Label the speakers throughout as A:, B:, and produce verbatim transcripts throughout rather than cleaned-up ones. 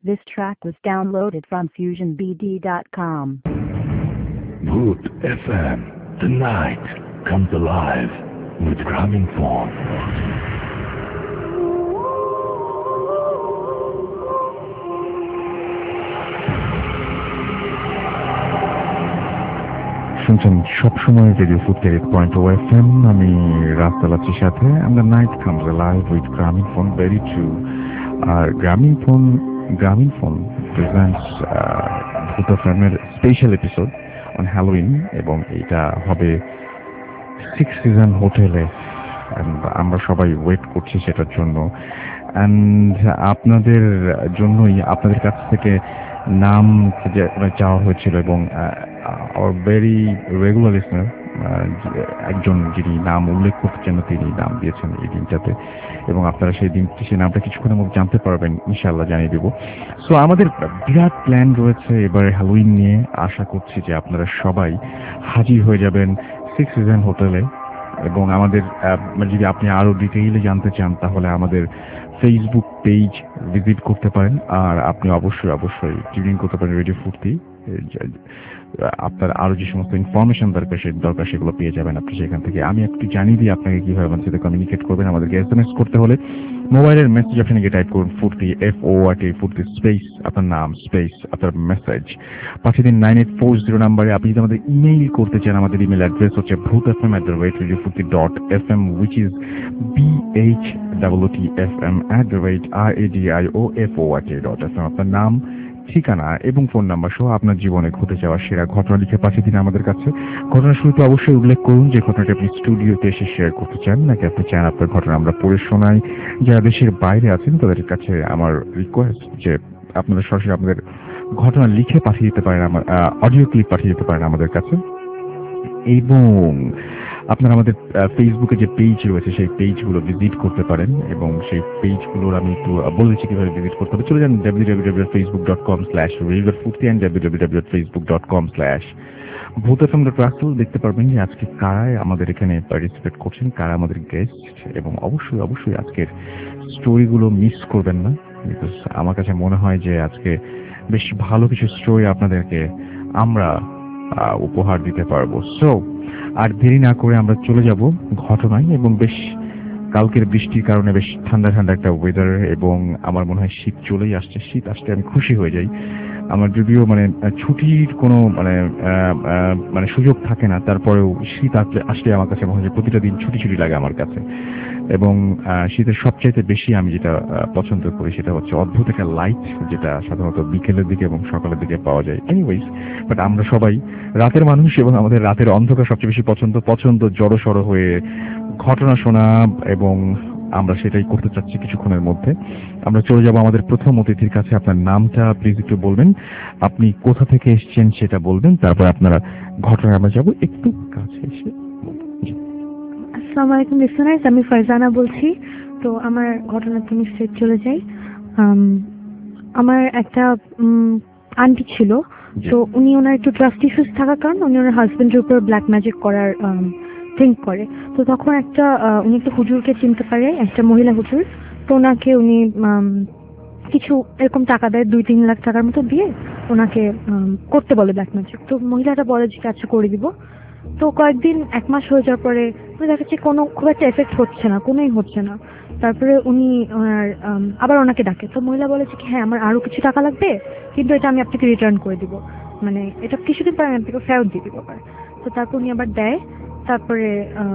A: This track was downloaded from fusion b d dot com.
B: Good F M. The night comes alive with Grammingphone. শুনছেন সবসময় radio ফুটকে eight point o F M. আমি রাস্তালাচির সাথে and the night comes alive with Grammingphone. Very true. R Grammingphone Grammingphone presents Bhoot এফএমের special episode on Halloween এবং এটা হবে সিক্স সিজন হোটেলে। আমরা সবাই ওয়েট করছি সেটার জন্য অ্যান্ড আপনাদের জন্যই আপনাদের কাছ থেকে নাম চাওয়া হয়েছিল এবং our very regular listener একজন যিনি নাম উল্লেখ করতে চান তিনি নাম দিয়েছেন এই দিনটাতে এবং আপনারা সেই দিন সেই নামটা কিছুক্ষণের মধ্যে জানতে পারবেন, ইনশাআল্লাহ জানিয়ে দেব। সো আমাদের বিরাট প্ল্যান রয়েছে এবারে হ্যালোইন নিয়ে। আশা করছি যে আপনারা সবাই হাজির হয়ে যাবেন সিক্স সিজন হোটেলে এবং আমাদের যদি আপনি আরো ডিটেইলে জানতে চান তাহলে আমাদের ফেসবুক পেজ ভিজিট করতে পারেন আর আপনি অবশ্যই অবশ্যই টিউন করতে পারেন রেডিও ফুর্তি। আপনার আরো যে সমস্ত ইনফরমেশন দরকার সে দরকার সেগুলো পেয়ে যাবেন আপনি সেখান থেকে। আমি একটু জানিয়ে দিই আপনাকে কিভাবে আমাদের সাথে কমিউনিকেট করবেন। আমাদেরকে এস এম এস করতে হলে মোবাইলের মেসেজ অপশনে গিয়ে টাইপ করুন ফুর্তি এফ ও আর টি ফুর্তি স্পেস আপনার নাম স্পেস আপনার মেসেজ পাঠিয়ে দিন নাইন এইট ফোর জিরো নাম্বারে। আপনি যদি আমাদের ইমেইল করতে চান আমাদের ইমেল অ্যাড্রেস হচ্ছে Bhoot F M at the rate radio Foorti dot F M which is B H double T F M at the rate R A D I O F O R T dot F M. আপনার নাম ঠিকানা এবং phone number সহ আপনার জীবনে ঘটে যাওয়া সেরা ঘটনা লিখে পাঠিয়ে দিন আমাদের কাছে। ঘটনার শুরুতে অবশ্যই উল্লেখ করুন যে ঘটনাটি আপনি স্টুডিওতে এসে শেয়ার করতে চান নাকি আপনি চান আপনার ঘটনা আমরা পড়ে শোনাই। যারা দেশের বাইরে আছেন তাদের কাছে আমার রিকোয়েস্ট যে আপনারা সরাসরি আপনাদের ঘটনা লিখে পাঠিয়ে দিতে পারেন, আমার অডিও ক্লিপ পাঠিয়ে দিতে পারেন আমাদের কাছে। এবং আপনারা আমাদের ফেসবুকে যে পেজ রয়েছে সেই পেজগুলো ভিজিট করতে পারেন এবং সেই পেজগুলোর আমি একটু বলেছি কিভাবে ভিজিট করতে হবে। চলে যান W W W dot Facebook dot com slash radio Foorti and W W W dot Facebook dot com slash Bhoot FM dot Rasel. দেখতে পারবেন যে আজকে কারা আমাদের এখানে পার্টিসিপেট করছেন, কারা আমাদের গেস্ট এবং অবশ্যই অবশ্যই আজকের স্টোরিগুলো মিস করবেন না। বিকজ আমার কাছে মনে হয় যে আজকে বেশ ভালো কিছু স্টোরি আপনাদেরকে আমরা উপহার দিতে পারবো। সো আর দেরি না করে আমরা চলে যাব ঘটনায়। এবং বেশ কালকের বৃষ্টির কারণে বেশ ঠান্ডা ঠান্ডা একটা ওয়েদার এবং আমার মনে হয় শীত চলেই আসছে। শীত আসলে আমি খুশি হয়ে যাই। আমার যদিও মানে ছুটির কোনো মানে মানে সুযোগ থাকে না, তারপরেও শীত আসলে আসলে আমার কাছে মনে হয় যে প্রতিটা দিন ছুটি ছুটি লাগে আমার কাছে। এবং শীতের সবচাইতে বেশি আমি যেটা পছন্দ করি সেটা হচ্ছে অদ্ভুত একটা লাইট যেটা সাধারণত বিকেলের দিকে এবং সকালের দিকে পাওয়া যায়। এনিওয়েজ বাট আমরা সবাই রাতের মানুষ এবং আমাদের রাতের অন্ধকার সবচেয়ে বেশি পছন্দ পছন্দ জড়ো সড়ো হয়ে ঘটনা শোনা এবং আমরা সেটাই করতে চাচ্ছি কিছুক্ষণের মধ্যে। আমরা চলে যাব আমাদের প্রথম অতিথির কাছে। আপনার নামটা প্লিজ একটু বলবেন, আপনি কোথা থেকে এসেছেন সেটা বলবেন, তারপর আপনারা ঘটনা আমরা যাব একটু কাছে এসে।
C: আসসালামু আলাইকুম লিসনার্স, আমি ফারজানা বলছি। তো আমার ঘটনাতে আমি স্ট্রেট চলে যাই। আমার একটা আন্টি ছিল, তো উনি ওনার একটু ট্রাস্ট ইস্যুস থাকার কারণে উনি ওনার হাজবেন্ডের উপর ব্ল্যাক ম্যাজিক করার থিঙ্ক করে। তো তখন একটা উনি একটা হুজুরকে চিনতে পারে, একটা মহিলা হুজুর। তো ওনাকে উনি কিছু এরকম টাকা দেয়, দুই তিন লাখ টাকার মতো দিয়ে ওনাকে করতে বলে ব্ল্যাক ম্যাজিক। তো মহিলাটা বলে যে আচ্ছা করে দিব। তো কয়েকদিন এক মাস হয়ে যাওয়ার পরে দেখা যাচ্ছে কোনো খুব একটা এফেক্ট হচ্ছে না, কোনোই হচ্ছে না। তারপরে উনি ওনার আবার ওনাকে ডাকে। তো মহিলা বলে যে হ্যাঁ আমার আরো কিছু টাকা লাগবে, কিন্তু এটা আমি আপনাকে রিটার্ন করে দিব, মানে এটা কিছুদিন পরে আমি আপনাকে ফেরত দিয়ে দিব আবার। তো তারপর উনি আবার দেয়। তারপরে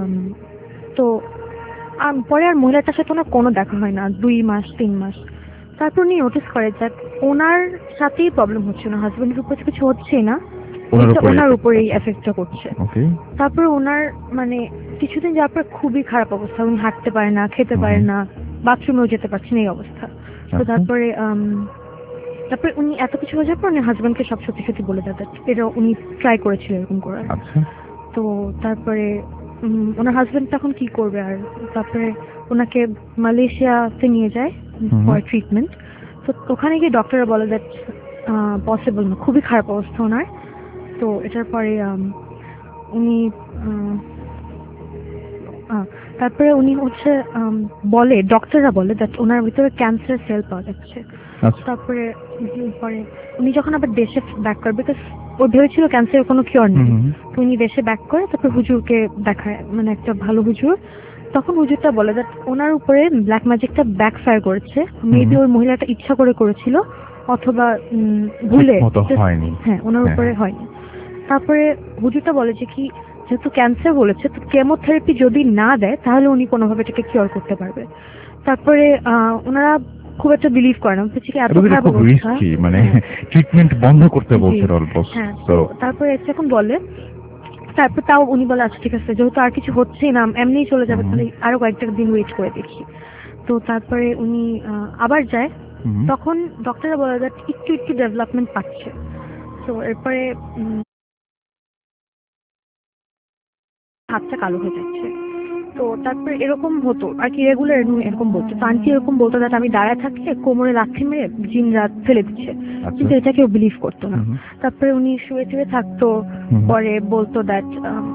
C: তো পরে আর মহিলাটার সাথে ওনার কোনো দেখা হয় না দুই মাস তিন মাস। তারপর উনি নোটিস করে যে ওনার সাথেই প্রবলেম হচ্ছে না, হাজবেন্ডের উপর কিছু হচ্ছেই না, ওনার উপরে এই এফেক্টটা করছে। তারপর ওনার মানে কিছুদিন যাওয়ার পর খুবই খারাপ অবস্থা, উনি হাঁটতে পারে না, খেতে পারে না, বাথরুমেও যেতে পারছেন এই অবস্থা। তো তারপরে তারপরে উনি এত কিছু হয়ে যাওয়ার পর উনি হাজবেন্ডকে সব সত্যি সত্যি বলে দেন, এটা উনি ট্রাই করেছিলেন এরকম করার। তো তারপরে ওনার হাজবেন্ড তখন কি করবে আর, তারপরে ওনাকে মালয়েশিয়াতে নিয়ে যায় ফর ট্রিটমেন্ট। তো ওখানে গিয়ে ডক্টররা বলে দ্যাট পসিবল না, খুবই খারাপ অবস্থা ওনার। তো এটার পরে উনি তারপরে উনি হচ্ছে আম, বলে, ডক্টররা বলে দ্যাট ওনার ভিতরে ক্যান্সার সেল পাওয়া যাচ্ছে।
B: আচ্ছা।
C: তারপরে উম, পরে উনি যখন আবার দেশে ব্যাক করে, বিকজ ও ভেবেছিল ক্যান্সারের কোনো কিওর নেই,
B: হুম, হুম।
C: তো উনি দেশে ব্যাক করে তারপর হুজুরকে দেখায়, মানে একটা ভালো হুজুর। তখন হুজুরটা বলে দ্যাট ওনার উপরে ব্ল্যাক ম্যাজিকটা ব্যাকফায়ার করেছে, মেবি ওই মহিলাটা ইচ্ছা করে করেছিল অথবা উম, ভুলে,
B: ঠিকমতো
C: just-
B: হয়নি।
C: হ্যাঁ ওনার
B: হ্যাঁ,
C: উপরে
B: হ্যাঁ।
C: হয়নি। তারপরে হুজুরটা বলে যে কি, যেহেতু ক্যান্সার বলেছে তো কেমোথেরাপি যদি না দেয় তাহলে উনি কোনোভাবে এটাকে কিওর করতে পারবে। তারপরে আহ, ওনারা খুব একটা বিলিভ করে না, বলছে কি এত
B: এবং এটা
C: খারাপ
B: খুব
C: অবস্থা।
B: রিস্কি, মানে
C: হ্যাঁ,
B: ট্রিটমেন্ট বন্ধ করতে
C: জি,
B: বলছে অলমোস্ট।
C: হ্যাঁ।
B: তো
C: তো তারপরে যখন বলে, তারপর তাও উনি বলে আচ্ছা ঠিক আছে, যেহেতু আর কিছু হচ্ছেই না, এমনিই চলে যাবে,
B: হুম।
C: তাহলে আরো কয়েকটা দিন ওয়েট করে দেখি। তো তারপরে উনি আহ, আবার যায়।
B: হুম।
C: তখন ডক্টররা বলে যে একটু একটু ডেভেলপমেন্ট পাচ্ছে। তো এরপরে উম, হাতটা কালো হয়ে যাচ্ছে। তো তারপরে এরকম হতো আর কি, রেগুলার এরকম বলতো। তো আন্টি এরকম বলতো যে আমি দাঁড়ায় থাকলে কোমরে লাথি মেরে জিন রাত ফেলে দিচ্ছে,
B: আচ্ছা।
C: কিন্তু এটা কেউ বিলিভ করতো না।
B: হুম।
C: তারপরে উনি শুয়ে শুয়ে থাকতো,
B: হুম।
C: পরে বলতো দ্যাট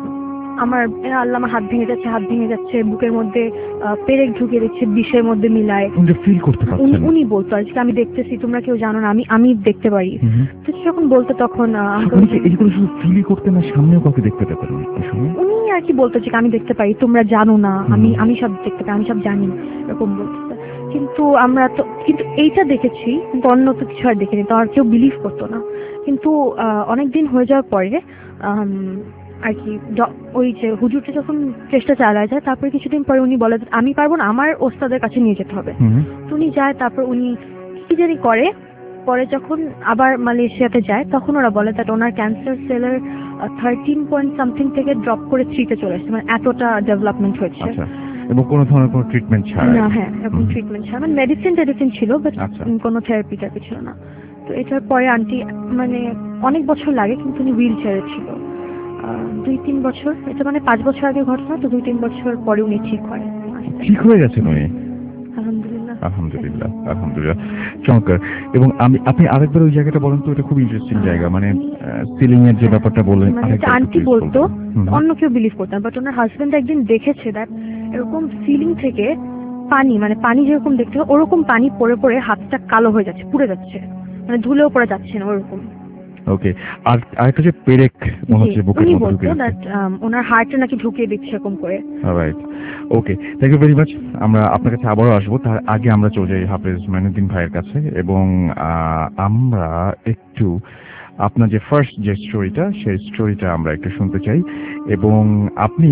C: আমার এ আল্লাহ আমার হাত ভেঙে যাচ্ছে, হাত ভেঙে যাচ্ছে, বুকের মধ্যে আহ, পেরেক ঢুকিয়ে দিচ্ছে, বিষের মধ্যে মিলায়।
B: উনি ফিল করতে
C: উনি
B: পারছেন।
C: উনি বলতো আর কি, আমি দেখতেছি, তোমরা কেউ জানো না, আমি আমি দেখতে পারি।
B: হুম।
C: তো সে যখন বলতো তখন আহ, আমি
B: উনি কি
C: বলছি-
B: এইগুলো শুধু ফিলই করতেন না, সামনেও কাউকে দেখতে পেতেন ওই সময়?
C: উনি আর কি বলতো যে আমি দেখতে পাই, তোমরা জানো না, আমি
B: হুম।
C: আমি সব দেখতে পাই, আমি সব জানি, এরকম বলতো। কিন্তু আমরা তো কিন্তু এইটা দেখেছি, কিন্তু অন্য তো কিছু আর দেখিনি, তো আর কেউ বিলিভ করতো না। কিন্তু অনেক দিন হয়ে যাওয়ার পরে আম, আর কি ড- ওই যে হুজুরটা যখন চেষ্টা চালায় যায়, তারপরে কিছুদিন পরে উনি বলে যে, আমি পারবো না, আমার ওস্তাদের কাছে নিয়ে যেতে হবে।
B: হুম।
C: তো উনি যায়, তারপর উনি কি জানি করে। পরে যখন আবার মালয়েশিয়াতে যায় তখন ওরা বলে দ্যাট ওনার ক্যান্সার সেলের থার্টিন পয়েন্ট সামথিং থেকে ড্রপ করে থ্রিতে চলে এসেছে, মানে এতটা ডেভেলপমেন্ট হয়েছে।
B: আচ্ছা, এবং কোনো ধরনের কোনো ট্রিটমেন্ট ছাড়াই?
C: না, হ্যাঁ, এখন
B: হুম।
C: ট্রিটমেন্ট ছাড়া, মানে মেডিসিন টেডিসিন ছিল, বাট
B: আচ্ছা।
C: কোনো থেরাপি টেরাপি ছিল না। তো এটার পরে আন্টি, মানে অনেক বছর লাগে, কিন্তু উনি হুইল চেয়ারে ছিল আহ, দুই তিন বছর, এটা মানে পাঁচ বছর আগের ঘটনা, তো দুই তিন বছর পরে উনি ঠিক হয় আস্তে
B: ঠিক হয়ে গেছেন উনি?
C: আলহামদুলিল্লাহ।
B: আলহামদুলিল্লাহ, আলহামদুলিল্লাহ, চমৎকার। এবং আমি আপনি আরেকবার ওই জায়গাটা বলেন তো, এটা খুব ইন্টারেস্টিং জায়গা, মানে সিলিং এর যে ব্যাপারটা বললেন
C: মানে
B: আরেকবার
C: আন্টি
B: please
C: বলতো,
B: বলবেন। হুম।
C: অন্য কেউ বিলিভ করতো না, বাট ওনার হাজবেন্ড একদিন দেখেছে দ্যাট এরকম সিলিং থেকে পানি, মানে পানি যেরকম দেখতে হয় ওরকম পানি পড়ে পড়ে হাতটা কালো হয়ে যাচ্ছে, পুড়ে যাচ্ছে, মানে ধুলেও পড়ে যাচ্ছে না ওরকম।
B: ওকে। আর আরেকটা যে পেরেক মনে
C: জি,
B: হচ্ছে বুকের
C: উনি
B: মধ্যে
C: বলতো
B: ঢুকে
C: দ্যাট
B: যাচ্ছে।
C: ওনার হার্টে নাকি ঢুকিয়ে দিচ্ছে এরকম করে।
B: Right. Okay, thank you very much. আমরা আপনার কাছে আবারও আসবো, তার আগে আমরা চলে যাই হাফেজ মাইনুদ্দিন ভাইয়ের কাছে, এবং আহ, আমরা একটু আপনার যে ফার্স্ট যে স্টোরিটা, সেই স্টোরিটা আমরা একটু শুনতে চাই। এবং আপনি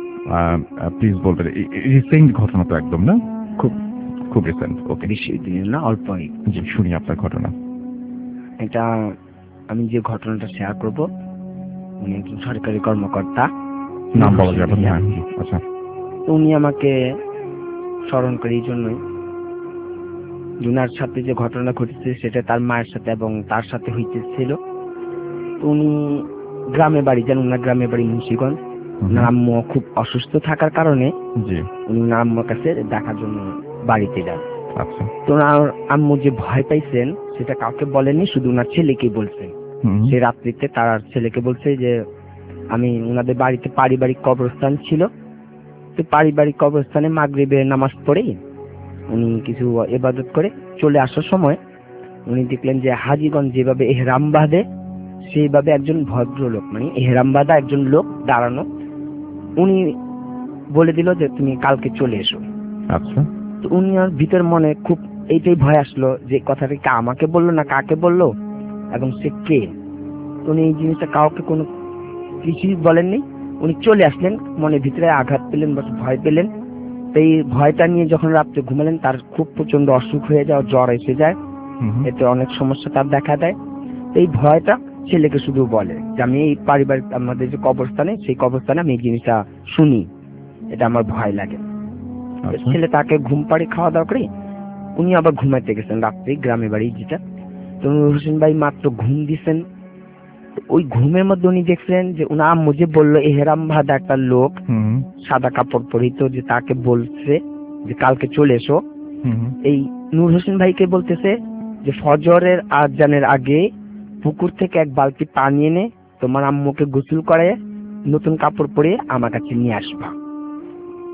B: প্লিজ বলবেন, রিসেন্ট ঘটনা তো একদম না? খুব খুব রিসেন্ট? ওকে,
D: বেশি দিনের না, অল্পই।
B: জি, শুনি আপনার ঘটনা।
D: এটা আমি যে ঘটনাটা শেয়ার করব, উনি একজন সরকারি কর্মকর্তা।
B: নাম বলা যাবে না? জি, আচ্ছা।
D: তো উনি আমাকে স্মরণ করে এই জন্যই, উনার সাথে যে ঘটনা ঘটেছে সেটা তার মায়ের সাথে এবং তার সাথে হইতেছিল। তো উনি গ্রামে বাড়ি যান, উনার গ্রামে বাড়ি মুন্সিগঞ্জ।
B: হুম।
D: উনার আম্মু খুব অসুস্থ থাকার কারণে
B: জি।
D: উনি উনার আম্মুর কাছে দেখার জন্য বাড়িতে যান।
B: আচ্ছা।
D: তো ওনার আম্মু যে ভয় পাইছেন সেটা কাউকে বলেনি, শুধু উনার ছেলেকেই বলছেন।
B: হুম।
D: সে রাত্রিতে তার ছেলেকে বলছে যে আমি উনাদের বাড়িতে পারিবারিক কবরস্থান ছিল, তো পারিবারিক কবরস্থানে মাগরিবের নামাজ পড়েই উনি কিছু ইবাদত করে চলে আসার সময় উনি দেখলেন যে হাজীগণ যেভাবে এহরাম বাঁধে সেইভাবে একজন ভদ্রলোক, মানে এহরাম বাঁধা একজন লোক দাঁড়ানো। উনি বলে দিল যে তুমি কালকে চলে এসো।
B: আচ্ছা।
D: তো উনি আর ভিতর মনে খুব এইটাই ভয় আসলো যে কথাটা কি আমাকে বললো না কাকে বললো এবং সে কে। উনি এই জিনিসটা কাউকে কোনো কিছুই বলেননি, উনি চলে আসলেন। মনে ভিতরে আঘাত পেলেন বা ভয় পেলেন। তো এই ভয়টা নিয়ে যখন রাত্রে ঘুমালেন তার খুব প্রচন্ড অসুখ হয়ে যায়, জ্বর এসে যায়, এতে অনেক সমস্যা তার দেখা দেয়। এই ভয়টা ছেলেকে শুধু বলে যে আমি এই পারিবারিক আমাদের যে কবরস্থানে, সেই কবরস্থানে আমি এই জিনিসটা শুনি, এটা আমার ভয় লাগে। ছেলে তাকে ঘুম পাড়ি খাওয়া দাওয়া করে উনি আবার ঘুমাইতে গেছেন রাত্রে, গ্রামে বাড়ি যেটা। তো নূর হোসেন ভাই মাত্র ঘুম দিছেন, ওই ঘুমের মধ্যে উনি দেখলেন যে উনার আম্মু যে বললো এহরাম বাঁধা একটা লোক সাদা কাপড় পরিত, যে তাকে বলছে যে কালকে চলে এসো। এই নূর হোসেন ভাইকে বলতেছে যে ফজরের আজানের আগে পুকুর থেকে এক বালতি পানি এনে তোমার আম্মুকে গোসল করে নতুন কাপড় পরে আমার কাছে নিয়ে আসবা।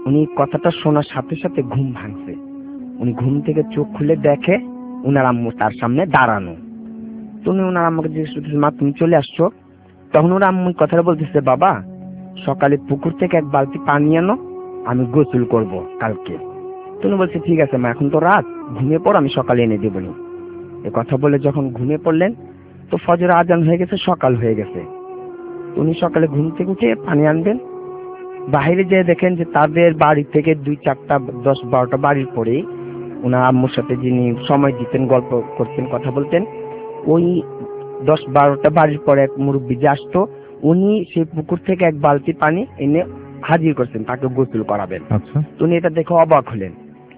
D: উনি কথাটা শোনার সাথে সাথে ঘুম ভাঙছে। উনি ঘুম থেকে চোখ খুলে দেখে উনার আম্মু তার সামনে দাঁড়ানো। তো উনি ওনার আম্মুকে জিজ্ঞেস করতেছে, মা তুমি চলে আসছো? তখন ওর আম্মু কথাটা বলতেছে, বাবা সকালে পুকুর থেকে এক বালতি পানি আনো, আমি গোসল করব কালকে। তুমি বলছে ঠিক আছে মা, এখন তো রাত, ঘুমিয়ে পড়ো, আমি সকালে এনে দেবো। এ কথা বলে যখন ঘুমিয়ে পড়লেন তো ফজর আজান হয়ে গেছে, সকাল হয়ে গেছে। উনি সকালে ঘুম থেকে উঠে পানি আনবেন, বাইরে যেয়ে দেখেন যে তাদের বাড়ি থেকে দুই চারটা দশ বারোটা বাড়ির পরে ওনার আম্মুর সাথে যিনি সময় দিতেন, গল্প করতেন, কথা বলতেন, ওই দশ বারোটা বাড়ির পরে এক মুরব্বী যে আসতো, উনি সেই পুকুর থেকে এক বালতি পানি এনে হাজির করছেন, তাকে গোসল করাবেন। উনি এটা দেখে অবাক হলেন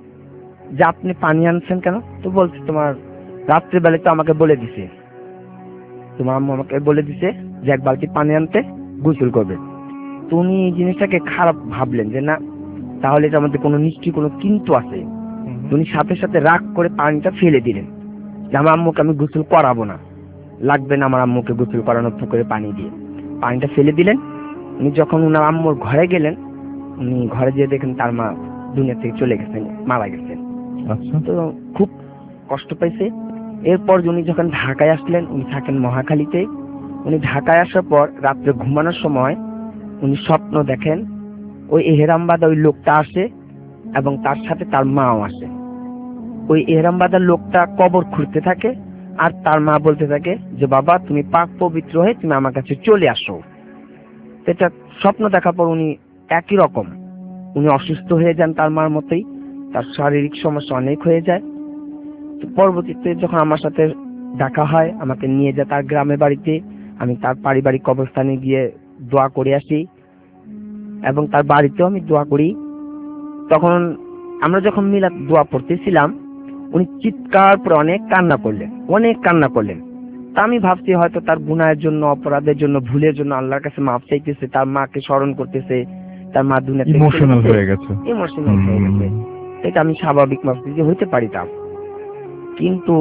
D: যে আপনি পানি আনছেন কেন? তো বলছে তোমার রাত্রিবেলা তো আমাকে বলে দিছে, তোমার আম্মু আমাকে বলে দিছে যে এক বালতি পানি আনতে, গোসল করবে। তো উনি এই জিনিসটাকে খারাপ ভাবলেন যে না, তাহলে এটার মধ্যে কোনো নিশ্চয়ই কোনো কিন্তু আছে। উনি সাথে সাথে রাগ করে পানিটা ফেলে দিলেন যে আমার আম্মুকে আমি গোসল করাবো না, লাগবে না আমার আম্মুকে গোসল করানোর করে পানি দিয়ে পানিটা ফেলে দিলেন। উনি যখন উনার আম্মুর ঘরে গেলেন, উনি ঘরে যেয়ে দেখেন তার মা দুনিয়া থেকে চলে গেছেন, মারা গেছেন। তো খুব কষ্ট পাইছে। এরপর উনি যখন ঢাকায় আসলেন, উনি থাকেন মহাখালীতে, উনি ঢাকায় আসার পর রাত্রে ঘুমানোর সময় উনি স্বপ্ন দেখেন ওই এহরামবাদা ওই লোকটা আসে এবং তার সাথে তার মাও আসে। ওই এহরামবাদার লোকটা কবর খুঁড়তে থাকে আর তার মা বলতে থাকে যে বাবা তুমি পাক পবিত্র হয়ে তুমি আমার কাছে চলে আসো। এটা স্বপ্ন দেখার পর উনি একই রকম উনি অসুস্থ হয়ে যান, তার মার মতোই, তার শারীরিক সমস্যা অনেক হয়ে যায়। পরবর্তীতে যখন আমার সাথে দেখা হয়, আমাকে নিয়ে যায় তার গ্রামের বাড়িতে, আমি তার পারিবারিক কবরস্থানে গিয়ে দোয়া করে আসি এবং তার বাড়িতেও আমি দোয়া করি। তখন আমরা যখন মিলাদ দোয়া পড়তেছিলাম, উনি চিৎকার করে অনেক কান্না করলেন, অনেক কান্না করলেন। তা আমি ভাবছি হয়তো তার গুনাহের জন্য, অপরাধের জন্য, ভুলের জন্য আল্লাহর কাছে মাফ চাইতেছে, তার মাকে স্মরণ করতেছে, তার মা দুনিয়া থেকে ইমোশনাল হয়ে গেছে, ইমোশনাল হয়ে গেছে। এটা আমি স্বাভাবিক ভাবছি যে হইতে পারিতাম। কিন্তু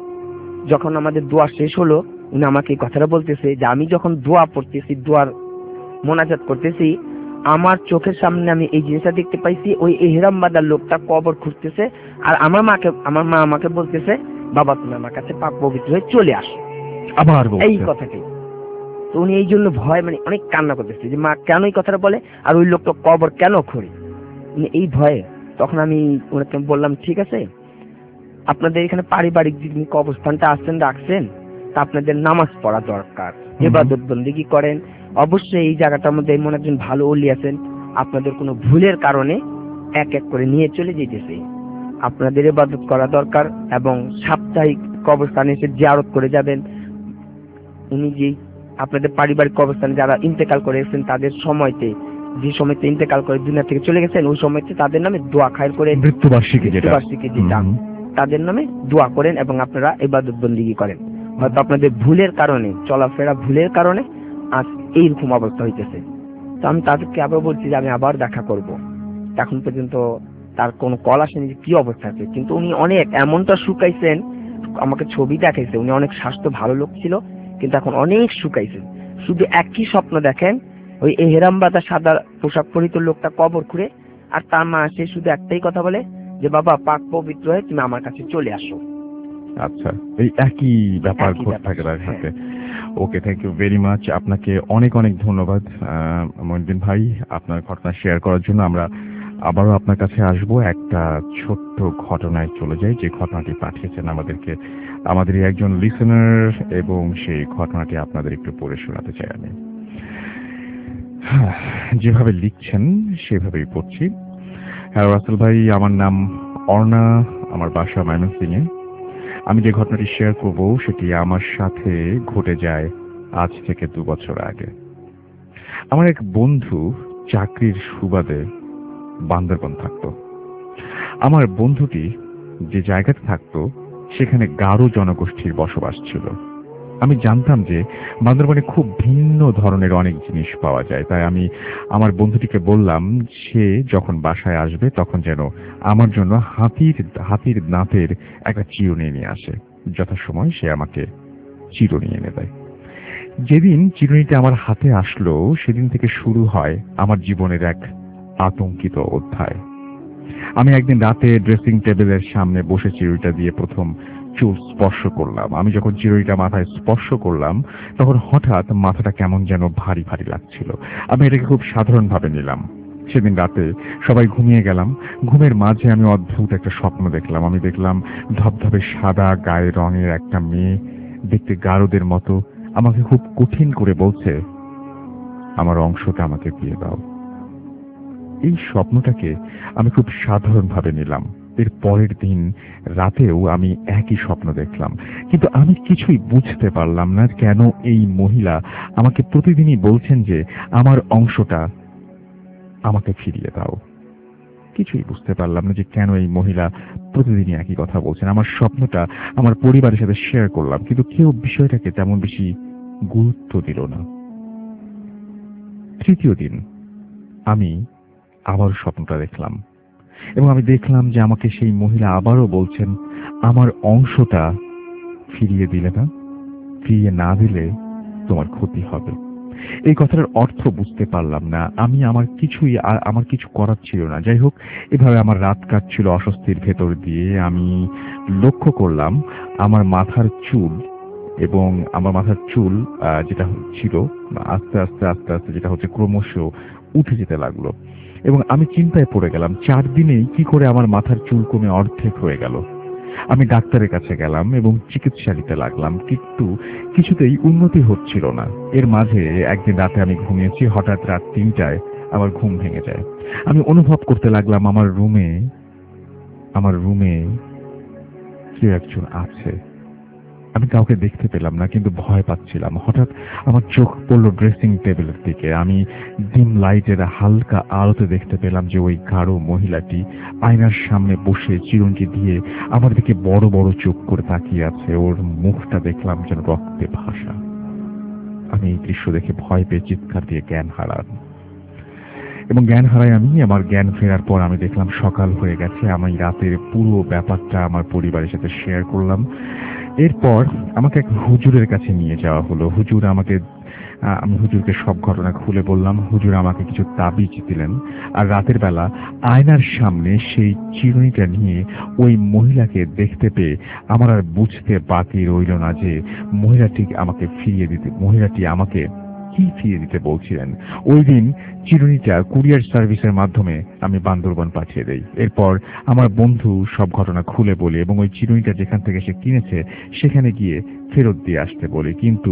D: যখন আমাদের দোয়া শেষ হলো, উনি আমাকে এই কথাটা বলতেছে যে আমি যখন দোয়া পড়তেছি, দোয়ার মোনাজাত করতেছি, আমার চোখের সামনে আমি এই জিনিসটা দেখতে পাইছি, ওই এহরাম বাঁধার লোকটা কবর খুঁড়তেছে আর আমার মাকে, আমার মা আমাকে বলতেছে বাবা তুমি আমার কাছে পাক পবিত্র হয়ে চলে আসো, আবার এই কথাটি। তো উনি এই জন্য ভয়, মানে অনেক কান্না করতেছে যে মা কেন এই কথাটা বলে আর ওই লোকটা কবর কেন খুঁড়ে, উনি এই ভয়ে। তখন আমি ওনাকে বললাম ঠিক আছে, আপনাদের এখানে পারিবারিক যিনি কবরস্থানটা আসছেন রাখছেন, তা আপনাদের নামাজ পড়া দরকার, ইবাদত বন্দেগী করেন। অবশ্যই এই জায়গাটার মধ্যে এমন একজন ভালো ওলি আছেন, আপনাদের কোনো ভুলের কারণে এক এক করে নিয়ে চলে যেতেছে, আপনাদের ইবাদত করা দরকার এবং সাপ্তাহিক কবরস্থানে এসে জিয়ারত করে যাবেন। উনি যে আপনাদের পারিবারিক কবরস্থানে যারা ইন্তেকাল করে এসেছেন, তাদের সময়তে, যে সময়তে ইন্তেকাল করে দুনিয়া থেকে চলে গেছেন, ওই সময়তে তাদের নামে দোয়া খায়ের করে, মৃত্যুবার্ষিকী মৃত্যুবার্ষিকী যেটা, তাদের নামে দোয়া করেন এবং আপনারা ইবাদত বন্দেগী করেন। হয়তো আপনাদের ভুলের কারণে, চলাফেরা ভুলের কারণে আজ এইরকম অবস্থা হইতেছে। তো আমি তাদেরকে আবার বলছি যে আমি আবার দেখা করব। এখন পর্যন্ত তার কোনো কল আসেনি যে কি অবস্থা আছে, কিন্তু উনি অনেক এমনটা শুকাইছেন, আমাকে ছবি দেখাইছে, উনি অনেক স্বাস্থ্য ভালো লোক ছিল, কিন্তু এখন অনেক শুকাইছেন। শুধু একই স্বপ্ন দেখেন, ওই এহরাম বাঁধা সাদা পোশাক পরিহিত লোকটা কবর খুঁড়ে আর তার মা আসে শুধু একটাই কথা বলে যে বাবা পাক পবিত্র হয়ে তুমি আমার কাছে চলে আসো।
B: আচ্ছা, এই একই ব্যাপার ঘটে থাকে তার সাথে। Okay, thank you very much. আপনাকে অনেক অনেক ধন্যবাদ মঈনুদ্দিন ভাই আপনার ঘটনা শেয়ার করার জন্য। আমরা আবারও আপনার কাছে আসব। একটা ছোট্ট ঘটনায় চলে যাই, যে ঘটনাটি পাঠিয়েছেন আমাদেরকে আমাদের একজন লিসেনার, এবং সেই ঘটনাটি আপনাদের একটু পড়ে শোনাতে চাই আমি। যেভাবে লিখছেন সেভাবেই পড়ছি। হ্যাঁ রাসেল ভাই, আমার নাম অর্ণা, আমার বাসা ময়মনসিংহে। আমি যে ঘটনাটি শেয়ার করব সেটি আমার সাথে ঘটে যায় আজ থেকে দু বছর আগে। আমার এক বন্ধু চাকরির সুবাদে বান্দরবন থাকতো। আমার বন্ধুটি যে জায়গাতে থাকতো সেখানে গারো জনগোষ্ঠীর বসবাস ছিল। আমি জানতাম যে বান্দরবনে খুব ভিন্ন ধরনের অনেক জিনিস পাওয়া যায়, তাই আমি আমার বন্ধুটিকে বললাম সে যখন বাসায় আসবে তখন যেন আমার জন্য হাতির হাতির দাঁতের একটা চিরুনি নিয়ে আসে। যথাসময় সে আমাকে চিরুনি এনে দেয়। যেদিন চিরুনিটা আমার হাতে আসলো সেদিন থেকে শুরু হয় আমার জীবনের এক আতঙ্কিত অধ্যায়। আমি একদিন রাতে ড্রেসিং টেবিলের সামনে বসে চিরুনিটা দিয়ে প্রথম চুল স্পর্শ করলাম। আমি যখন চিরুনিটা মাথায় স্পর্শ করলাম তখন হঠাৎ মাথাটা কেমন যেন ভারী ভারী লাগছিল। আমি এটাকে খুব সাধারণভাবে নিলাম। সেদিন রাতে সবাই ঘুমিয়ে গেলাম। ঘুমের মাঝে আমি অদ্ভুত একটা স্বপ্ন দেখলাম। আমি দেখলাম ধবধবে সাদা গায়ে রঙের একটা মেয়ে, দেখতে গারদের মতো, আমাকে খুব কঠিন করে বলছে, আমার অংশটা আমাকে দিয়ে দাও। এই স্বপ্নটাকে আমি খুব সাধারণভাবে নিলাম। এর পরের দিন রাতেও আমি একই স্বপ্ন দেখলাম, কিন্তু আমি কিছুই বুঝতে পারলাম না কেন এই মহিলা আমাকে প্রতিদিনই বলছেন যে আমার অংশটা আমাকে ফিরিয়ে দাও। কিছুই বুঝতে পারলাম না যে কেন এই মহিলা প্রতিদিনই একই কথা বলছেন। আমার স্বপ্নটা আমার পরিবারের সাথে শেয়ার করলাম, কিন্তু কেউ বিষয়টাকে তেমন বেশি গুরুত্ব দিল না। তৃতীয় দিন আমি আবার স্বপ্নটা দেখলাম এবং আমি দেখলাম যে আমাকে সেই মহিলা আবারও বলছেন, আমার অংশটা ফিরিয়ে দিলে না, ফিরিয়ে না দিলে তোমার ক্ষতি হবে। এই কথাটার অর্থ বুঝতে পারলাম না। আমি আমার কিছুই আর আমার কিছু করার ছিল না। যাই হোক, এভাবে আমার রাত কাটছিল অস্বস্তির ভেতর দিয়ে। আমি লক্ষ্য করলাম আমার মাথার চুল এবং আমার মাথার চুল যেটা ছিল আস্তে আস্তে আস্তে আস্তে যেটা হচ্ছে ক্রমশ উঠে যেতে লাগলো এবং আমি চিন্তায় পড়ে গেলাম, চার দিনেই কি করে আমার মাথার চুল কমে অর্ধেক হয়ে গেল। আমি ডাক্তারের কাছে গেলাম এবং চিকিৎসা নিতে লাগলাম, কিন্তু কিছুতেই উন্নতি হচ্ছিল না। এর মাঝে একদিন রাতে আমি ঘুমিয়েছি, হঠাৎ রাত তিনটায় আমার ঘুম ভেঙে যায়। আমি অনুভব করতে লাগলাম আমার রুমে আমার রুমে কেউ একজন আছে। আমি কাউকে দেখতে পেলাম না, কিন্তু ভয় পাচ্ছিলাম। হঠাৎ আমার চোখ পড়লো ড্রেসিং টেবিলের দিকে। আমি ডিম লাইটের হালকা আলোতে দেখতে পেলাম যে ওই গাঢ় মহিলাটি আয়নার সামনে বসে চিরুনটি দিয়ে আমার দিকে বড় বড় চোখ করে তাকিয়ে আছে। ওর মুখটা দেখলাম যেন রক্তে ভাসা। আমি এই দৃশ্য দেখে ভয় পেয়ে চিৎকার দিয়ে জ্ঞান হারান এবং জ্ঞান হারাই আমি। আমার জ্ঞান ফেরার পর আমি দেখলাম সকাল হয়ে গেছে। আমি রাতের পুরো ব্যাপারটা আমার পরিবারের সাথে শেয়ার করলাম। এরপর আমাকে এক হুজুরের কাছে নিয়ে যাওয়া হলো। হুজুর আমাকে আমি হুজুরকে সব ঘটনা খুলে বললাম। হুজুর আমাকে কিছু তাবিজ দিলেন, আর রাতের বেলা আয়নার সামনে সেই চিরুনিটা নিয়ে ওই মহিলাকে দেখতে পেয়ে আমার আর বুঝতে বাকি রইল না যে মহিলাটি আমাকে ফিরিয়ে দিতে মহিলাটি আমাকে কি ফিরিয়ে দিতে বলছিলেন। ওই দিন চিরুনিটা কুরিয়ার সার্ভিসের মাধ্যমে আমি বান্দরবান পাঠিয়ে দেই। এরপর আমার বন্ধু সব ঘটনা খুলে বলি এবং ওই চিরুনিটা যেখান থেকে সে কিনেছে সেখানে গিয়ে ফেরত দিয়ে আসতে বলি। কিন্তু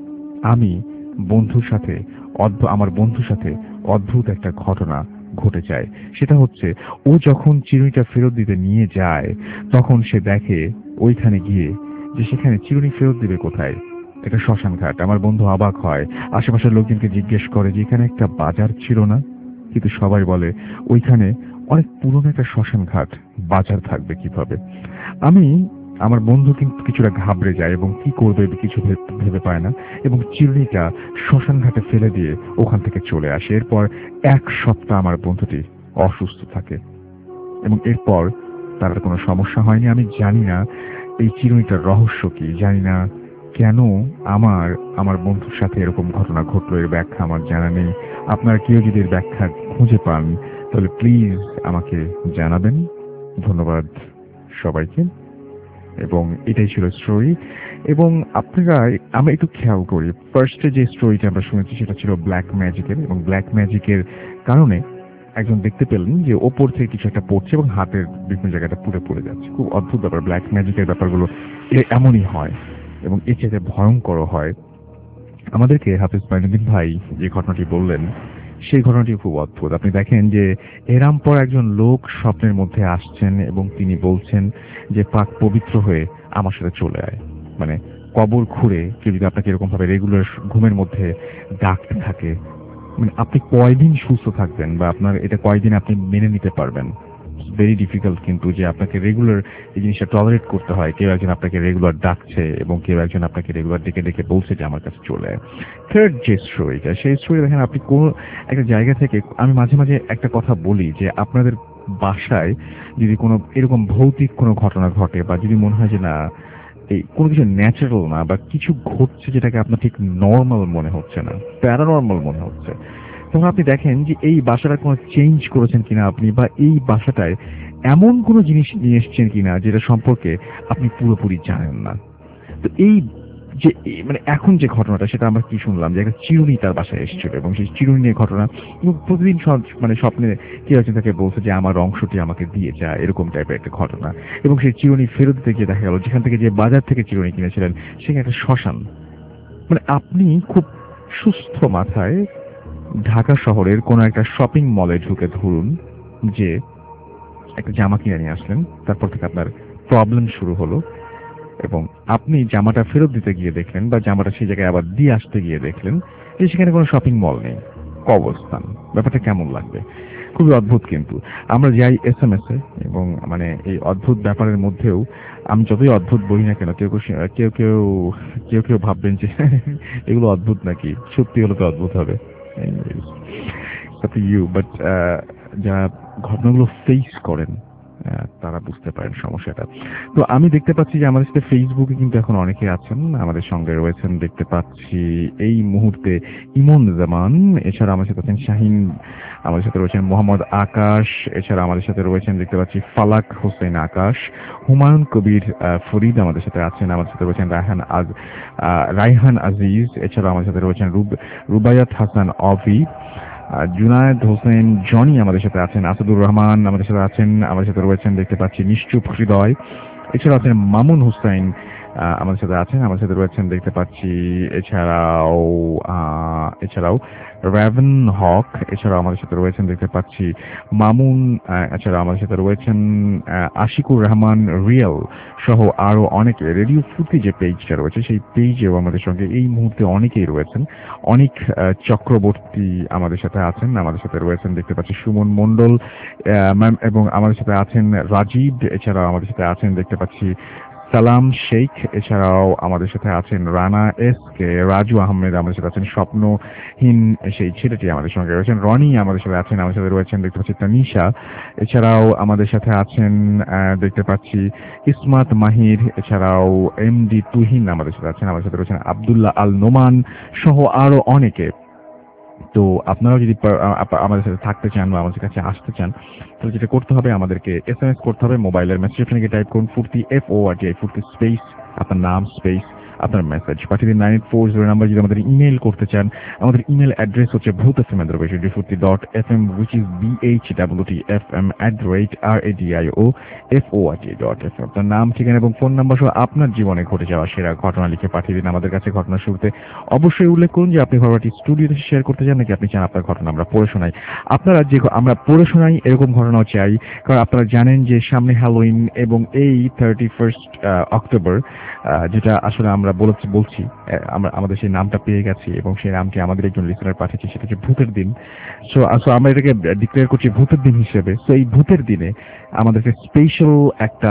B: আমি বন্ধুর সাথে আমার বন্ধুর সাথে অদ্ভুত একটা ঘটনা ঘটে যায়। সেটা হচ্ছে, ও যখন চিরুনিটা ফেরত দিতে নিয়ে যায় তখন সে দেখে ওইখানে গিয়ে যে সেখানে চিরুনি ফেরত দিবে কোথায়, এটা শ্মশান ঘাট। আমার বন্ধু অবাক হয়, আশেপাশের লোকজনকে জিজ্ঞেস করে যে এখানে একটা বাজার ছিল না, কিন্তু সবাই বলে ওইখানে অনেক পুরনো একটা শ্মশান ঘাট, বাজার থাকবে কিভাবে। আমি আমার বন্ধু কিন্তু কিছুটা ঘাবড়ে যায় এবং কি করবে কিছু ভেবে পায় না এবং চিরুনিটা শ্মশান ঘাটে ফেলে দিয়ে ওখান থেকে চলে আসে। এরপর এক সপ্তাহ আমার বন্ধুটি অসুস্থ থাকে এবং এরপর তার কোনো সমস্যা হয়নি। আমি জানি না এই চিরুনিটার রহস্য কি, জানি না কেন আমার আমার বন্ধুর সাথে এরকম ঘটনা ঘটলো, এর ব্যাখ্যা আমার জানা নেই। আপনারা কেউ যদি এর ব্যাখ্যা খুঁজে পান তাহলে প্লিজ আমাকে জানাবেন। ধন্যবাদ সবাইকে। এবং এটাই ছিল স্টোরি। এবং আপনারা আমরা একটু খেয়াল করি, ফার্স্টে যে স্টোরিটা আমরা শুনেছি সেটা ছিল ব্ল্যাক ম্যাজিকের, এবং ব্ল্যাক ম্যাজিকের কারণে একজন দেখতে পেলেন যে ওপর থেকে কিছু একটা পড়ছে এবং হাতের বিভিন্ন জায়গাটা পুড়ে পড়ে যাচ্ছে। খুব অদ্ভুত ব্যাপার। ব্ল্যাক ম্যাজিকের ব্যাপারগুলো এমনই হয় এবং এর চাইতে ভয়ঙ্কর হয়। আমাদেরকে হাফিজ মাইনুদ্দিন ভাই যে ঘটনাটি বললেন সেই ঘটনাটি খুব অদ্ভুত। আপনি দেখেন যে এরাম পর একজন লোক স্বপ্নের মধ্যে আসছেন এবং তিনি বলছেন যে পাক পবিত্র হয়ে আমার সাথে চলে আয়। মানে কবর খুঁড়ে কেউ যদি আপনাকে এরকম ভাবে রেগুলার ঘুমের মধ্যে ডাকতে থাকে, মানে আপনি কয়দিন সুস্থ থাকবেন বা আপনার এটা কয়দিন আপনি মেনে নিতে পারবেন? ভেরি ডিফিকাল্ট, কিন্তু যে আপনাকে রেগুলার এই জিনিসটা টলারেট করতে হয়। কেউ একজন আপনাকে রেগুলার ডাকছে এবং কেউ একজন আপনাকে রেগুলার ডেকে ডেকে বলছে যে আমার কাছে চলে আয়। থার্ড যে স্টোরিটা, সেই স্টোরি দেখেন আপনি কোনো একটা জায়গা থেকে, আমি মাঝে মাঝে একটা কথা বলি যে আপনাদের বাসায় যদি কোনো এরকম ভৌতিক কোনো ঘটনা ঘটে বা যদি মনে হয় যে না এই কোনো কিছু ন্যাচারাল না বা কিছু ঘটছে যেটাকে আপনার ঠিক নর্মাল মনে হচ্ছে না, প্যারানর্মাল মনে হচ্ছে, তখন আপনি দেখেন যে এই বাসাটা কোনো চেঞ্জ করেছেন কিনা আপনি, বা এই বাসাটায় এমন কোনো জিনিস নিয়ে এসছেন কিনা যেটা সম্পর্কে আপনি পুরোপুরি জানেন না। তো এই যে মানে এখন যে ঘটনাটা সেটা আমরা কি শুনলাম যে একটা চিরুনি তার বাসায় এসেছিল এবং সেই চিরুনি নিয়ে ঘটনা, এবং প্রতিদিন মানে স্বপ্নে কি হয়েছে তাকে বলছে যে আমার অংশটি আমাকে দিয়ে যায়, এরকম টাইপের একটা ঘটনা। এবং সেই চিরুনি ফেরত দিতে গিয়ে দেখা গেল যেখান থেকে যে বাজার থেকে চিরুনি কিনেছিলেন সেখানে একটা শ্মশান। মানে আপনি খুব সুস্থ মাথায় ঢাকা শহরের কোনো একটা শপিং মলে ঢুকে ধরুন যে একটা জামা কিনে নিয়ে আসলেন, তারপর থেকে আপনার প্রবলেম শুরু হলো এবং আপনি জামাটা ফেরত দিতে গিয়ে দেখলেন বা জামাটা সেই জায়গায় আবার দিয়ে আসতে গিয়ে দেখলেন যে সেখানে কোনো শপিং মল নেই, কবরস্থান। ব্যাপারটা কেমন লাগবে? খুবই অদ্ভুত। কিন্তু আমরা যাই এস এম এস এ এবং মানে এই অদ্ভুত ব্যাপারের মধ্যেও আমি যতই অদ্ভুত বলি না কেন কেউ কেউ কেউ কেউ কেউ ভাববেন যে এগুলো অদ্ভুত নাকি, সত্যি হলে তো অদ্ভুত হবে। ইউ বাট যারা ঘটনাগুলো ফেস করেন তারা বুঝতে পারেন সমস্যাটা। তো আমি দেখতে পাচ্ছি যে আমাদের সাথে ফেসবুকে কিন্তু এখন অনেকে আছেন আমাদের সঙ্গে রয়েছেন। দেখতে পাচ্ছি এই মুহূর্তে ইমন জামান, এছাড়া আমাদের সাথে আছেন শাহিন, আমাদের সাথে রয়েছেন মোহাম্মদ আকাশ, এছাড়া আমাদের সাথে রয়েছেন দেখতে পাচ্ছি ফালাক হোসেন আকাশ, হুমায়ুন কবির ফরিদ আমাদের সাথে আছেন, আমাদের সাথে রয়েছেন রায়হান আজ রায়হান আজিজ, এছাড়া আমাদের সাথে রয়েছেন রুবায়াত হাসান অভি, জুনায়েদ হোসেন জনি আমাদের সাথে আছেন, আসাদুর রহমান আমাদের সাথে আছেন, আমাদের সাথে রয়েছেন দেখতে পাচ্ছি নিশ্চুপ হৃদয়, এছাড়া আছেন মামুন হুসাইন আমাদের সাথে আছেন, আমাদের সাথে রয়েছেন দেখতে পাচ্ছি এছাড়াও এছাড়াও রেভেন হক, এছাড়াও আমাদের সাথে রয়েছেন দেখতে পাচ্ছি মামুন, এছাড়া আমাদের সাথে রয়েছেন আশিকুর রহমান রিয়েল সহ আরো অনেকে। রেডিও ফুর্তি যে পেজটা রয়েছে সেই পেজেও আমাদের সঙ্গে এই মুহূর্তে অনেকেই রয়েছেন। অনেক চক্রবর্তী আমাদের সাথে আছেন, আমাদের সাথে রয়েছেন দেখতে পাচ্ছি সুমন মন্ডল ম্যাম, এবং আমাদের সাথে আছেন রাজীব, এছাড়াও আমাদের সাথে আছেন দেখতে পাচ্ছি সালাম শেখ, এছাড়াও আমাদের সাথে আছেন রানা এস কে, রাজু আহমেদ আমাদের সাথে আছেন, স্বপ্নহীন সেই ছেলেটি আমাদের সঙ্গে রয়েছেন, রনি আমাদের সাথে আছেন, আমাদের সাথে রয়েছেন দেখতে পাচ্ছি তানিশা, এছাড়াও আমাদের সাথে আছেন দেখতে পাচ্ছি ইসমাত মাহির, এছাড়াও এম ডি তুহিন আমাদের সাথে আছেন, আমাদের সাথে রয়েছেন আব্দুল্লাহ আল নোমান সহ আরো অনেকে। তো আপনারাও যদি আমাদের সাথে থাকতে চান বা আমাদের কাছে আসতে চান তাহলে যেটা করতে হবে আমাদেরকে এস এম এস করতে হবে। মোবাইলের মেসেজ অপশনে টাইপ করুন Foorti F O R T I Foorti space আপনার নাম স্পেস আপনার মেসেজ পাঠিয়ে দিন nine eight four zero number. যদি আমাদের ইমেল করতে চান আমাদের ইমেল অ্যাড্রেস হচ্ছে ভূত এফ এম এর বেশি Foorti dot F M which is B H W T F M at the rate R A D I O F O R T dot F M. আপনার নাম ঠিকানা এবং ফোন নাম্বার সহ আপনার জীবনে ঘটে যাওয়া সেরা ঘটনা লিখে পাঠিয়ে দিন আমাদের কাছে। ঘটনা শুরুতে অবশ্যই উল্লেখ করুন যে আপনি ঘটনাটি স্টুডিওতে শেয়ার করতে চান নাকি আপনি চান আপনার ঘটনা আমরা পড়ে শোনাই। আপনারা যে আমরা পড়ে শোনাই এরকম ঘটনাও চাই, কারণ আপনারা জানেন যে সামনে হ্যালোইন এবং এই থার্টি ফার্স্ট অক্টোবর যেটা আসলে আমরা বলছি বলছি আমরা আমাদের সেই নামটা পেয়ে গেছি এবং সেই নামটি আমাদের একজন লিসেনার পাঠিয়েছে, সেটা হচ্ছে ভূতের দিন। সো সো আমরা এটাকে ডিক্লেয়ার করছি ভূতের দিন হিসেবে। সো এই ভূতের দিনে আমাদেরকে স্পেশাল একটা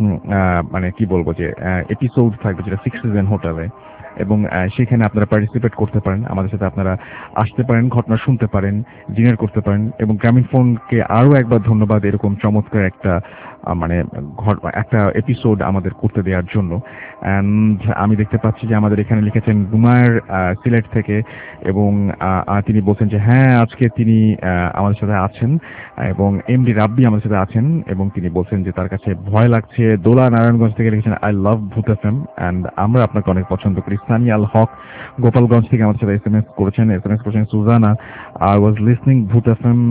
B: মানে কি বলবো যে এপিসোড থাকবে যেটা সিক্স সিজন হোটেলে, এবং সেখানে আপনারা পার্টিসিপেট করতে পারেন, আমাদের সাথে আপনারা আসতে পারেন, ঘটনা শুনতে পারেন, ডিনার করতে পারেন। এবং গ্রামীণ ফোনকে আরো একবার ধন্যবাদ এরকম চমৎকার একটা মানে একটা এপিসোড আমাদের করতে দেওয়ার জন্য। অ্যান্ড আমি দেখতে পাচ্ছি যে আমাদের এখানে লিখেছেন বুমার সিলেট থেকে, এবং তিনি বলছেন যে হ্যাঁ আজকে তিনি আমাদের সাথে আছেন, এবং এমডি রাব্বি আমাদের সাথে আছেন এবং তিনি বলছেন যে তার কাছে ভয় লাগছে। দোলা নারায়ণগঞ্জ থেকে লিখেছেন আই লাভ ভূত এফ এম অ্যান্ড আমরা আপনাকে অনেক পছন্দ করি। সানি আল হক গোপালগঞ্জ থেকে আমাদের সাথে এস এম এস করেছেন এস এম এস করেছেন Sujana, I was listening Bhoot F M.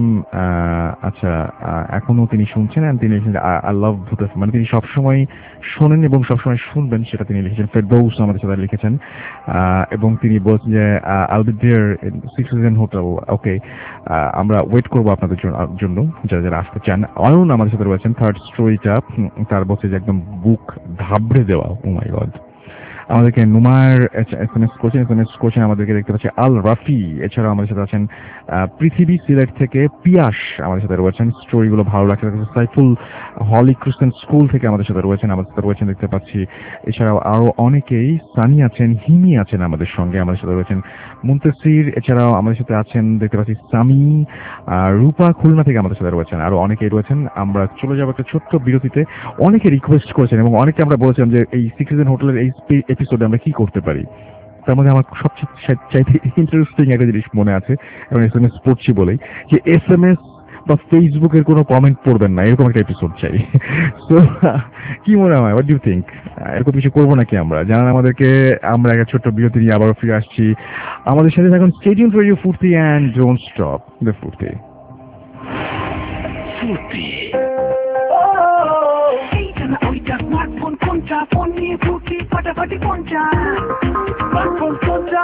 B: আচ্ছা, এখনো তিনি শুনছেন অ্যান্ড তিনি লিখেছেন আই লাভ ভূত এফ এম, মানে তিনি সবসময় শোনেন এবং সবসময় শুনবেন সেটা তিনি লিখেছেন। ফেরদৌস আমাদের সাথে লিখেছেন এবং তিনি বলছেন যে I'll be there in six season hotel. Okay, আমরা ওয়েট করবো আপনাদের জন্য যারা যারা আসতে চান। অয়ন আমাদের সাথে রয়েছেন, থার্ড স্টোরিটা তার বলছে যে একদম বুক ধাবড়ে দেওয়া। Oh my god. আমাদেরকে নুমার এস এম এস করছেন এস এম এস করছেন আমাদেরকে দেখতে পাচ্ছি আল রাফি, এছাড়াও আমাদের সাথে আছেন পৃথিবী সিলেট থেকে পিয়াস আমাদের সাথে রয়েছেন, স্টোরিগুলো ভালো লাগছে। সাইফুল হলি ক্রিস্টান স্কুল থেকে আমাদের সাথে রয়েছেন আমাদের সাথে রয়েছেন দেখতে পাচ্ছি। এছাড়াও আরো অনেকেই, সানি আছেন, হিমি আছেন আমাদের সঙ্গে, আমাদের সাথে রয়েছেন মুন্তাসির, এছাড়াও আমাদের সাথে আছেন দেখতে পাচ্ছি সামি, রূপা খুলনা থেকে আমাদের সাথে রয়েছেন, আরো অনেকেই রয়েছেন। আমরা চলে যাবো একটা ছোট্ট বিরতিতে। অনেকে রিকোয়েস্ট করেছেন এবং অনেকে আমরা বলেছিলাম যে এই সিক্স সিজন হোটেলের এই এপিসোডে আমরা কি করতে পারি। তার মধ্যে আমার সবচেয়ে চাইতে ইন্টারেস্টিং একটা জিনিস মনে আছে, এবং এস এম এস পড়ছি বলেই, যে এস এম এস বা ফেসবুকের কোনো কমেন্ট পড়বেন না, এরকম একটা এপিসোড চাই। তো কি মনে হয়, হোয়াট ডু ইউ থিঙ্ক, এরকম কিছু করবো নাকি আমরা? জানান আমাদেরকে। আমরা একটা ছোট্ট বিরতি নিয়ে আবারও ফিরে আসছি। আমাদের সাথে থাকুন, stay tuned for radio Foorti and don't stop the Foorti.
E: ফুর্তি এইটা না ওইটা, স্মার্টফোন কোনটা, ফোন নিয়ে ফুর্তি ফাটাফাটি কোনটা, স্মার্টফোন কোনটা,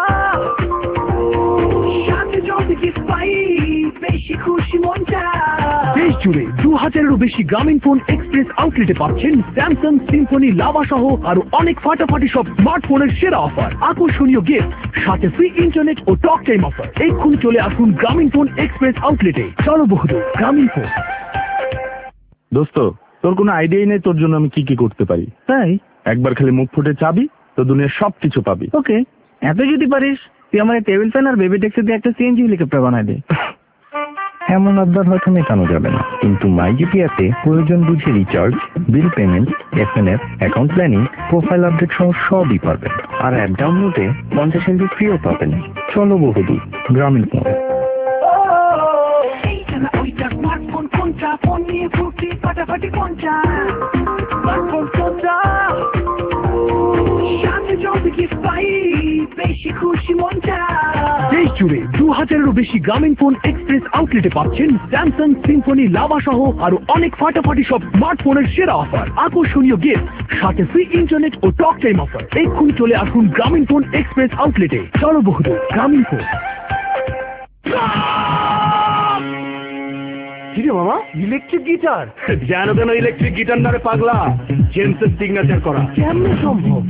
E: সাথে জলদি গিফট পাই, বেশি খুশি মনটা। দেশ জুড়ে দু হাজারেরও বেশি গ্রামীণ ফোন এক্সপ্রেস আউটলেটে পাচ্ছেন স্যামসাং সিম্ফনি লাভা সহ আরো অনেক ফাটাফাটি সব স্মার্টফোনের সেরা অফার, আকর্ষণীয় গিফট, সাথে ফ্রি ইন্টারনেট ও টক টাইম অফার। এক্ষুনি চলে আসুন গ্রামীণ ফোন এক্সপ্রেস আউটলেটে। চলো বহুদূর গ্রামীণ ফোন।
F: দোস্ত, তোর কোনো আইডিয়াই নেই তোর জন্য আমি কি কি করতে পারি। তাই একবার খালি মুখ ফুটে চাবি তো দুনিয়ার সব কিছু পাবি। ওকে, এত যদি পারিস তুই আমার টেবিল ফ্যান আর বেবি ট্যাক্সি দিয়ে একটা সিএনজি হেলিকপ্টার বানাই দে।
G: এমন আবদার হয়তো মেটানো যাবে না, কিন্তু মাইজিপিয়াতে প্রয়োজন বুঝে recharge, bill payment, S M S, account planning, profile update সহ সবই পাবেন। আর অ্যাপ ডাউনলোডে পঞ্চাশ এমবি ফ্রিও পাবেন। চলো বহুদূর গ্রামীণ ফোন।
E: স্মার্টফোন কোনটা, ফোন নিয়ে ফুর্তি ফাটাফাটি কোনটা, স্মার্টফোন কোনটা, সাথে জলদি গিফট পাই, বেশি খুশি মনটা। দেশ জুড়ে দু হাজারেরও বেশি গ্রামীণ ফোন এক্সপ্রেস আউটলেটে পাচ্ছেন স্যামসাং সিম্ফনি লাভা সহ আরো অনেক ফাটাফাটি সব স্মার্টফোনের সেরা অফার, আকর্ষণীয় গিফট, সাথে ফ্রি ইন্টারনেট ও টক টাইম অফার। এক্ষুনি চলে আসুন গ্রামীণ ফোন এক্সপ্রেস আউটলেটে। চলো বহুদূর গ্রামীণ ফোন।
H: কিরে মামা, ইলেকট্রিক গিটার? যেন কেন ইলেকট্রিক গিটার না রে পাগলা, জেমসের সিগনেচার করা। কেমনে সম্ভব?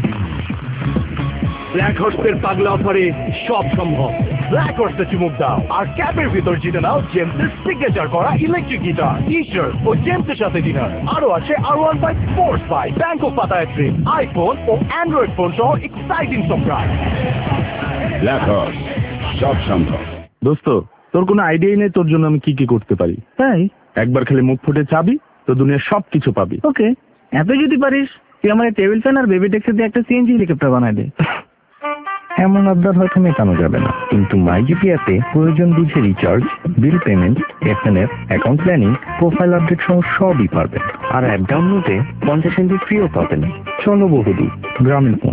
H: ব্ল্যাক হর্সের পাগলা অফারে সব সম্ভব। ব্ল্যাক হর্সে চুমুক দাও আর ক্যাপের ভিতর জিতে নাও জেমসের সিগনেচার করা ইলেকট্রিক গিটার, টি শার্ট ও জেমসের সাথে ডিনার। আরো আছে R one bike, sports bike, Bangkok Pattaya trip, iPhone ও অ্যান্ড্রয়েড ফোন সহ এক্সাইটিং সারপ্রাইজ।
F: ব্ল্যাক হর্স, সব সম্ভব। দোস্ত, তোর কোনো আইডিয়াই নেই তোর জন্য আমি কি কি করতে পারি। তাই একবার খালি মুখ ফুটে চাবি তো দুনিয়ার সব কিছু পাবি। ওকে, এত যদি পারিস তুই আমার টেবিল ফ্যান আর বেবি ট্যাক্সি দিয়ে একটা সিএনজি হেলিকপ্টার বানাই দে।
G: এমন আবদার হয়তো মেটানো যাবে না, কিন্তু মাইজিপিয়াতে প্রয়োজন বুঝে recharge, bill payment, S M S, account planning, profile update সহ সবই পাবেন। আর অ্যাপ ডাউনলোডে পঞ্চাশ এমবি ফ্রিও পাবেন। চলো বহুদূর গ্রামীণ ফোন।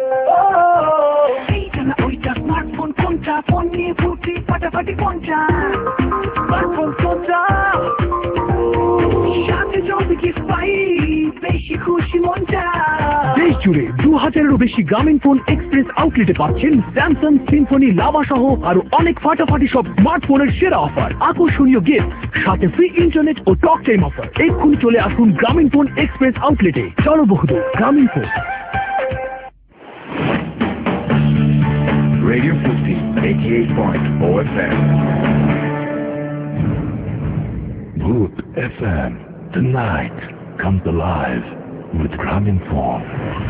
E: স্মার্টফোন কোনটা, ফোন নিয়ে ফুর্তি ফাটাফাটি কোনটা, স্মার্টফোন কোনটা, সাথে জলদি গিফট পাই, বেশি খুশি মনটা। দেশ জুড়ে দু হাজারেরও বেশি গ্রামীণ ফোন এক্সপ্রেস আউটলেটে পাচ্ছেন স্যামসাং সিম্ফনি লাভা সহ আরো অনেক ফাটাফাটি সব স্মার্টফোনের সেরা অফার, আকর্ষণীয় গিফট, সাথে ফ্রি ইন্টারনেট ও টক টাইম অফার। এক্ষুনি চলে আসুন গ্রামীণ ফোন এক্সপ্রেস আউটলেটে। চলো বহুদূর গ্রামীণ phone.
I: Radio Futi, eighty-eight point four F M. Booth F M. Tonight comes alive with Grameen Phone.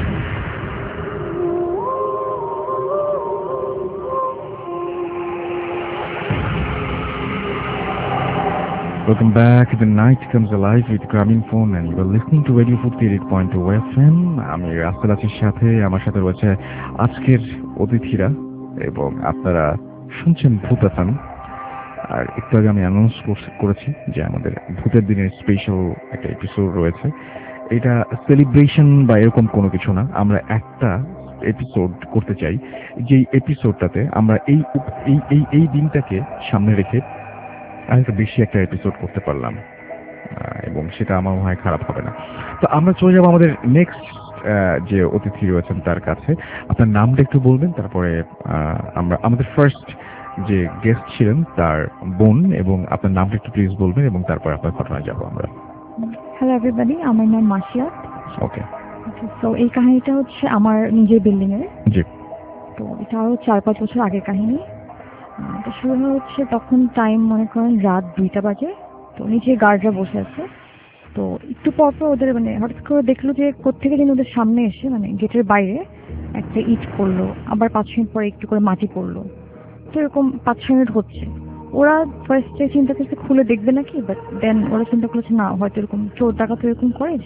B: Welcome back. The night comes alive with Grameen Phone and you are listening to Radio Futi eighty-eight point two F M. আমি রাস্তার Asir সাথে আমার সাথে রয়েছে আজকের অতিথিরা এবং আপনারা শুনছেন ভূত এফএম। আর একটু আগে আমি অ্যানাউন্স করেছি যে আমাদের ভূতের দিনের স্পেশাল একটা এপিসোড রয়েছে। এটা সেলিব্রেশন বা এরকম কোনো কিছু না, আমরা একটা এপিসোড করতে চাই যেই এপিসোডটাতে আমরা এই এই এই এই দিনটাকে সামনে রেখে আরেকটু বেশি একটা এপিসোড করতে পারলাম এবং সেটা আমার মনে হয় খারাপ হবে না। তো আমরা চলে যাবো আমাদের নেক্সট যে অতিথি রয়েছেন তার কাছে। আপনার নামটা একটু বলবেন, তারপরে আমরা আমাদের ফার্স্ট যে গেস্ট ছিলেন তার বোন, এবং আপনার নামটা একটু প্লিজ বলবেন এবং তারপর আপনার ঘটনায় যাবো আমরা।
C: হ্যালো এভরিবডি, আমার নাম মাসিয়া।
B: ওকে,
C: তো এই কাহিনীটা হচ্ছে আমার নিজের বিল্ডিং এর।
B: জি।
C: তো এটা আরো চার পাঁচ বছর আগের কাহিনী। তো শুরু হচ্ছে তখন টাইম মনে করেন রাত দুইটা বাজে। তো নিচে গার্ডরা বসে আছে। তো একটু পর পর ওদের মানে হঠাৎ করে দেখলো যে কোত্থেকে যেন ওদের সামনে এসে মানে গেটের বাইরে একটা ইট পড়লো, আবার পাঁচ মিনিট পরে একটু করে মাটি পড়লো। তো এরকম পাঁচ ছ মিনিট হচ্ছে। ওরা ফার্স্টে চিন্তা করছে খুলে দেখবে নাকি, বাট দেন ওরা চিন্তা করেছে না, হয়তো এরকম চোর ডাকাত এরকম করে যে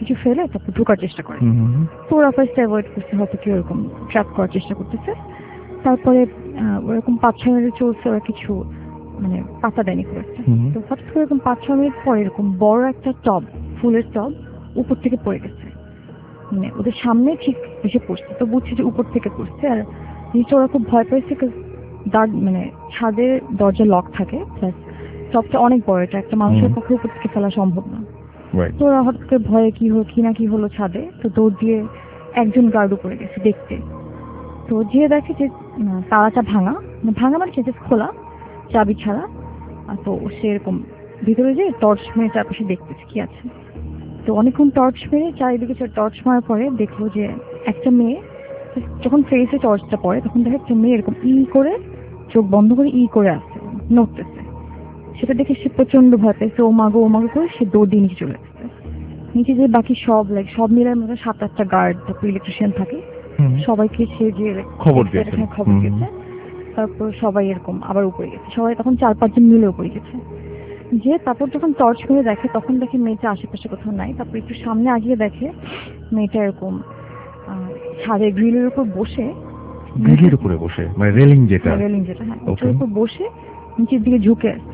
C: কিছু ফেলে তারপর ঢোকার চেষ্টা করে। তো ওরা ফার্স্ট অ্যাভয়েড করছে, হয়তো কেউ এরকম ট্র্যাপ করার চেষ্টা করতেছে। তারপরে ওরকম পাঁচ ছয় মিনিট চলছে, ওরা কিছু মানে পাতা দেয়নি খুব একটা। তো হঠাৎ করে এরকম পাঁচ ছয় মিনিট পরে এরকম বড় একটা টব, ফুলের টব উপর থেকে পড়ে গেছে, মানে ওদের সামনে ঠিক এসে পড়ছে। তো বুঝছে যে উপর থেকে পড়ছে। আর নিচে ওরা খুব ভয় পেয়েছে, মানে ছাদের দরজা লক থাকে, প্লাস টবটা অনেক বড়, এটা একটা মানুষের পক্ষে উপর থেকে ফেলা সম্ভব না। তো ওরা হঠাৎ করে ভয়ে কি হলো কি না কি হলো ছাদে, তো দৌড় দিয়ে একজন গার্ড উপরে গেছে দেখতে। তো যে দেখে যে তালাটা ভাঙা, ভাঙা মানে সেটা খোলা, চাবি ছাড়া। তো সে এরকম ভিতরে যে টর্চ মেরে চারপাশে দেখতেছে কি আছে। তো অনেকক্ষণ টর্চ মেরে চারিদিকে টর্চ মারার পরে দেখলো যে একটা মেয়ে, যখন ফেসে টর্চটা পড়ে তখন দেখে একটা মেয়ে এরকম ই করে চোখ বন্ধ করে ই করে আসছে, নড়তেছে। সেটা দেখে সে প্রচন্ড ভয় পেয়েছে, ও মাগো ও মাগো করে সে দৌড় দিয়ে নিচে চলে আসছে। নিচে যে বাকি সব লাইক সব মিলে মতো সাত আটটা গার্ড, তারপর ইলেকট্রিশিয়ান থাকে, সবাইকে সে যে
B: খবর দিয়েছে
C: খবর দিয়েছে। তারপর সবাই এরকম আবার উপরে গেছে, সবাই তখন চার পাঁচজন মিলে উপরে গেছে। যে তারপর যখন টর্চ করে দেখে তখন দেখে মেয়েটা আশেপাশে কোথাও নাই। তারপর একটু সামনে আগিয়ে দেখে মেয়েটা এরকম ছাদের গ্রিলের উপর বসে,
B: গ্রিলের উপরে বসে মানে রেলিং যেটা
C: রেলিং যেটা হ্যাঁ ওটার উপর বসে নিচের দিকে ঝুঁকে আসছে।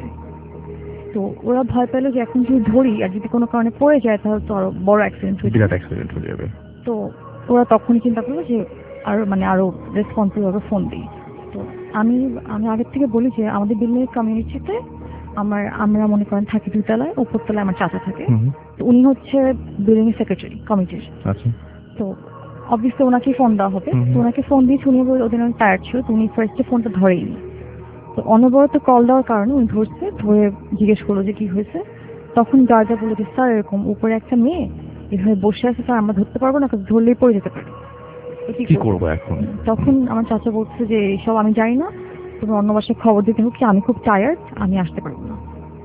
C: তো ওরা ভয় পেলো যে এখন যদি ধরি আর যদি কোনো কারণে পড়ে যায় তাহলে তো আরো বড় অ্যাক্সিডেন্ট হয়ে
B: বিরাট অ্যাক্সিডেন্ট হয়ে যাবে।
C: তো ওরা তখনই চিন্তা করলো যে আরো মানে আরো রেসপন্সিবল ভাবে ফোন দিই। তো আমি আমি আগের থেকে বলি যে আমাদের বিল্ডিং এর কমিউনিটিতে আমার আমরা মনে করেন থাকি দুতলায়, উপরতলায় আমার চাচা থাকে। তো উনি হচ্ছে বিল্ডিং এর সেক্রেটারি কমিটির।
B: আচ্ছা।
C: তো অবভিয়াসলি ওনাকে ফোন দেওয়া হবে। তো ওনাকে ফোন দিয়েছে, উনি ওদের অনেক টায়ার্ড ছিল, তো উনি ফার্স্টে ফোনটা ধরেইনি। তো অনবরত কল দেওয়ার কারণে উনি ধরছে, ধরে জিজ্ঞেস করলো যে কি হয়েছে। তখন গার্ডা বললো যে স্যার এরকম উপরে একটা মেয়ে এভাবে বসে আছে স্যার, আমরা ধরতে পারবো না, ধরলেই পড়ে যেতে পারে,
B: কি করবো এখন।
C: তখন আমার চাচা বলছে যে এইসব আমি জানি না, তুমি অন্য বাসায় খবর দিতে হোক, আমি খুব টায়ার্ড, আমি আসতে পারবো না।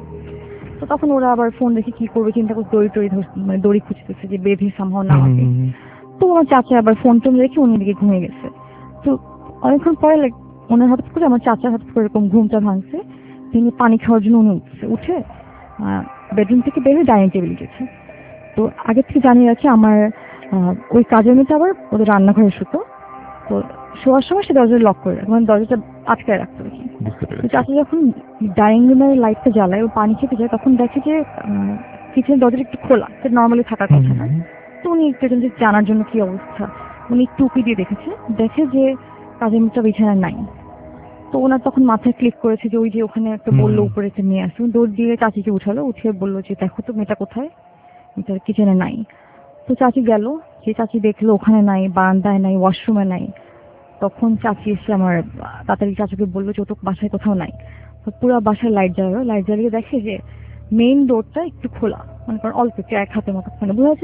C: তো তখন ওরা আবার ফোন দেখে কি করবে চিন্তা করে দড়ি টড়ি মানে দড়ি খুঁজতেছে যে বেঁধে সামহাও না হবে। তো আমার চাচা আবার ফোন টোন রেখে উনি দিকে ঘুমিয়ে গেছে। তো অনেকক্ষণ পরে ওনার হঠাৎ করে আমার চাচা হঠাৎ করে এরকম ঘুমটা ভাঙছে, তিনি পানি খাওয়ার জন্য উনি উঠছে, উঠে বেডরুম থেকে বের হয়ে ডাইনিং টেবিল গেছে। তো আগে থেকে জানিয়ে রাখি আমার ওই কাজের মেয়েটা আবার ওদের রান্নাঘরে শুতো। তো শোয়ার সময় সে দরজা লক করে রাখে, মানে দরজাটা আটকায় রাখতে দেখি। চাচা যখন ডাইনিং রুমের লাইটটা জ্বালায় ও পানি খেতে যায় তখন দেখে যে কিচেনের দরজাটা একটু খোলা, সেটা নর্মালি থাকার কথা না। তো উনি একটু জানার জন্য কি অবস্থা উনি একটু উঁকি দিয়ে দেখেছে, দেখে যে কাজের মেয়েটা বিছানায় নাই। তো ওনার তখন মাথায় ক্লিক করেছে যে ওই যে ওখানে একটা বললো উপরে নিয়ে আসুন, দৌড় দিয়ে চাচিকে উঠালো, উঠে বললো যে দেখো তো মেয়েটা কোথায়, মেয়েটার কিচেনে নাই। তো চাচি গেল, যে চাচি দেখলো ওখানে নাই, বারান্দায় নাই, ওয়াশরুমে নাই। তখন চাচি এসে আমার তাড়াতাড়ি চাচুকে বললো যে ও তো বাসায় কোথাও নাই। তো পুরো বাসায় লাইট জ্বালালো, লাইট জ্বালিয়ে দেখে যে মেইন ডোরটা একটু খোলা, মানে অল্প একটু এক হাতের মতো, মানে বোঝা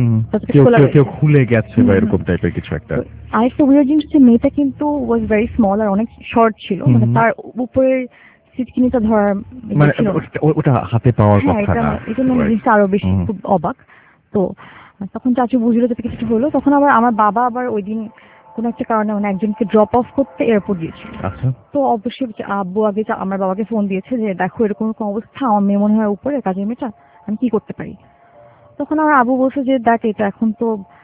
C: যাচ্ছে
B: খুলে গেছে বা এরকম টাইপের কিছু একটা।
C: আরেকটা উইয়ার্ড জিনিস হচ্ছে মেয়েটা কিন্তু ওয়াজ ভেরি স্মল আর অনেক শর্ট ছিল, মানে তার উপরে সিটকিনিটা ধরার
B: মানে ওটা হাতে পাওয়ার কথা না,
C: এই জন্য জিনিসটা আরো বেশি খুব অবাক। তো তখন চাচু বুঝলো যে কিছু হলো। তখন আবার আমার বাবা আবার ওই দিন কোন একটা কারণে মানে একজনকে ড্রপ অফ করতে এয়ারপোর্ট দিয়েছিল। তো অবশ্যই আব্বু আগে আমার বাবাকে ফোন দিয়েছে যে দেখো এরকম কোন অবস্থা, আমার মেয়ে মনে হয় উপরে কাজের মেয়েটা, আমি কি করতে পারি। তখন আমার আব্বু বলছে যে দেখ এটা এখন তো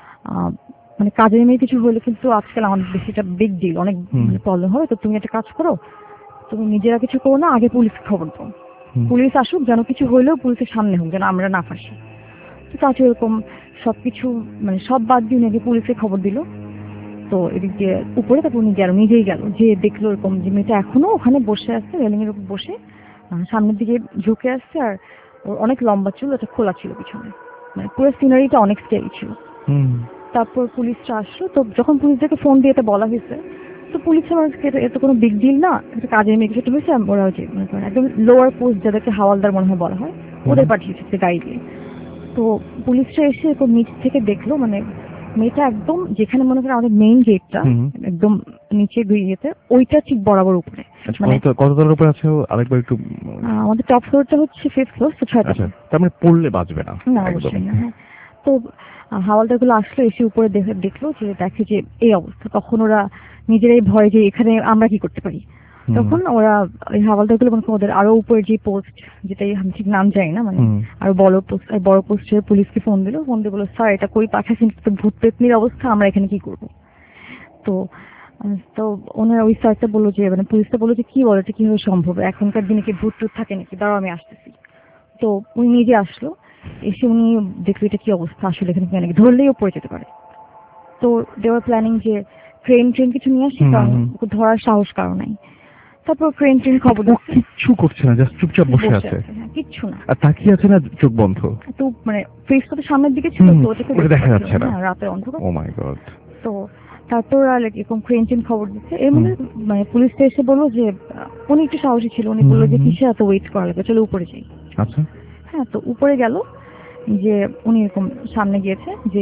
C: মানে কাজের মেয়ে কিছু হলে কিন্তু আজকাল আমাদের দেশে এটা বিগ ডিল, অনেক প্রবলেম হবে। তো তুমি একটা কাজ করো, তুমি নিজেরা কিছু করো না, আগে পুলিশকে খবর দাও, পুলিশ আসুক, যেন কিছু হইলেও পুলিশের সামনে হোক, যেন আমরা না ফাঁসি। তো চাচু এরকম সবকিছু মানে সব বাদ দিয়ে নাকি পুলিশে খবর দিল। তো এদিক দিয়ে উপরে তারপর উনি গেল, নিজেই গেল, যে দেখলো এরকম যে মেয়েটা এখনো ওখানে বসে আছে, রেলিং এর উপর বসে সামনের দিকে ঝুঁকে আসছে, আর ওর অনেক লম্বা চুল, ওটা খোলা ছিল পিছনে, মানে পুরো সিনারিটা অনেক স্কেরি ছিল। তারপর পুলিশরা আসলো। তো যখন পুলিশদেরকে ফোন দিয়ে এটা বলা হয়েছে, তো পুলিশের মানুষকে এটা কোনো বিগ ডিল না, এটা কাজের মেয়ে কিছু হয়েছে, ওরা হচ্ছে মনে করেন একদম লোয়ার পোস্ট যাদেরকে হাওয়ালদার মনে হয় বলা হয়, ওদের পাঠিয়েছে গাড়ি দিয়ে। তো পুলিশরা এসে এরকম নিচ থেকে দেখলো, মানে মেয়েটা একদম যেখানে মনে করেন আমাদের মেইন গেটটা একদম নিচে গিয়েছে, ওইটা ঠিক বরাবর উপরে।
B: মানে কত তলার উপরে আছে আরেকবার একটু?
C: আমাদের টপ ফ্লোরটা হচ্ছে ফিফথ ফ্লোর, তো ছয় তলা।
B: তার মানে পড়লে বাঁচবে না?
C: না, অবশ্যই না। তো হাওয়ালদার গুলো আসলো, এসে উপরে দেখে দেখলো যে দেখে যে এই অবস্থা। তখন ওরা নিজেরাই ভয় যে এখানে আমরা কি করতে পারি। তখন ওরা ওই হাওয়ালদার গুলো ওদের আরো উপরে যে পোস্ট, যেটাই আমি ঠিক নাম জানি না, মানে আরো বড় পোস্ট, বড় পোস্টের পুলিশকে ফোন দিল, ফোন দিয়ে বললো স্যার এটা কই পাঠাচ্ছেন, তো ভূত পেতনির অবস্থা, আমরা এখানে কি করবো। তো তো ওনার ওই স্যারটা বললো যে, মানে পুলিশটা বললো যে কি বলো এটা কিভাবে সম্ভব, এখনকার দিনে কি ভূত টুত থাকে নাকি, দাঁড়াও আমি আসতেছি। তো উনি নিজে আসলো, এসে উনি দেখলো এটা কি অবস্থা, আসলে এখানে নাকি ধরলেই ও পড়ে যেতে পারে। তো দেওয়ার প্ল্যানিং যে ট্রেন ট্রেন কিছু নিয়ে আসি, কারণ ওকে ধরার সাহস কারো নাই। তারপর ট্রেন ট্রেন খবর
B: কিচ্ছু করছে না, জাস্ট চুপচাপ বসে আছে,
C: কিচ্ছু না,
B: আর তাকিয়ে আছে না, চোখ বন্ধ।
C: তো মানে ফেসটা তো সামনের দিকে ছিল, তো ওটাকে
B: দেখা যাচ্ছে না,
C: রাতের অন্ধকার।
B: Oh my god.
C: তো তারপর এরকম ট্রেন ট্রেন খবর দিচ্ছে, এর মধ্যে মানে পুলিশটা এসে বললো যে উনি একটু সাহসী ছিল, উনি বললো যে কিসে এত ওয়েট করা লাগবে, চলো উপরে যাই।
B: আচ্ছা,
C: হ্যাঁ, তো উপরে গেল, যে উনি এরকম সামনে গিয়েছে, যে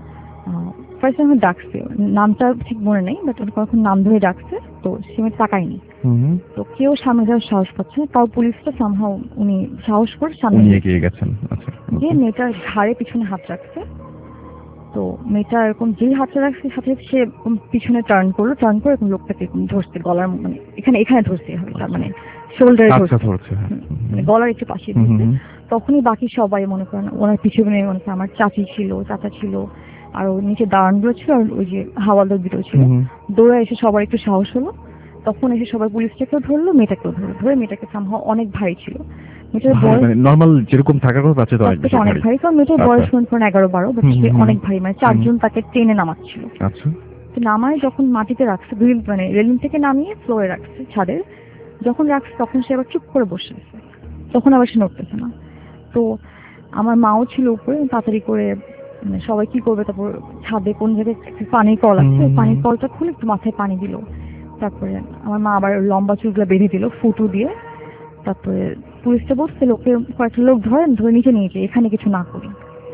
C: ফার্স্ট টাইম ডাকছে, নামটা ঠিক মনে নেই, বাট কখন নাম ধরে ডাকছে, তো সে তাকায়নি। তো কেউ সামনে যাওয়ার সাহস পাচ্ছে না, তাও পুলিশটা সামহাও উনি সাহস করে সামনে
B: এগিয়ে গেছেন। আচ্ছা,
C: যে মেয়েটার ঘাড়ে পিছনে হাত রাখছে, তো মেয়েটা এরকম যেই হাতটা রাখছে সাথে সে পিছনে টার্ন করলো, টার্ন করে এরকম লোকটাকে এরকম ধরছে গলার, মানে এখানে এখানে ধরছে হবে, তার মানে শোল্ডারে ধরছে, মানে গলার একটু পাশে ধরছে। তখনই বাকি সবাই মনে করেন ওনার পিছনে, মনে করেন আমার চাচি ছিল, চাচা ছিল, আর ওর নিচে দাঁড়ানগুলো ছিল, আর ওই যে হাওয়ালদার দুটো ছিল, দৌড়ে এসে সবার একটু সাহস হলো, তখন এসে সবাই পুলিশটাকেও ধরলো, মেয়েটাকেও ধরলো, ধরে মেয়েটাকে সামহাও অনেক ভারী ছিল, মেয়েটার বয়স
B: নরমাল যেরকম থাকার কথা তার চেয়ে অনেক বেশি
C: অনেক ভারী, কারণ মেয়েটার বয়স মনে করেন এগারো বারো, বাট সে অনেক ভারী, মানে চারজন তাকে টেনে নামাচ্ছিল।
B: আচ্ছা,
C: তো নামায় যখন মাটিতে রাখছে, মানে রেলিং থেকে নামিয়ে ফ্লোরে রাখছে ছাদের, যখন রাখছে তখন সে আবার চুপ করে বসে আছে, তখন আবার সে নড়তেছে না। তো আমার মাও ছিল উপরে, তাড়াতাড়ি করে মানে সবাই কি করবে, তারপর ছাদে কোন জায়গায় পানির কল আছে, পানির কলটা খুলে একটু মাথায় পানি দিল, তারপরে আমার মা আবার লম্বা চুলগুলা বেঁধে দিল ফুটু দিয়ে, তারপরে পুলিশটা বলছে লোকে কয়েকটা লোক ধরেন, ধরে নিচে নিয়ে যায়, এখানে কিছু না করি।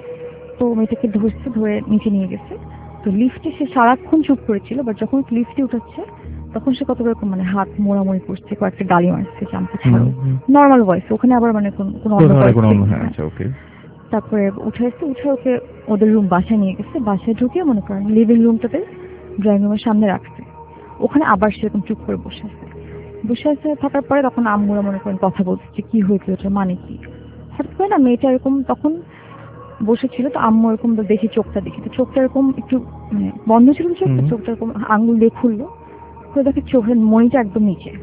C: তো মেয়েটাকে ধরছে, ধরে নিচে নিয়ে গেছে। তো লিফটে সে সারাক্ষণ চুপ করেছিল, বাট যখন লিফটে উঠাচ্ছে তখন সে কত রকম মানে হাত মোড়ামুড়ি করছে, কয়েকটা গালি মারছে, চামচে ছাড়ো, নর্মাল ভয়েস, ওখানে আবার মানে কোনো অন্য ভয়েস। তারপরে উঠে এসে উঠে ওকে ওদের রুম বাসায় নিয়ে গেছে, বাসায় ঢুকে মনে করেন লিভিং রুমটাতে ড্রয়িং রুমের সামনে রাখছে, ওখানে আবার সেরকম চুপ করে বসে আছে। বসে আছে থাকার পরে তখন আম্মুরা মনে করেন কথা বলছে যে কি হয়েছে, ওটা মানে কি, হঠাৎ করে না মেয়েটা এরকম তখন বসেছিল, তো আম্মু এরকম দেখি চোখটা দেখি, তো চোখটা এরকম একটু মানে বন্ধ ছিল, চোখটা চোখটা এরকম আঙ্গুল দিয়ে খুললো, করে দেখে চোখের মনিটা একদম নিচে,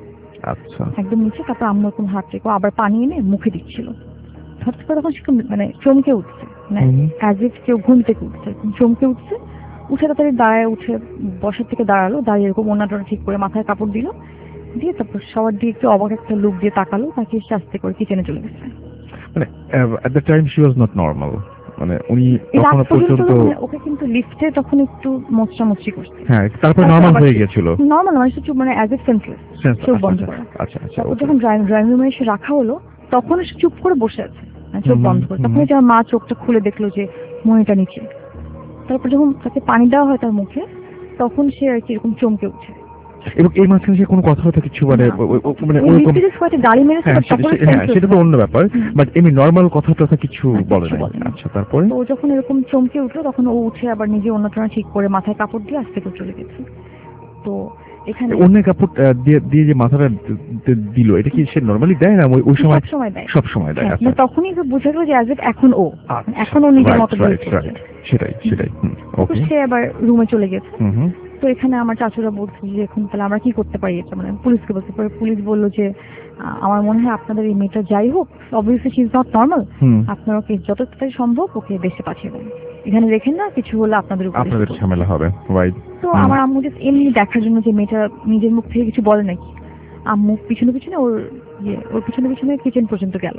B: আচ্ছা
C: একদম নিচে। তারপর আম্মু এরকম হাত রেখে আবার পানি এনে মুখে দিচ্ছিল, হঠাৎ করে তখন সে মানে চমকে উঠছে, মানে অ্যাজ ইফ কেউ ঘুম থেকে উঠছে, চমকে উঠছে, উঠে তাড়াতাড়ি দাঁড়ায়, উঠে বসার থেকে দাঁড়ালো, দাঁড়িয়ে এরকম ওনাটা ঠিক করে মাথায় কাপড় দিল, দিয়ে তারপর সবার দিয়ে একটু অবাক একটা লুক দিয়ে তাকালো, তাকে আস্তে করে কিচেনে চলে গেছে।
B: মানে at the time she was not normal, মানে উনি তখন পর্যন্ত
C: ওকে কিন্তু লিফটে তখন একটু মোচড়া মোচড়ি করছে,
B: হ্যাঁ, তারপর নরমাল হয়ে গিয়েছিল,
C: নরমাল মানে একটু মানে অ্যাজ ইফ সেন্সলেস, চোখ বন্ধ করা।
B: আচ্ছা আচ্ছা,
C: তারপর যখন ড্রয়িং ড্রয়িং রুমে এসে রাখা হলো তখন সে চুপ করে বসে আছে, চোখ বন্ধ করে। তখন যখন মা চোখটা খুলে দেখলো যে মনিটা নিচে, তারপর যখন তাকে পানি দেওয়া হয় তার মুখে, তখন সে আর কি এরকম চমকে উঠে,
B: এবং এই মাঝখানে সে কোনো কথা হতো কিছু, মানে মানে ওরকম
C: গালি মেরেছে,
B: সেটা তো অন্য ব্যাপার, বাট এমনি নর্মাল কথা টথা কিছু বলে না। আচ্ছা, তারপরে
C: ও যখন এরকম চমকে উঠলো তখন ও উঠে আবার নিজে অন্যটা ঠিক করে মাথায় কাপড় দিয়ে আস্তে করে চলে গেছে। তো এখানে
B: অন্য কাপড় দিয়ে যে মাথাটা দিল, এটা কি সে নরমালি দেয় না ওই সময়? সব সময় দেয়। আচ্ছা,
C: তখনই বোঝা গেল যে অ্যাজ ইট এখন ও এখন ও নিজের মতো
B: সেটাই সেটাই ওকে,
C: সে আবার রুমে চলে গেছে। তো এখানে আমার চাচুরা বলছে যে এখন তাহলে আমরা কি করতে পারি, এটা মানে পুলিশকে বলতে পারে। পুলিশ বললো যে আমার মনে হয় আপনাদের এই মেয়েটা যাই হোক, obviously she is not normal, আপনারা ওকে যত তাড়াতাড়ি সম্ভব ওকে দেশে পাঠিয়ে দেন, এখানে দেখেন না কিছু হলে আপনাদের
B: আপনাদের ঝামেলা হবে।
C: তো আমার আম্মু জাস্ট এমনি দেখার জন্য যে মেয়েটা নিজের মুখ থেকে কিছু বলে নাকি, আম্মু পিছনে পিছনে ওর ইয়ে ওর পিছনে পিছনে কিচেন পর্যন্ত গেল,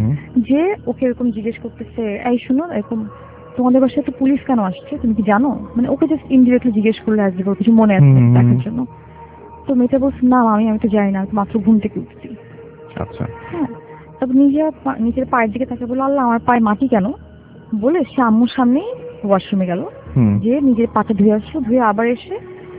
C: যে ওকে এরকম জিজ্ঞেস করতেছে এই শুনো এরকম তোমাদের বাসায় তো পুলিশ কেন আসছে, তুমি কি জানো, মানে ওকে জাস্ট ইনডিরেক্টলি জিজ্ঞেস করলে আসবে ওর কিছু মনে আছে দেখার জন্য। তো মেয়েটা বলছে না আমি আমি তো জানি না, মাত্র ঘুম থেকে উঠছি।
B: আচ্ছা,
C: হ্যাঁ, তারপর নিজের নিজের পায়ের দিকে তাকে বললো আল্লাহ আমার পায়ে মাটি কেন, বলে সে আম্মুর সামনেই ওয়াশরুমে গেল, যে নিজের পাটা ধুয়ে আসলো, ধুয়ে আবার এসে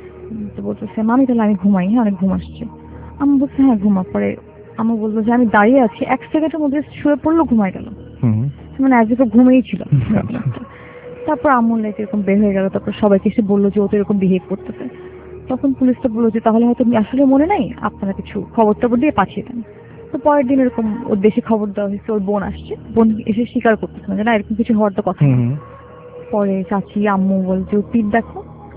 C: তো বলতেছে মামি তাহলে আমি ঘুমাই, হ্যাঁ অনেক ঘুম আসছে। আম্মু বলছে হ্যাঁ ঘুমা। পরে আম্মু বললো যে আমি দাঁড়িয়ে আছি, এক সেকেন্ডের মধ্যে শুয়ে পড়লো, ঘুমাই গেল, মানে আজ ঘুমিয়েই ছিল। তারপর আম্মুর লাইক এরকম বের হয়ে গেল, তারপর সবাইকে এসে বললো যে ও তো এরকম বিহেভ করতেছে। তখন পুলিশটা বললো যে তাহলে হয়তো আসলে মনে নাই, আপনারা কিছু খবর টবর দিয়ে পাঠিয়ে দেন। তো পরের দিন এরকম ওর দেশে খবর দেওয়া হয়েছে, ওর বোন আসছে, বোন এসে স্বীকার করতেছে না যে না এরকম কিছু হওয়ার তো কথা না। পরে চাচি আম্মু বলছে ওর পিঠ দেখো,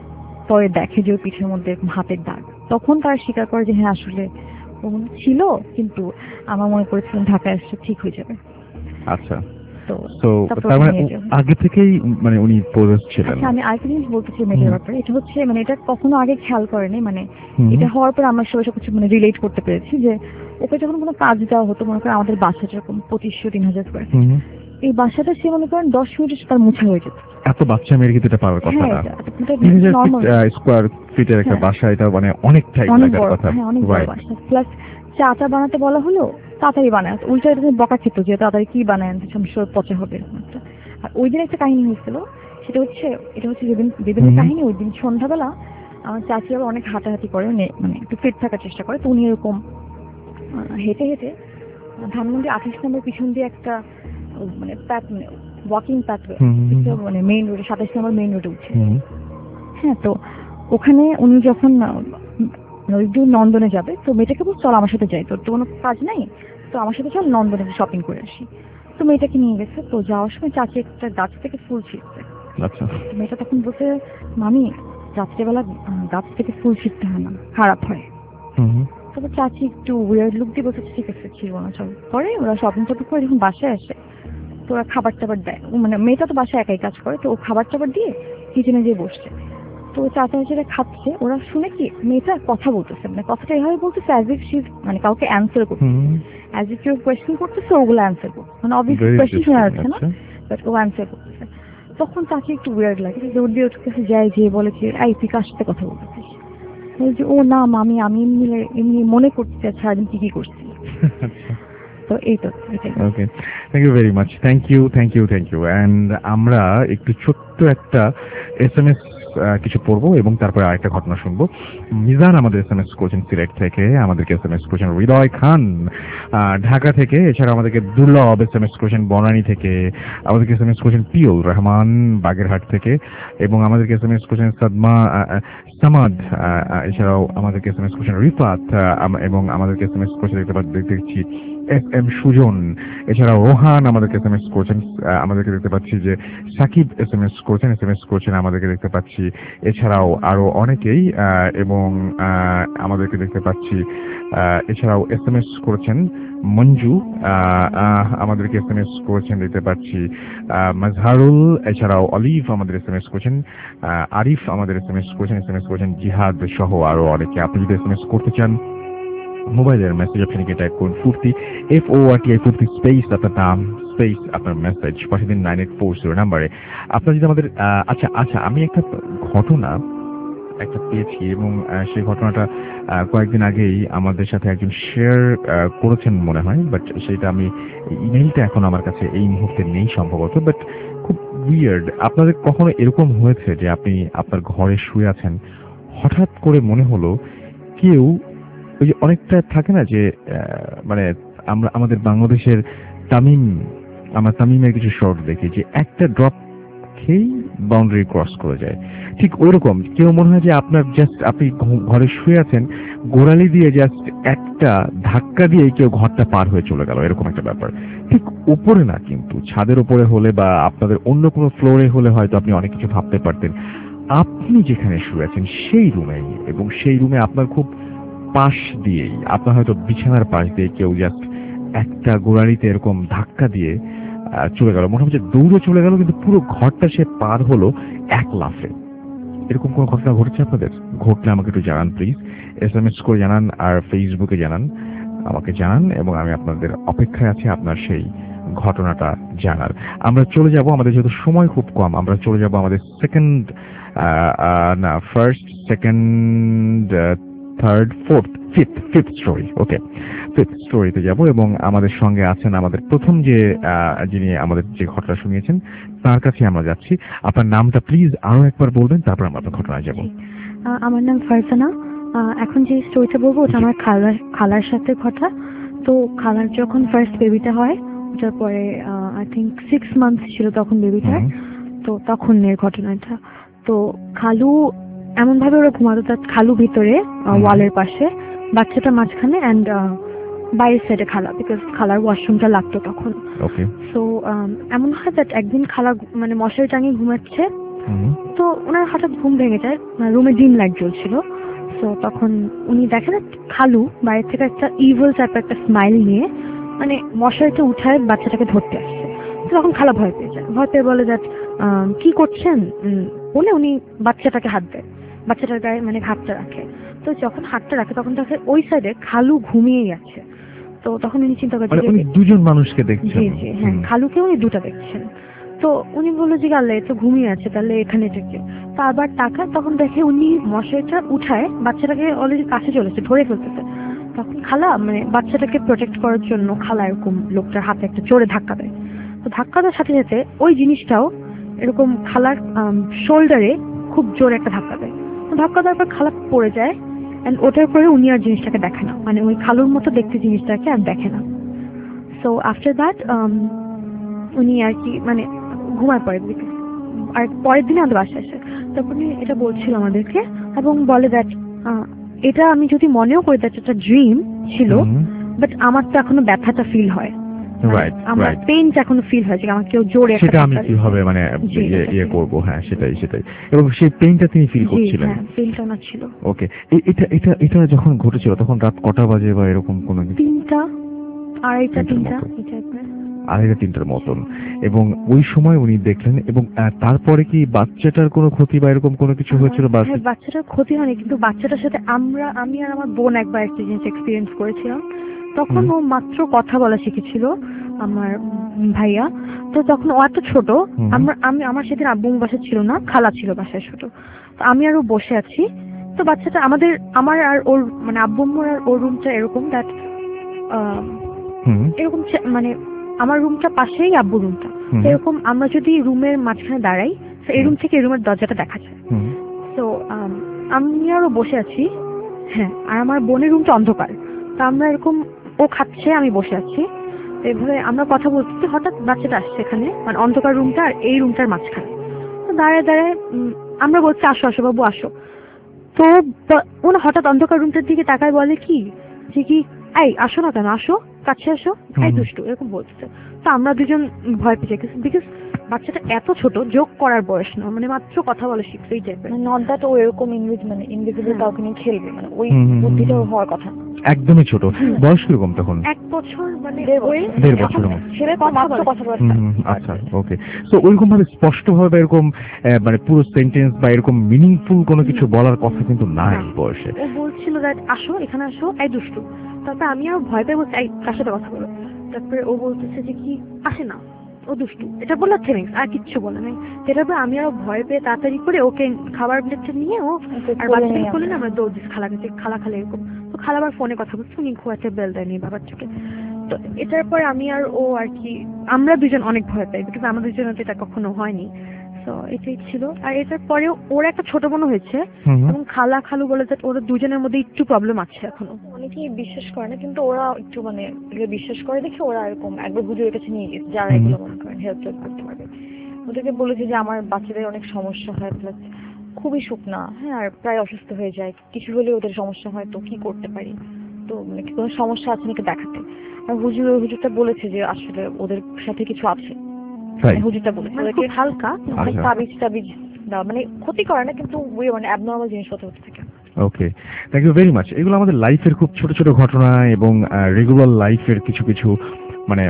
C: পরে দেখে যে ওর পিঠের মধ্যে এরকম হাতের দাগ। তখন তারা স্বীকার করে যে হ্যাঁ আসলে ও ছিল, কিন্তু আমার মনে করেছিলাম ঢাকায় আসলে ঠিক হয়ে যাবে।
B: আচ্ছা,
C: তো
B: তো
C: তারপর
B: তার মানে
C: নিয়ে যাবে।
B: আগে থেকেই মানে উনি পোজেস ছিলেন।
C: আচ্ছা, আমি আরেকটা জিনিস বলতে চাই মেয়েটার ব্যাপারে। এটা হচ্ছে মানে এটা কখনো আগে খেয়াল করেনি, মানে
B: হুম।
C: এটা হওয়ার পর আমরা সবাই সব কিছু মানে রিলেট করতে পেরেছি যে ওকে যখন কোনো কাজ দেওয়া হতো, মনে করেন আমাদের বাসা যেরকম পঁচিশশো তিন হাজার স্কোয়ার ফিট,
B: হুম।
C: এই বাসাটা সে মনে করেন দশ মিনিটে তার মুছা হয়ে যেত।
B: এত বাচ্চা মেয়ের কিন্তু এটা পাওয়ার কথা
C: হ্যাঁ,
B: না।
C: এটা- এটা
B: তিন হাজার
C: normal।
B: স্কোয়ার ফিটের একটা
C: হ্যাঁ।
B: বাসা, এটা মানে অনেকটাই
C: অনেক
B: লাগার
C: বড়,
B: কথা।
C: হ্যাঁ অনেক বড়
B: Right.
C: বাসা। প্লাস চাটা বানাতে বলা হলো, তাড়াতাড়ি বানায়, উল্টা এটা বকা খেত যে তাড়াতাড়ি কি বানায় আনতে, সমস্যা পচা হবে এরকম একটা। আর ওই দিন একটা কাহিনী হয়েছিল, সেটা হচ্ছে এটা হচ্ছে যেদিন যেদিনের
B: হুম।
C: কাহিনী, ওই দিন সন্ধ্যাবেলা আমার চাচি আবার অনেক হাঁটাহাঁটি করে, নে- মানে একটু ফিট থাকার চেষ্টা করে। তো উনি এরকম আহ, হেঁটে হেঁটে ধানমন্ডি আঠাশ নম্বর পিছন দিয়ে একটা আহ, মানে প্যাথ মানে ওয়াকিং প্যাথওয়ে,
B: হুম।
C: মানে মেইন রোডে, সাতাশ নম্বর মেইন রোডে উঠছে।
B: হুম।
C: হ্যাঁ, তো ওখানে উনি যখন আহ, ওই দিন নন্দনে যাবে, তো মেয়েটাকে বল চল আমার সাথে যাই, তোর তো কোনো কাজ নাই, তো আমার সাথে চল নন্দনে শপিং করে আসি। তো মেয়েটাকে নিয়ে গেছে। তো যাওয়ার সময় চাচি একটা গাছ থেকে ফুল ছিঁড়ছে।
B: আচ্ছা।
C: তো মেয়েটা তখন বলছে মামি রাত্রেবেলা আহ, গাছ থেকে ফুল ছিঁড়তে হয় না, খারাপ হয়।
B: হুম।
C: তবে চাচি একটু উইয়ার্ড লুক দিয়ে বলছে ঠিক আছে ছিড়বো না চল। পরে ওরা শপিং টপিং করে যখন বাসায় আসে, তো ওরা খাবার টাবার দেয়। ও মানে মেয়েটা তো বাসায় একাই কাজ করে, তো ও খাবার টাবার দিয়ে কিচেনে যেয়ে বসছে। তো চাচা যেটা খাচ্ছে, ওরা শুনে কি মেয়েটা কথা বলতেছে, মানে কথাটা এভাবে বলতেছে অ্যাজ ইফ সি মানে কাউকে অ্যান্সার করছে,
B: হুম।
C: অ্যাজ ইফ কেউ কোয়েশ্চেন করতেছে ওগুলো অ্যান্সার করছে, মানে অবভিয়াসলি
B: Very
C: কোয়েশ্চেন শোনা
B: interesting,
C: যাচ্ছে না,
B: আচ্ছা।
C: বাট ও অ্যান্সার করতেছে। তখন চাচি একটু উইয়ার্ড লাগে, জোর দিয়ে ওর কাছে যায়, যে বলে যে এই তুই কার সাথে কথা বলতেছিস? বলছে ও না মামি, আমি এমনি এমনি মনে করতে সারাদিন কি কি করছি। তো এই তো এটাই।
B: Okay, thank you very much. Thank you, thank you, thank you. And আমরা একটু ছোট্ট একটা এস এম এস কিছু পড়বো এবং তারপরে আরেকটা ঘটনা শুনবো। মিজান আমাদের এস এম এস করছেন সিলেট থেকে, আমাদেরকে এস এম এস করছেন হৃদয় খান আহ, ঢাকা থেকে, এছাড়া আমাদেরকে দুর্লভ এস এম এস করছেন বনানী থেকে, আমাদেরকে এস এম এস করছেন পিওল রহমান বাগেরহাট থেকে, এবং আমাদেরকে এস এম এস করছেন সাদমা আহ, আহ, সামাদ, আহ, আহ, এছাড়াও আমাদেরকে এস এম এস করছেন রিফাত, আহ, আম- এবং আমাদেরকে এস এম এস করছেন দেখতে পা- দেখতে দেখছি এস এম সুজন, এছাড়া রোহান আমাদেরকে এস এম এস করছেন, আহ, আমাদেরকে দেখতে পাচ্ছি যে সাকিব এস এম এস করছেন এস এম এস করছেন আমাদেরকে দেখতে পাচ্ছি, এছাড়াও আরো অনেকেই, আহ, এবং আহ, আমাদেরকে দেখতে পাচ্ছি, আহ, এছাড়াও এস এম এস করেছেন মঞ্জু, আহ, আহ, আমাদেরকে এস এম এস করেছেন দেখতে পাচ্ছি আহ, মাজহারুল, এছাড়াও অলিভ আমাদের এস এম এস করেছেন, আহ, আরিফ আমাদের এস এম এস করেছেন এস এম এস করেছেন জিহাদ সহ আরো অনেকে। আপনি যদি এস এম এস করতে চান, মোবাইলের মেসেজ অপশনে গিয়ে টাইপ করুন Foorti, F O R T I Foorti, space আপনার নাম, স্পেস আপনার মেসেজ, পাঠিয়ে দিন নাইন এইট ফোর জিরো নাম্বারে। আপনার যদি আমাদের আহ, আচ্ছা আচ্ছা আমি একটা ঘটনা একটা পেয়েছি, এবং আহ, সেই ঘটনাটা আহ, কয়েকদিন আগেই আমাদের সাথে একজন শেয়ার করেছেন মনে হয়, বাট সেটা আমি ইমেইলটা এখন আমার কাছে এই মুহূর্তে নেই সম্ভবত, বাট খুব উইয়ার্ড। আপনাদের কখনো এরকম হয়েছে যে আপনি আপনার ঘরে শুয়ে আছেন, হঠাৎ করে মনে হলো কেউ, ওই যে অনেকটা থাকে না যে আহ, মানে আমরা আমাদের বাংলাদেশের তামিম, আমরা তামিমের কিছু শর্ট দেখি যে একটা ড্রপ খেয়েই বাউন্ডারি ক্রস করে যায়, ঠিক ওইরকম কেউ মনে হয় যে আপনার জাস্ট আপনি ঘ- ঘরে শুয়ে আছেন, গোড়ালি দিয়ে জাস্ট একটা ধাক্কা দিয়ে কেউ ঘরটা পার হয়ে চলে গেল, এরকম একটা ব্যাপার। ঠিক উপরে না, কিন্তু ছাদের উপরে হলে বা আপনাদের অন্য কোনো ফ্লোরে হলে হয়তো আপনি অনেক কিছু ভাবতে পারতেন। আপনি যেখানে শুয়ে আছেন সেই রুমেই, এবং সেই রুমে আপনার খুব পাশ দিয়েই, আপনার হয়তো বিছানার পাশ দিয়ে কেউ জাস্ট একটা গোড়ালিতে এরকম ধাক্কা দিয়ে আহ, চলে গেল, মনে হচ্ছে দৌড়ে চলে গেল, কিন্তু পুরো ঘরটা সে পার হলো এক লাফে। এরকম কোন ঘটনা ঘটেছে আপনাদের? ঘটলে আমাকে একটু জানান প্লিজ, এস এম এস করে জানান আর ফেসবুকে জানান, আমাকে জানান, এবং আমি আপনাদের অপেক্ষায় আছি আপনার সেই ঘটনাটা জানার। আমরা চলে যাব, আমাদের যেহেতু সময় খুব কম, আমরা চলে যাব আমাদের সেকেন্ড না first, second, third, fourth, fifth fifth story. Okay, fifth স্টোরিতে যাব, এবং আমাদের সঙ্গে আছেন আমাদের প্রথম যে আহ, যিনি আমাদের যে ঘটনা শুনিয়েছেন তার কাছে আমরা যাচ্ছি। আপনার নামটা প্লিজ আরো একবার বলবেন, তারপর আমরা আপনার ঘটনায় যাব।
C: আহ, আমার নাম ফারজানা। আহ, এখন যে স্টোরিটা বলবো ওটা আমার খালার খালার সাথে ঘটা। তো খালার যখন ফার্স্ট বেবিটা হয়, ওটার পরে আই থিঙ্ক সিক্স মান্থস ছিল তখন বেবিটার, তো তখন এর ঘটনাটা। তো খালু এমন ভাবে ওরা ঘুমাতো তার খালু ভিতরে ওয়ালের পাশে, বাচ্চাটা মাঝখানে, অ্যান্ড বাইরের সাইডে খালা, বিকজ খালার ওয়াশরুমটা লাগতো তখন। সো এমন হয় দ্যাট একদিন খালা মানে মশারি টাঙিয়ে ঘুমাচ্ছে, তো ওনার হঠাৎ ঘুম ভেঙে যায়, রুমে ডিম লাইট জ্বলছিল। তো তখন উনি দেখেন খালু বাইরে থেকে একটা ইভিল টাইপের একটা স্মাইল নিয়ে মানে মশারিটা উঠায় বাচ্চাটাকে ধরতে আসছে। তখন খালা ভয় পেয়ে যায়, ভয় পেয়ে বলে দ্যাট কি করছেন বলে উনি বাচ্চাটাকে হাত দেয়, বাচ্চাটার গায়ে মানে হাতটা রাখে। তো যখন হাতটা রাখে তখন দেখে ওই সাইডে খালু ঘুমিয়েই আছে। তো তখন উনি চিন্তা করছেন
B: দুজন মানুষকে দেখছেন।
C: জি জি হ্যাঁ, খালুকে উনি দুটা দেখছেন। তো উনি বললো যে আল্লাহ তো ঘুমিয়ে আছে, তাহলে এখানে থেকে। তো আবার টাকা তখন দেখে উনি মশারিটা উঠায় বাচ্চাটাকে অলরেডি কাছে চলেছে, ধরে ফেলতেছে। তখন খালা মানে বাচ্চাটাকে প্রোটেক্ট করার জন্য খালা এরকম লোকটার হাতে একটা জোরে ধাক্কা দেয়। তো ধাক্কা দেওয়ার সাথে সাথে ওই জিনিসটাও এরকম খালার শোল্ডারে খুব জোরে একটা ধাক্কা দেয়। তো ধাক্কা দেওয়ার পর খালা পড়ে যায়, এন্ড ওটার পরে উনি আর জিনিসটাকে দেখে না, মানে ওই খালুর মতো দেখতে জিনিসটাকে আর দেখে না। সো আফটার দ্যাট উনি আর কি মানে ঘুমায় পরের দিকে, আর পরের দিনে আমাদের বাসায় আসে। তারপর উনি এটা বলছিল আমাদেরকে এবং বলে দ্যাট এটা আমি যদি মনেও করি দ্যাট একটা ড্রিম ছিল, বাট আমার তো এখনো ব্যথাটা ফিল হয়, আমার পেইনটা এখনো ফিল হয় যে আমার কেউ জোরে
B: সেটা আমি কিভাবে মানে ইয়ে করব। হ্যাঁ সেটাই সেটাই এবং সেই পেইনটা তিনি ফিল করছিলেন।
C: হ্যাঁ পেইনটা না ছিল।
B: ওকে, এটা এটা এটা যখন ঘটেছিল তখন রাত কটা বাজে বা এরকম কোনো
C: তিনটা আড়াইটা তিনটা
B: আড়াইটা তিনটার মতন, এবং ওই সময় উনি দেখলেন। এবং তারপরে কি বাচ্চাটার কোনো ক্ষতি বা এরকম কোনো কিছু হয়েছিল?
C: বাচ্চাটার ক্ষতি হয়নি, কিন্তু বাচ্চাটার সাথে আমরা আমি আর আমার বোন একবার একটা জিনিস এক্সপিরিয়েন্স করেছিলাম। তখন ও মাত্র কথা বলা শিখেছিল আমার ভাইয়া। তো তখন ও এত ছোট, আমরা আমি আমার সেদিন আব্বু বাসায় ছিল না, খালা ছিল বাসায় ছোট। তো আমি আর ও বসে আছি, তো বাচ্চাটা আমাদের আমার আর ওর মানে আব্বু আর ওর রুমটা এরকম দ্যাট এরকম মানে আমার রুমটা পাশেই আব্বু রুমটা, এরকম আমরা যদি রুমের মাঝখানে দাঁড়াই তো এই রুম থেকে এই রুমের দরজাটা দেখা যায়। তো আমি আরও বসে আছি, হ্যাঁ, আর আমার বোনের রুমটা অন্ধকার। তো আমরা এরকম ও খাচ্ছে আমি বসে আছি, এভাবে আমরা কথা বলতেছি, হঠাৎ বাচ্চাটা আসছে এখানে মানে অন্ধকার রুমটা আর এই রুমটার মাঝখানে। তো দাঁড়ায় দাঁড়ায় আমরা বলছি আসো আসো বাবু আসো। তো ওনা হঠাৎ অন্ধকার রুমটার দিকে তাকায় বলে কি যে কি এই আসো না কেন, আসো কাছে আসো, এই দুষ্টু, এরকম বলতেছে। তো আমরা দুজন ভয় পেয়ে গেছি, বিকজ বাচ্চাটা এত ছোট, যোগ করার বয়স না, মানে মাত্র কথা বলে শিখছে এই টাইপের, নট দ্যাট ও এরকম ইংরেজ মানে ইনভিজিবল কাউকে নিয়ে খেলবে, মানে ওই বুদ্ধিটা হওয়ার কথা
B: একদমই ছোট। বয়স কিরকম তখন?
C: এক বছর মানে
B: দেড় বছরের মতো
C: ছেলে মাত্র কথা বলে।
B: আচ্ছা ওকে। তো ওইরকম ভাবে স্পষ্ট ভাবে এরকম মানে পুরো সেন্টেন্স বা এরকম মিনিংফুল কোনো কিছু বলার কথা কিন্তু নাই বয়সে।
C: ও বলছিল দ্যাট আসো এখানে আসো, এই দুষ্টু। তারপরে আমি আর ভয় পেয়ে বলছি এই কার সাথে কথা বলো। তারপরে ও বলতেছে যে কি আসে না, ও দুষ্টু, এটা বললো থেমে আর কিচ্ছু বলে নাই। সেটার পর আমি আরো ভয় পেয়ে তাড়াতাড়ি করে ওকে খাবার প্লেটটা নিয়ে ও আর বাচ্চাকে বলে না আমরা দৌড় দিচ্ছি খালা কাছে, খালা খালা এরকম। তো খালা আবার ফোনে কথা বলছি, উনি খুব একটা বেল দেয়নি বাবারটাকে। তো এটার পর আমি আর ও আর কি আমরা দুজন অনেক ভয় পাই, বিকজ আমাদের জন্য তো এটা কখনো হয়নি। তো এটাই ছিল। আর এটার পরেও ওর একটা ছোট বোন হয়েছে, এবং খালা খালু বলে যে ওরা দুজনের মধ্যে একটু প্রবলেম আছে এখনো। অনেকেই বিশ্বাস করে না, কিন্তু ওরা একটু মানে বিশ্বাস করে দেখে ওরা এরকম একবার হুজুরের কাছে নিয়ে গেছে, যারা এগুলো মনে করেন হেল্প টেল্প করতে পারবে। ওদেরকে বলেছে যে আমার বাচ্চাদের অনেক সমস্যা হয়, প্লাস খুবই শুকনা, হ্যাঁ, আর প্রায় অসুস্থ হয়ে যায়, কিছু হলে ওদের সমস্যা হয়, তো কি করতে পারি, তো মানে কোনো সমস্যা আছে নাকি দেখাতে। আর হুজুর হুজুরটা বলেছে যে আসলে ওদের সাথে কিছু আছে, হুজুরটা বলেছে ওদেরকে হালকা তাবিজ টাবিজ দেওয়া, মানে ক্ষতি করে না, কিন্তু ওই মানে অ্যাবনর্মাল জিনিস হতে হতে থাকে।
B: Okay, thank you very much. এগুলো আমাদের লাইফের খুব ছোট ছোট ঘটনা এবং রেগুলার লাইফের কিছু কিছু মানে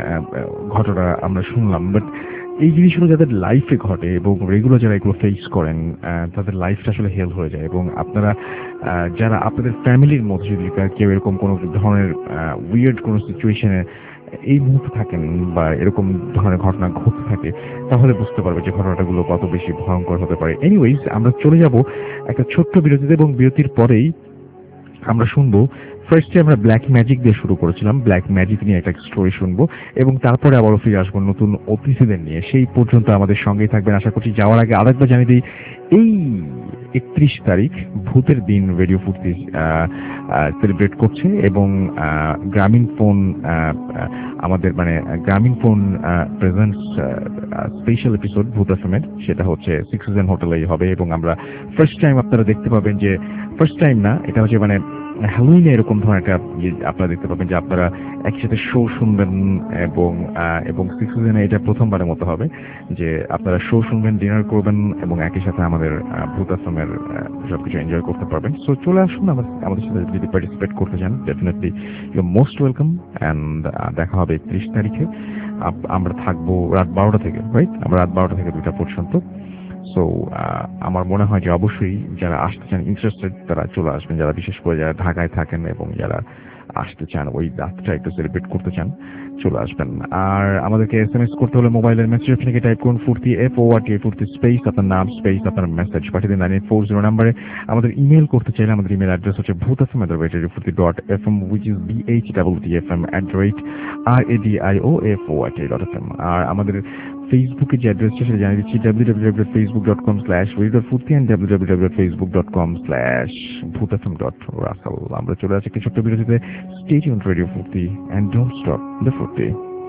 B: ঘটনা আমরা শুনলাম, বাট এই জিনিসগুলো যাদের লাইফে ঘটে এবং রেগুলার যারা এগুলো ফেস করেন তাদের লাইফটা আসলে হেল্প হয়ে যায়। এবং আপনারা যারা আপনাদের ফ্যামিলির মধ্যে যদি কেউ এরকম কোনো ধরনের উইয়ার্ড কোনো সিচুয়েশনে এই মুহূর্তে থাকেন বা এরকম ধরনের ঘটনা ঘটতে থাকে, তাহলে বুঝতে পারবে যে ঘটনাগুলো কত বেশি ভয়ঙ্কর হতে পারে। এনিওয়েজ, আমরা চলে যাব একটা ছোট্ট বিরতিতে, এবং বিরতির পরেই আমরা শুনবো, ফার্স্টে আমরা ব্ল্যাক ম্যাজিক দিয়ে শুরু করেছিলাম, ব্ল্যাক ম্যাজিক নিয়ে একটা স্টোরি শুনবো, এবং তারপরে আবারও ফিরে আসবো নতুন অতিথিদের নিয়ে। সেই পর্যন্ত আমাদের সঙ্গেই থাকবেন আশা করছি। যাওয়ার আগে আরেকবার জানিয়ে দিই, এই একত্রিশ তারিখ ভূতের দিন রেডিও ফুর্তি সেলিব্রেট করছে, এবং গ্রামীণ ফোন আমাদের মানে গ্রামীণ ফোন প্রেজেন্টস স্পেশাল এপিসোড ভূত এফএমের, সেটা হচ্ছে সিক্স সিজন হোটেলেই হবে। এবং আমরা ফার্স্ট টাইম আপনারা দেখতে পাবেন যে, ফার্স্ট টাইম না, এটা হচ্ছে মানে হ্যালোইনে এরকম ধরনের একটা আপনারা দেখতে পাবেন যে আপনারা একসাথে শো শুনবেন। এবং এবং সিক্স সিজনে এটা প্রথমবারের মতো হবে যে আপনারা শো শুনবেন, ডিনার করবেন এবং একই সাথে আমাদের ভূত আশ্রমের সবকিছু এনজয় করতে পারবেন। সো চলে আসুন আমাদের সাথে যদি পার্টিসিপেট করতে চান, definitely you most welcome. And দেখা হবে একত্রিশ তারিখে। আমরা থাকবো রাত বারোটা থেকে, রাইট? আমরা রাত বারোটা থেকে দুটা পর্যন্ত। সো আমার মনে হয় যে অবশ্যই যারা আসতে চান, ইন্টারেস্টেড, তারা চলে আসবেন। যারা বিশেষ করে যারা ঢাকায় থাকেন এবং যারা আসতে চান, ওই রাতটা একটু সেলিব্রেট করতে চান, চলে আসবেন। আর আমাদেরকে এস এম এস করতে হলে মোবাইলের মেসেজ অপশনে টাইপ করুন ফুর্তি, এফ ও আর টি, ফুর্তি স্পেস আপনার নাম স্পেস আপনার মেসেজ পাঠিয়ে দিন নাইন এইট ফোর জিরো নাম্বারে। আমাদের ইমেল করতে চাইলে আমাদের ইমেল অ্যাড্রেস হচ্ছে Bhoot F M at the rate radio Foorti dot F M, which is B H double T F M at the rate R A D I O F O R T dot F M. আর আমাদের ফেসবুকে যে অ্যাড্রেসটা সেটা জানিয়ে দিচ্ছি, W W W dot Facebook dot com slash radio Foorti and W W W dot Facebook dot com slash Bhoot F M dot Rasel. আমরা চলে আসছি একটি ছোট্ট বিরতিতে। Stay tuned radio Foorti and don't stop the Foorti.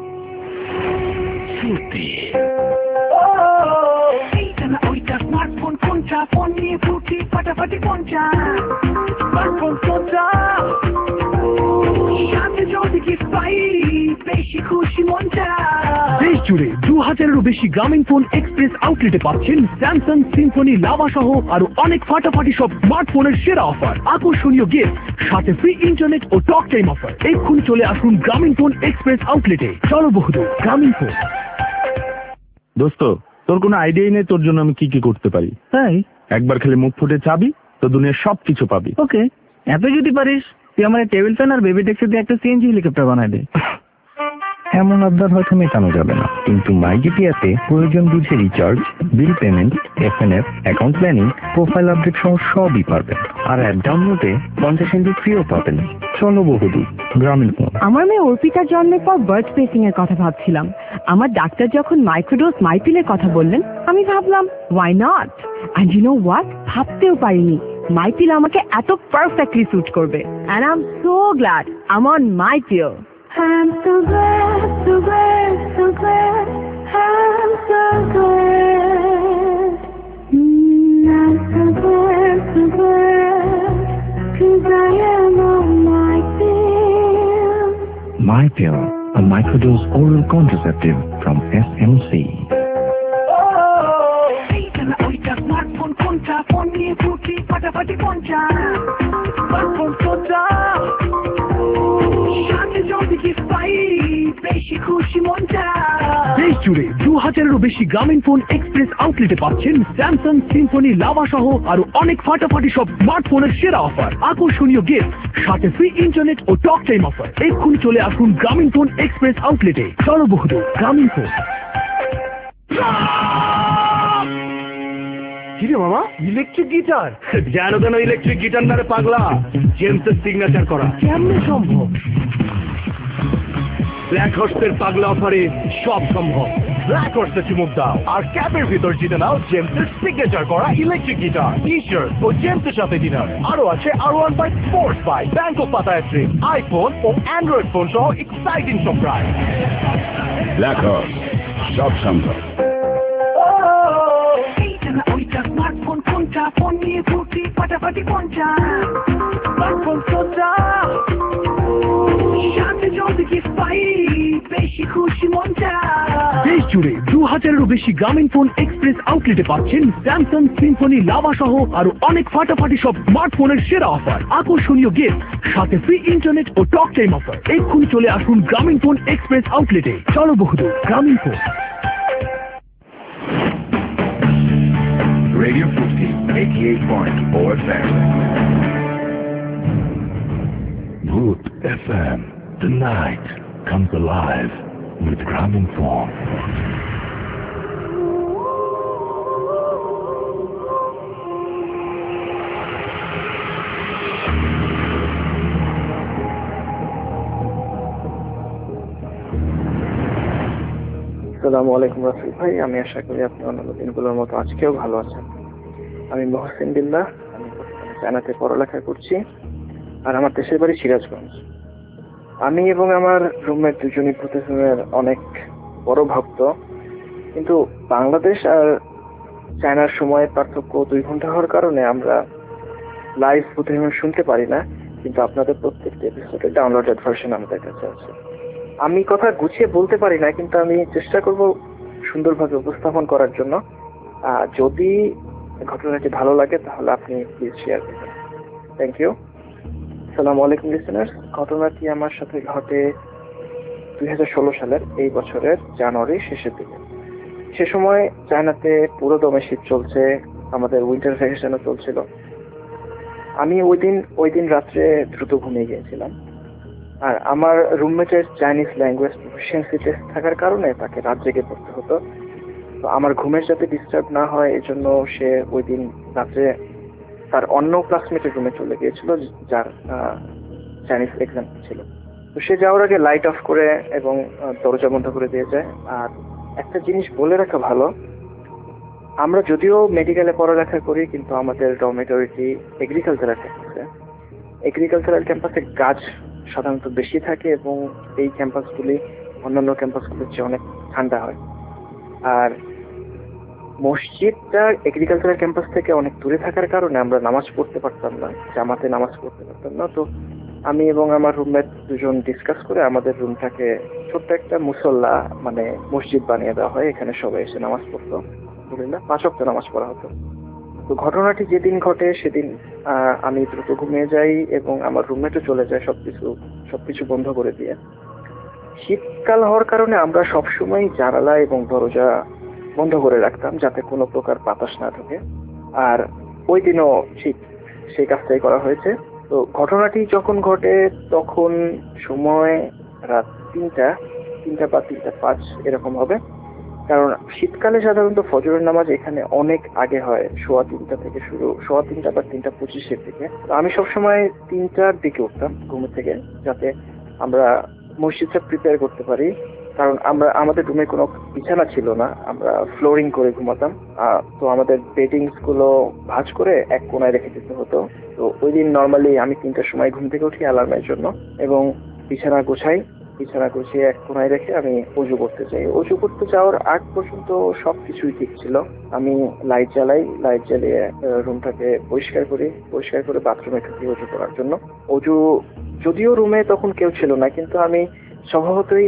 I: ফুর্তি
E: ওইটা স্মার্টফোন কোনটা, ফোন নিয়ে ফুর্তি ফাটাফাটি কোনটা, স্মার্টফোন কোনটা, সাথে যদি কি পাই বেশি খুশি মনটা। দেশ জুড়ে দু হাজারেরও বেশি গ্রামীণ ফোন এক্সপ্রেস আউটলেটে পাচ্ছেন স্যামসাং সিম্ফনি লাভা সহ আরো অনেক ফাটাফাটি সব স্মার্টফোনের সেরা অফার, আকর্ষণীয় গিফট, সাথে ফ্রি ইন্টারনেট ও টক টাইম অফার। এক্ষুনি চলে আসুন গ্রামীণ ফোন এক্সপ্রেস আউটলেটে, জনবহুল গ্রামীণ ফোন।
F: দোস্ত, তোর কোনো আইডিয়াই নেই তোর জন্য আমি কি কি করতে পারি। তাই একবার খালি মুখ ফুটে চাবি, তো দুনিয়ার সব কিছু পাবি। ওকে, এত যদি পারিস তুই আমার টেবিল ফ্যান আর বেবি ট্যাক্সি দিয়ে একটা সিএনজি হেলিকপ্টার বানাই দে।
G: এমন আবদার হয়তো মেটানো যাবে না, কিন্তু মাইজিপি অ্যাপে প্রয়োজন বুঝে recharge, bill payment, F N F, account planning, profile update সহ সবই পারবেন। আর অ্যাপ ডাউনলোডে পঞ্চাশ এমবি ফ্রিও পাবেন। চলো বহুদূর গ্রামীণ ফোন।
J: আমার মেয়ে অর্পিতার জন্মের পর বার্থ স্পেসিং এর কথা ভাবছিলাম। আমার ডাক্তার যখন মাইক্রোডোজ মাইপিলের কথা বললেন, আমি ভাবলাম why not. And you know what, ভাবতেও পারিনি মাইপিল আমাকে এত পারফেক্টলি স্যুট করবে। And I am so glad I am on MyPill.
C: I'm so glad, so glad, so glad, I'm so glad. Mm, I'm so glad, so glad, 'cause I am on my pill.
G: MyPill, a microdose oral contraceptive from S M C.
E: ওইটা smartphone কোনটা, phone নিয়ে ফুর্তি ফাটাফাটি কোনটা, smartphone কোনটা, সাথে যদি কি পাই বেশি খুশি মনটা। দেশ জুড়ে দু হাজারেরও বেশি গ্রামীণ ফোন এক্সপ্রেস আউটলেটে পাচ্ছেন স্যামসাং সিম্ফনি লাভা সহ আরো অনেক ফাটাফাটি সব স্মার্টফোনের সেরা অফার, আকর্ষণীয় গিফট, সাথে ফ্রি ইন্টারনেট ও টক টাইম অফার। এক্ষুনি চলে আসুন গ্রামীণ ফোন এক্সপ্রেস আউটলেটে, জনবহুল গ্রামীণ ফোন। কিরে মামা, ইলেকট্রিক গিটার? জানো কেন ইলেকট্রিক গিটার না রে পাগলা, জেমসের সিগনেচার করা। কেমনে সম্ভব? ব্ল্যাক হর্সের পাগলা অফারে সব সম্ভব। ব্ল্যাক হর্সে চুমুক দাও আর ক্যাপের ভিতর জিতে নাও জেমসের সিগনেচার করা ইলেকট্রিক গিটার, টি শার্ট ও জেমসের সাথে ডিনার। আরো আছে R one bike, sports bike, Bangkok Pattaya trip, iPhone ও অ্যান্ড্রয়েড ফোন সহ এক্সাইটিং সব প্রাইস।
I: ব্ল্যাক হর্স, সব সম্ভব।
E: ওইটা স্মার্টফোন কোনটা, ফোন নিয়ে ফুর্তি ফাটাফাটি কোনটা, স্মার্টফোন কোনটা, সাথে যদি কি পাই বেশি খুশি মনটা। দেশ জুড়ে দু হাজারেরও বেশি গ্রামীণ ফোন এক্সপ্রেস আউটলেটে পাচ্ছেন স্যামসাং সিম্ফনি লাভা সহ আরো অনেক ফাটাফাটি সব স্মার্টফোনের সেরা অফার, আকর্ষণীয় গিফট, সাথে ফ্রি ইন্টারনেট ও টক টাইম অফার। এক্ষুনি চলে আসুন গ্রামীণ ফোন এক্সপ্রেস আউটলেটে, জনবহুল Grameen phone.
I: Radio Fuji, eighty-eight point four F M. Bhoot F M. The night comes alive with Gramin Phone.
K: আসসালামু আলাইকুম রাসেল ভাই, আমি আশা করি আপনি অন্যান্য দিনগুলোর মতো আজকেও ভালো আছেন। আমি মহসিন বিল্লাহ, আমি চায়নাতে পড়ালেখা করছি আর আমার দেশের বাড়ি সিরাজগঞ্জ। আমি এবং আমার রুমমেট দুজনই ভূতের ফিল্মের অনেক বড় ভক্ত, কিন্তু বাংলাদেশ আর চায়নার সময়ের পার্থক্য দুই ঘন্টা হওয়ার কারণে আমরা লাইভ ভূতের ফিল্ম শুনতে পারি না, কিন্তু আপনাদের প্রত্যেকটা এপিসোডের ডাউনলোডেড ভার্সন আমাদের কাছে আছে। আমি কথা গুছিয়ে বলতে পারি না, কিন্তু আমি চেষ্টা করব সুন্দরভাবে উপস্থাপন করার জন্য। যদি ঘটনাটি ভালো লাগে তাহলে আপনি প্লিজ শেয়ার করবেন। Thank you. আসসালামু আলাইকুম লিসেনার্স। ঘটনাটি আমার সাথে ঘটে দুই হাজার ষোলো সালের এই বছরের জানুয়ারি শেষের দিকে। সে সময় চায়নাতে পুরো দমে শীত চলছে, আমাদের উইন্টার ভ্যাকেশনও চলছিল। আমি ওই দিন ওই দিন রাত্রে দ্রুত ঘুমিয়ে গিয়েছিলাম, আর আমার রুমমেটের চাইনিজ ল্যাঙ্গুয়েজ প্রফিসিয়েন্সি টেস্ট থাকার কারণে তাকে রাত জেগে পড়তে হতো। তো আমার ঘুমের যাতে ডিস্টার্ব না হয় এজন্য সে ওই দিন রাত্রে তার অন্য ক্লাসমেটের রুমে চলে গিয়েছিল, যার চাইনিজ এক্সাম ছিল। তো সে যাওয়ার আগে লাইট অফ করে এবং দরজা বন্ধ করে দিয়ে যায়। আর একটা জিনিস বলে রাখা ভালো, আমরা যদিও মেডিকেলে পড়ালেখা করি, কিন্তু আমাদের ডরমিটরিটি এগ্রিকালচারাল ক্যাম্পাসে। এগ্রিকালচারাল ক্যাম্পাসে গাছ সাধারণত বেশি থাকে এবং এই ক্যাম্পাসগুলি অন্যান্য ক্যাম্পাসগুলির চেয়ে অনেক ঠান্ডা হয়। আর মসজিদটা এগ্রিকালচারাল ক্যাম্পাস থেকে অনেক দূরে থাকার কারণে আমরা নামাজ পড়তে পারতাম না, জামাতে নামাজ পড়তে পারতাম না। তো আমি এবং আমার রুমমেট দুজন ডিসকাস করে আমাদের রুমটাকে ছোট্ট একটা মুসল্লা মানে মসজিদ বানিয়ে দেওয়া হয়, এখানে সবাই এসে নামাজ পড়তো। আলহামদুলিল্লাহ পাঁচ ওয়াক্ত নামাজ পড়া হতো। তো ঘটনাটি যেদিন ঘটে সেদিন আমি দ্রুত ঘুমিয়ে যাই এবং আমার রুমমেটও চলে যায় সবকিছু সবকিছু বন্ধ করে দিয়ে। শীতকাল হওয়ার কারণে আমরা সবসময় জানালা এবং দরজা বন্ধ করে রাখতাম যাতে কোনো প্রকার বাতাস না ঢোকে। আর ওই দিনও ঠিক সেই কাজটাই করা হয়েছে। তো ঘটনাটি যখন ঘটে তখন সময় রাত তিনটা তিনটা বা তিনটা পাঁচ এরকম হবে, কারণ শীতকালে সাধারণত ফজরের নামাজ এখানে অনেক আগে হয়, সোয়া তিনটা থেকে শুরু, সোয়া তিনটা বা তিনটা পঁচিশের দিকে। তো আমি সবসময় তিনটার দিকে উঠতাম ঘুম থেকে, যাতে আমরা মসজিদটা প্রিপেয়ার করতে পারি। কারণ আমরা আমাদের রুমে কোনো বিছানা ছিল না, আমরা ফ্লোরিং করে ঘুমাতাম। তো আমাদের বেডিংস গুলো ভাঁজ করে এক কোনায় রেখে দিতে হতো। তো ওই দিন নর্মালি আমি তিনটার সময় ঘুম থেকে উঠি অ্যালার্মের জন্য এবং বিছানা গোছাই। বিছানা গুছিয়ে এক কোনায় রেখে আমি অজু করতে যাই। অজু করতে যাওয়ার আগ পর্যন্ত সবকিছুই ঠিক ছিল। আমি লাইট জ্বালাই, লাইট জ্বালিয়ে রুমটাকে পরিষ্কার করি, পরিষ্কার করে বাথরুমে ঢুকি অজু করার জন্য। অজু যদিও রুমে তখন কেউ ছিল না, কিন্তু আমি স্বভাবতই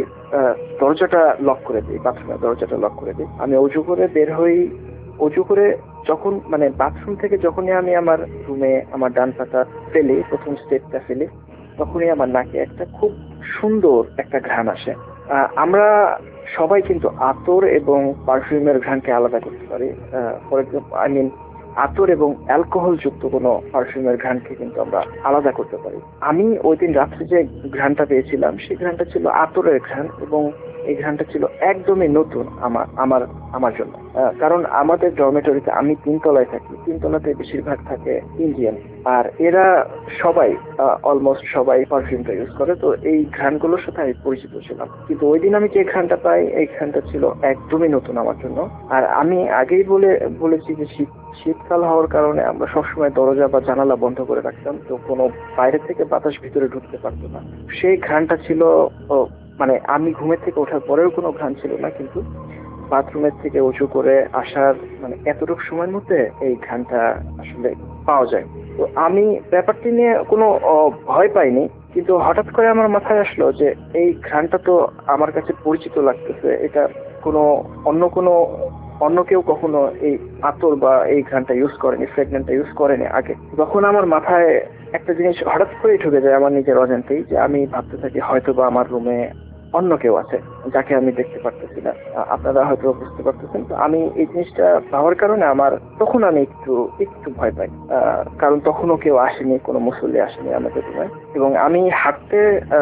K: দরজাটা লক করে দিই, বাথরুমের দরজাটা লক করে দিই। আমি অজু করে বের হই। অজু করে যখন মানে বাথরুম থেকে যখনই আমি আমার রুমে আমার ডান পাটা ফেলি, প্রথম স্টেপটা ফেলি, তখনই আমার নাকে একটা খুব সুন্দর একটা ঘ্রাণ আসে। আমরা সবাই কিন্তু আতর এবং পারফিউমের ঘ্রাণকে আলাদা করতে পারি। ফর এক্সাম্পল আই মিন আতর এবং অ্যালকোহল যুক্ত কোনো পারফিউমের ঘ্রাণকে কিন্তু আমরা আলাদা করতে পারি। আমি ওই দিন রাত্রে যে ঘ্রাণটা পেয়েছিলাম সেই ঘ্রাণটা ছিল আতরের ঘ্রাণ, এবং এই ঘ্রাণটা ছিল একদমই নতুন আমার আমার আমার জন্য। কারণ আমাদের ডরমেটরিতে, আমি তিনতলায় থাকি, তিনতলাতে বেশিরভাগ থাকে ইন্ডিয়ান, আর এরা সবাই অলমোস্ট সবাই পারফিউমটা ইউজ করে। তো এই ঘ্রাণগুলোর সাথে আমি পরিচিত ছিলাম, কিন্তু ওই দিন আমি যে ঘ্রাণটা পাই এই ঘ্রাণটা ছিল একদমই নতুন আমার জন্য। আর আমি আগেই বলে বলেছি যে শীত শীতকাল হওয়ার কারণে আমরা সবসময় দরজা বা জানালা বন্ধ করে রাখতাম, তো কোনো বাইরে থেকে বাতাস ভিতরে ঢুকতে পারতো না। সেই ঘ্রাণটা ছিল মানে আমি ঘুমের থেকে ওঠার পরেও কোনো ঘ্রাণ ছিল না, কিন্তু বাথরুমের থেকে উঁচু করে আসার মানে এতটুকু সময়ের মধ্যে এই ঘ্রাণটা আসলে পাওয়া যায়। তো আমি ব্যাপারটি নিয়ে কোনো ভয় পাইনি, কিন্তু হঠাৎ করে আমার মাথায় আসলো যে এই ঘ্রাণটা তো আমার কাছে পরিচিত লাগতেছে, এটা কোনো অন্য কোনো অন্য কেউ কখনো এই আতর বা এই ঘ্রাণটা ইউজ করেনি, ফ্রেগনেন্টটা ইউজ করেনি আগে। তখন আমার মাথায় একটা জিনিস হঠাৎ করে ঢুকে যায় আমার নিজের অজান্তেই, যে আমি ভাবতে থাকি হয়তো বা আমার রুমে অন্য কেউ আছে যাকে আমি দেখতে পারতেছি না। আপনারা হয়তো বুঝতে পারতেছেন। তো আমি এই জিনিসটা ভাবার কারণে আমার তখন আমি একটু একটু ভয় পাই, কারণ তখনও কেউ আসেনি, কোনো মুসল্লি আসেনি আমাদের রুমে, এবং আমি হাঁটতে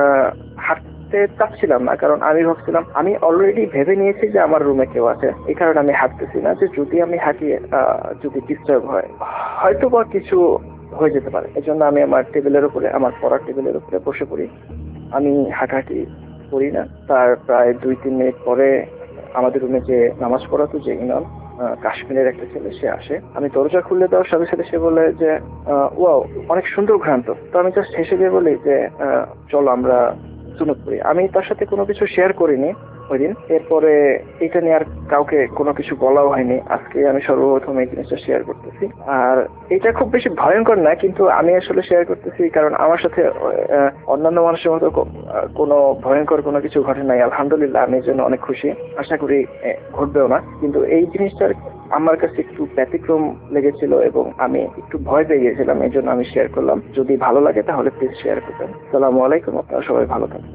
K: হাঁটতে চাচ্ছিলাম না, কারণ আমি ভাবছিলাম আমি অলরেডি ভেবে নিয়েছি যে আমার রুমে কেউ আছে, এই কারণে আমি হাঁটতেছি না, যে যদি আমি হাঁটি যদি ডিস্টার্ব হয় হয়তো বা কিছু হয়ে যেতে পারে। এই জন্য আমি আমার টেবিলের উপরে, আমার পড়ার টেবিলের উপরে বসে পড়ি। আমি হাঁটাহাঁটি করি না। তার প্রায় দুই তিন মিনিট পরে আমাদের রুমে যে নামাজ পড়াতো যে ইমাম, কাশ্মীরের একটা ছেলে, সে আসে। আমি দরজা খুলে দেওয়ার সাথে সাথে সে বলে যে ওয়াও অনেক সুন্দর ঘ্রাণ তো। তো আমি জাস্ট হেসে দিয়ে বলি যে চলো আমরা সুন্নত পড়ি। আমি তার সাথে কোনো কিছু শেয়ার করিনি ওই দিন। এরপরে এটা নিয়ে আর কাউকে কোনো কিছু বলাও হয়নি। আজকে আমি সর্বপ্রথম এই জিনিসটা শেয়ার করতেছি। আর এটা খুব বেশি ভয়ঙ্কর না, কিন্তু আমি আসলে শেয়ার করতেছি কারণ আমার সাথে অন্যান্য মানুষের মতো কোনো ভয়ঙ্কর কোনো কিছু ঘটে নাই, আলহামদুলিল্লাহ। আমি এর জন্য অনেক খুশি, আশা করি ঘটবেও না। কিন্তু এই জিনিসটার আমার কাছে একটু ব্যতিক্রম লেগেছিল এবং আমি একটু ভয় পেয়ে গিয়েছিলাম, এই জন্য আমি শেয়ার করলাম। যদি ভালো লাগে তাহলে প্লিজ শেয়ার করবেন। আসসালামু আলাইকুম, আপনারা সবাই ভালো থাকবেন।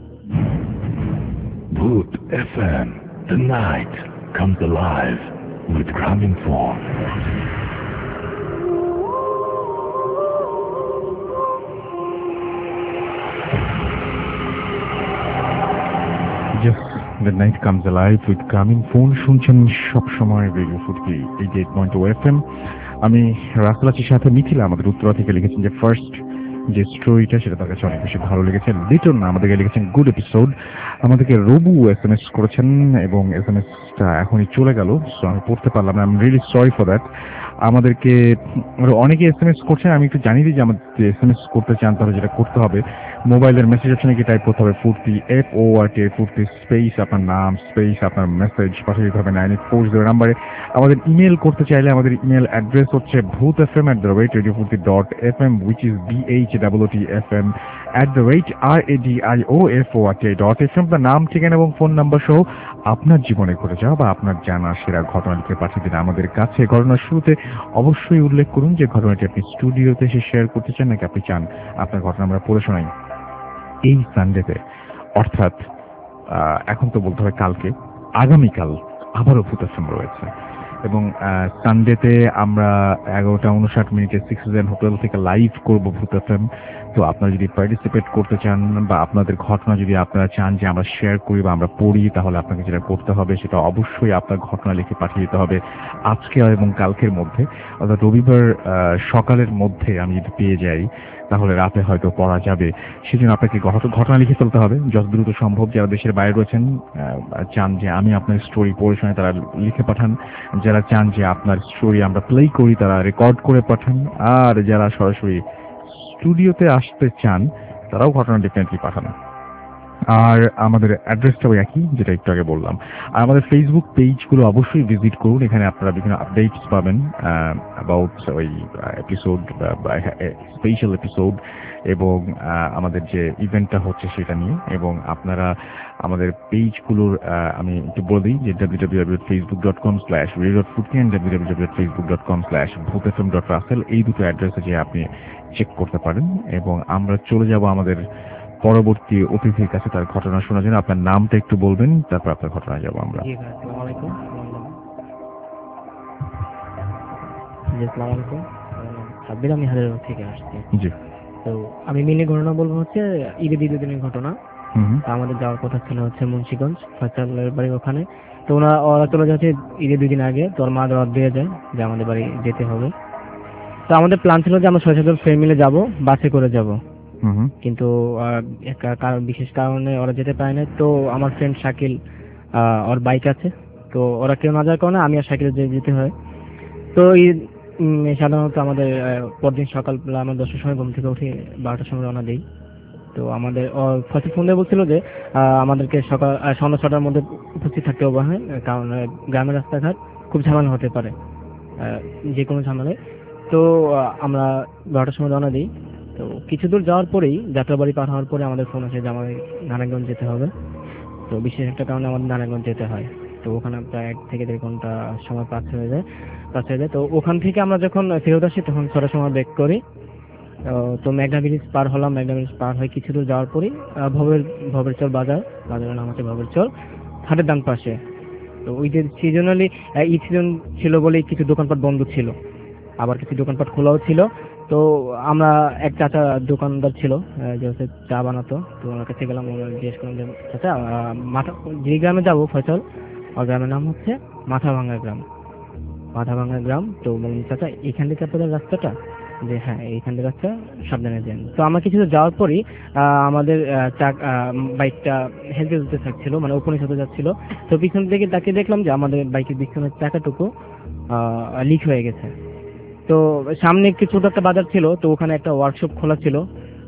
I: Boot F M, the night comes alive with Graminphone.
B: Yes, the night comes alive with Graminphone. শুনছেন সব সময় রেডিও ফুটকি eighty eight point two F M. আমি রাসেলাচির সাথে মিথিলা আমাদের উত্তরা থেকে লিখেছেন যে ফার্স্ট যে স্টোরিটা সেটা তার কাছে অনেক বেশি ভালো লেগেছে। লিটন আমাদেরকে লিখেছেন গুড এপিসোড। আমাদেরকে রবু এস এম এস করেছেন এবং এস এম এসটা এখনই চলে গেল, সো আমি পড়তে পারলাম না। I am really sorry for that. আমাদেরকে অনেকে এস এম এস করছেন, আমি একটু জানিয়ে দিই যে আমাদের এস এম এস করতে চান তাহলে যেটা করতে হবে, মোবাইলের মেসেজ অপশনে গিয়ে টাইপ করতে হবে ফুর্তি, এফ ও আর টি ফুর্তি স্পেস আপনার নাম স্পেস আপনার মেসেজ পাঠিয়ে দিতে হবে নাইন এইট ফোর জিরো নাম্বারে। আমাদের ইমেল করতে চাইলে আমাদের ইমেল অ্যাড্রেস হচ্ছে Bhoot F M at the rate radio Foorti dot F M, which is B H double T F M at the rate R A D I O F O R T dot F M. আপনার নাম ঠিকানা এবং phone number সহ আপনার জীবনে ঘটে যাওয়া বা আপনার জানা সেরা ঘটনা লিখে পাঠিয়ে দিন আমাদের কাছে। ঘটনার শুরুতে অবশ্যই উল্লেখ করুন যে ঘটনাটি আপনি স্টুডিওতে এসে শেয়ার করতে চান নাকি আপনি চান আপনার ঘটনা আমরা পড়ে শোনাই। এই সানডেতে অর্থাৎ এখন তো বলতে হবে কালকে, আগামীকাল আবারও ভূত এফএম রয়েছে এবং সানডেতে আমরা এগারোটা উনষাট মিনিটে সিক্সিজেন হোটেল থেকে লাইভ করবো ভূত এফএম। তো আপনারা যদি পার্টিসিপেট করতে চান বা আপনাদের ঘটনা যদি আপনারা চান যে আমরা শেয়ার করি বা আমরা পড়ি, তাহলে আপনাকে যেটা করতে হবে সেটা অবশ্যই আপনার ঘটনা লিখে পাঠিয়ে দিতে হবে আজকে এবং কালকের মধ্যে, অর্থাৎ রবিবার সকালের মধ্যে আমি যদি পেয়ে যাই তাহলে রাতে হয়তো পড়া যাবে। সেজন্য আপনাকে ঘটনা লিখে ফেলতে হবে যত দ্রুত সম্ভব। যারা দেশের বাইরে রয়েছেন চান যে আমি আপনার স্টোরি পড়ে শোনাই তারা লিখে পাঠান, যারা চান যে আপনার স্টোরি আমরা প্লে করি তারা রেকর্ড করে পাঠান, আর যারা সরাসরি স্টুডিওতে আসতে চান তারাও ঘটনা ডেফিনেটলি পাঠান। আর আমাদের অ্যাড্রেসটাও একই যেটা একটু আগে বললাম। আর আমাদের ফেসবুক পেজগুলো অবশ্যই ভিজিট করুন, এখানে আপনারা বিভিন্ন আপডেটস পাবেন অ্যাবাউট ওই এপিসোড বা স্পেশাল এপিসোড এবং আমাদের যে ইভেন্টটা হচ্ছে সেটা নিয়ে। এবং আপনারা আমাদের পেজগুলোর আমি একটু বলে দিই যে W W W dot Facebook dot com slash radio dot ফুটকি and W W W dot Facebook dot com slash Bhoot F M dot Rasel, এই দুটো অ্যাড্রেসে যে আপনি চেক করতে পারেন। এবং আমরা চলে যাব আমাদের পরবর্তী অতিথির কাছে তার ঘটনা শোনার জন্য। আপনার নামটা একটু বলবেন, তারপর আপনার ঘটনায় যাবো আমরা।
L: আসসালামু আলাইকুম। জি আসসালামু আলাইকুম। সাব্বির, আমি হাজারবাগ থেকে আসছি।
B: জি।
L: তো আমি মিনি ঘটনা বলবো হচ্ছে ঈদে দ্বিতীয় দিনের ঘটনা। আমাদের যাওয়ার কথা ছিল হচ্ছে মুন্সিগঞ্জ, ফয়সালের বাড়ি ওখানে। তো ওরা ওরা চলে যাচ্ছে ঈদের দুই দিন আগে। তোর মা দাওয়াত দিয়ে যায় যে আমাদের বাড়ি যেতে হবে। তো আমাদের প্ল্যান ছিল যে আমরা ছয় সাতজন ফ্রেন্ড মিলে যাবো, বাসে করে যাবো। কিন্তু বিশেষ কারণে ওরা যেতে পারে না। তো আমার ফ্রেন্ড শাকিল, ওর বাইক আছে, তো ওরা কেউ না যাওয়ার কারণে আমি আর শাকিল যেতে হয়। তো এই সাধারণত আমাদের পরদিন সকাল আমরা দশটার সময় ঘুম থেকে উঠে বারোটার সময় রওনা দিই। তো আমাদের ফার্স্ট ফোন দিয়ে বলছিল যে আমাদেরকে সকাল সন্ধ্যা ছটার মধ্যে উপস্থিত থাকতে হবে, হ্যাঁ, কারণ গ্রামের রাস্তাঘাট খুব ঝামেলা হতে পারে, যে কোনো ঝামেলায়। তো আমরা বারোটার সময় রওনা দিই। তো কিছু দূর যাওয়ার পরেই যাত্রাবাড়ি পার হওয়ার পরে আমাদের ফোন আসে যে আমাদের নারায়ণগঞ্জ যেতে হবে। তো বিশেষ একটা কারণে আমাদের নারায়ণগঞ্জ যেতে হয়। তো ওখানে প্রায় এক থেকে দেড় ঘন্টা সময় পাস হয়ে যায় পাস হয়ে যায় তো ওখান থেকে আমরা যখন ফেরত আসি তখন ছটার সময় ব্রেক করি। তো মেঘনা ব্রিজ পার হলাম। মেঘনা ব্রিজ পার হয়ে কিছু দূর যাওয়ার পরেই ভবের ভবের চর বাজার, বাজারের নাম হচ্ছে ভবের চর, হাটের ডান পাশে। তো ওই যে সিজনালি ঈদ সিজন ছিল বলে কিছু দোকানপাট বন্ধ ছিল, আবার কিছু দোকানপাট খোলাও ছিল। তো আমরা এক চাচা দোকানদার ছিল যে হচ্ছে চা বানাতো। তো ওনার কাছে গেলাম, ওনার জিজ্ঞেস করলাম যে চাচা মাথা যে গ্রামে যাবো ফয়সাল, ওর গ্রামের নাম হচ্ছে মাথাভাঙ্গা গ্রাম। মাথাভাঙ্গা গ্রাম। তো বললাম চাচা এখান থেকে আপনাদের রাস্তাটা, যে হ্যাঁ এইখান থেকে রাস্তা, সাবধানে যান। তো আমরা কিছু যাওয়ার পরই আমাদের চাক বাইকটা হেলতে হেলতে থাকছিল, মানে উপরে সাথে যাচ্ছিল। তো পিছন থেকে তাকে দেখলাম যে আমাদের বাইকের পিছনের চাকাটুকু লিক হয়ে গেছে। তো সামনে একটি ছোট একটা বাজার ছিল, তো ওখানে একটা ওয়ার্কশপ খোলা ছিল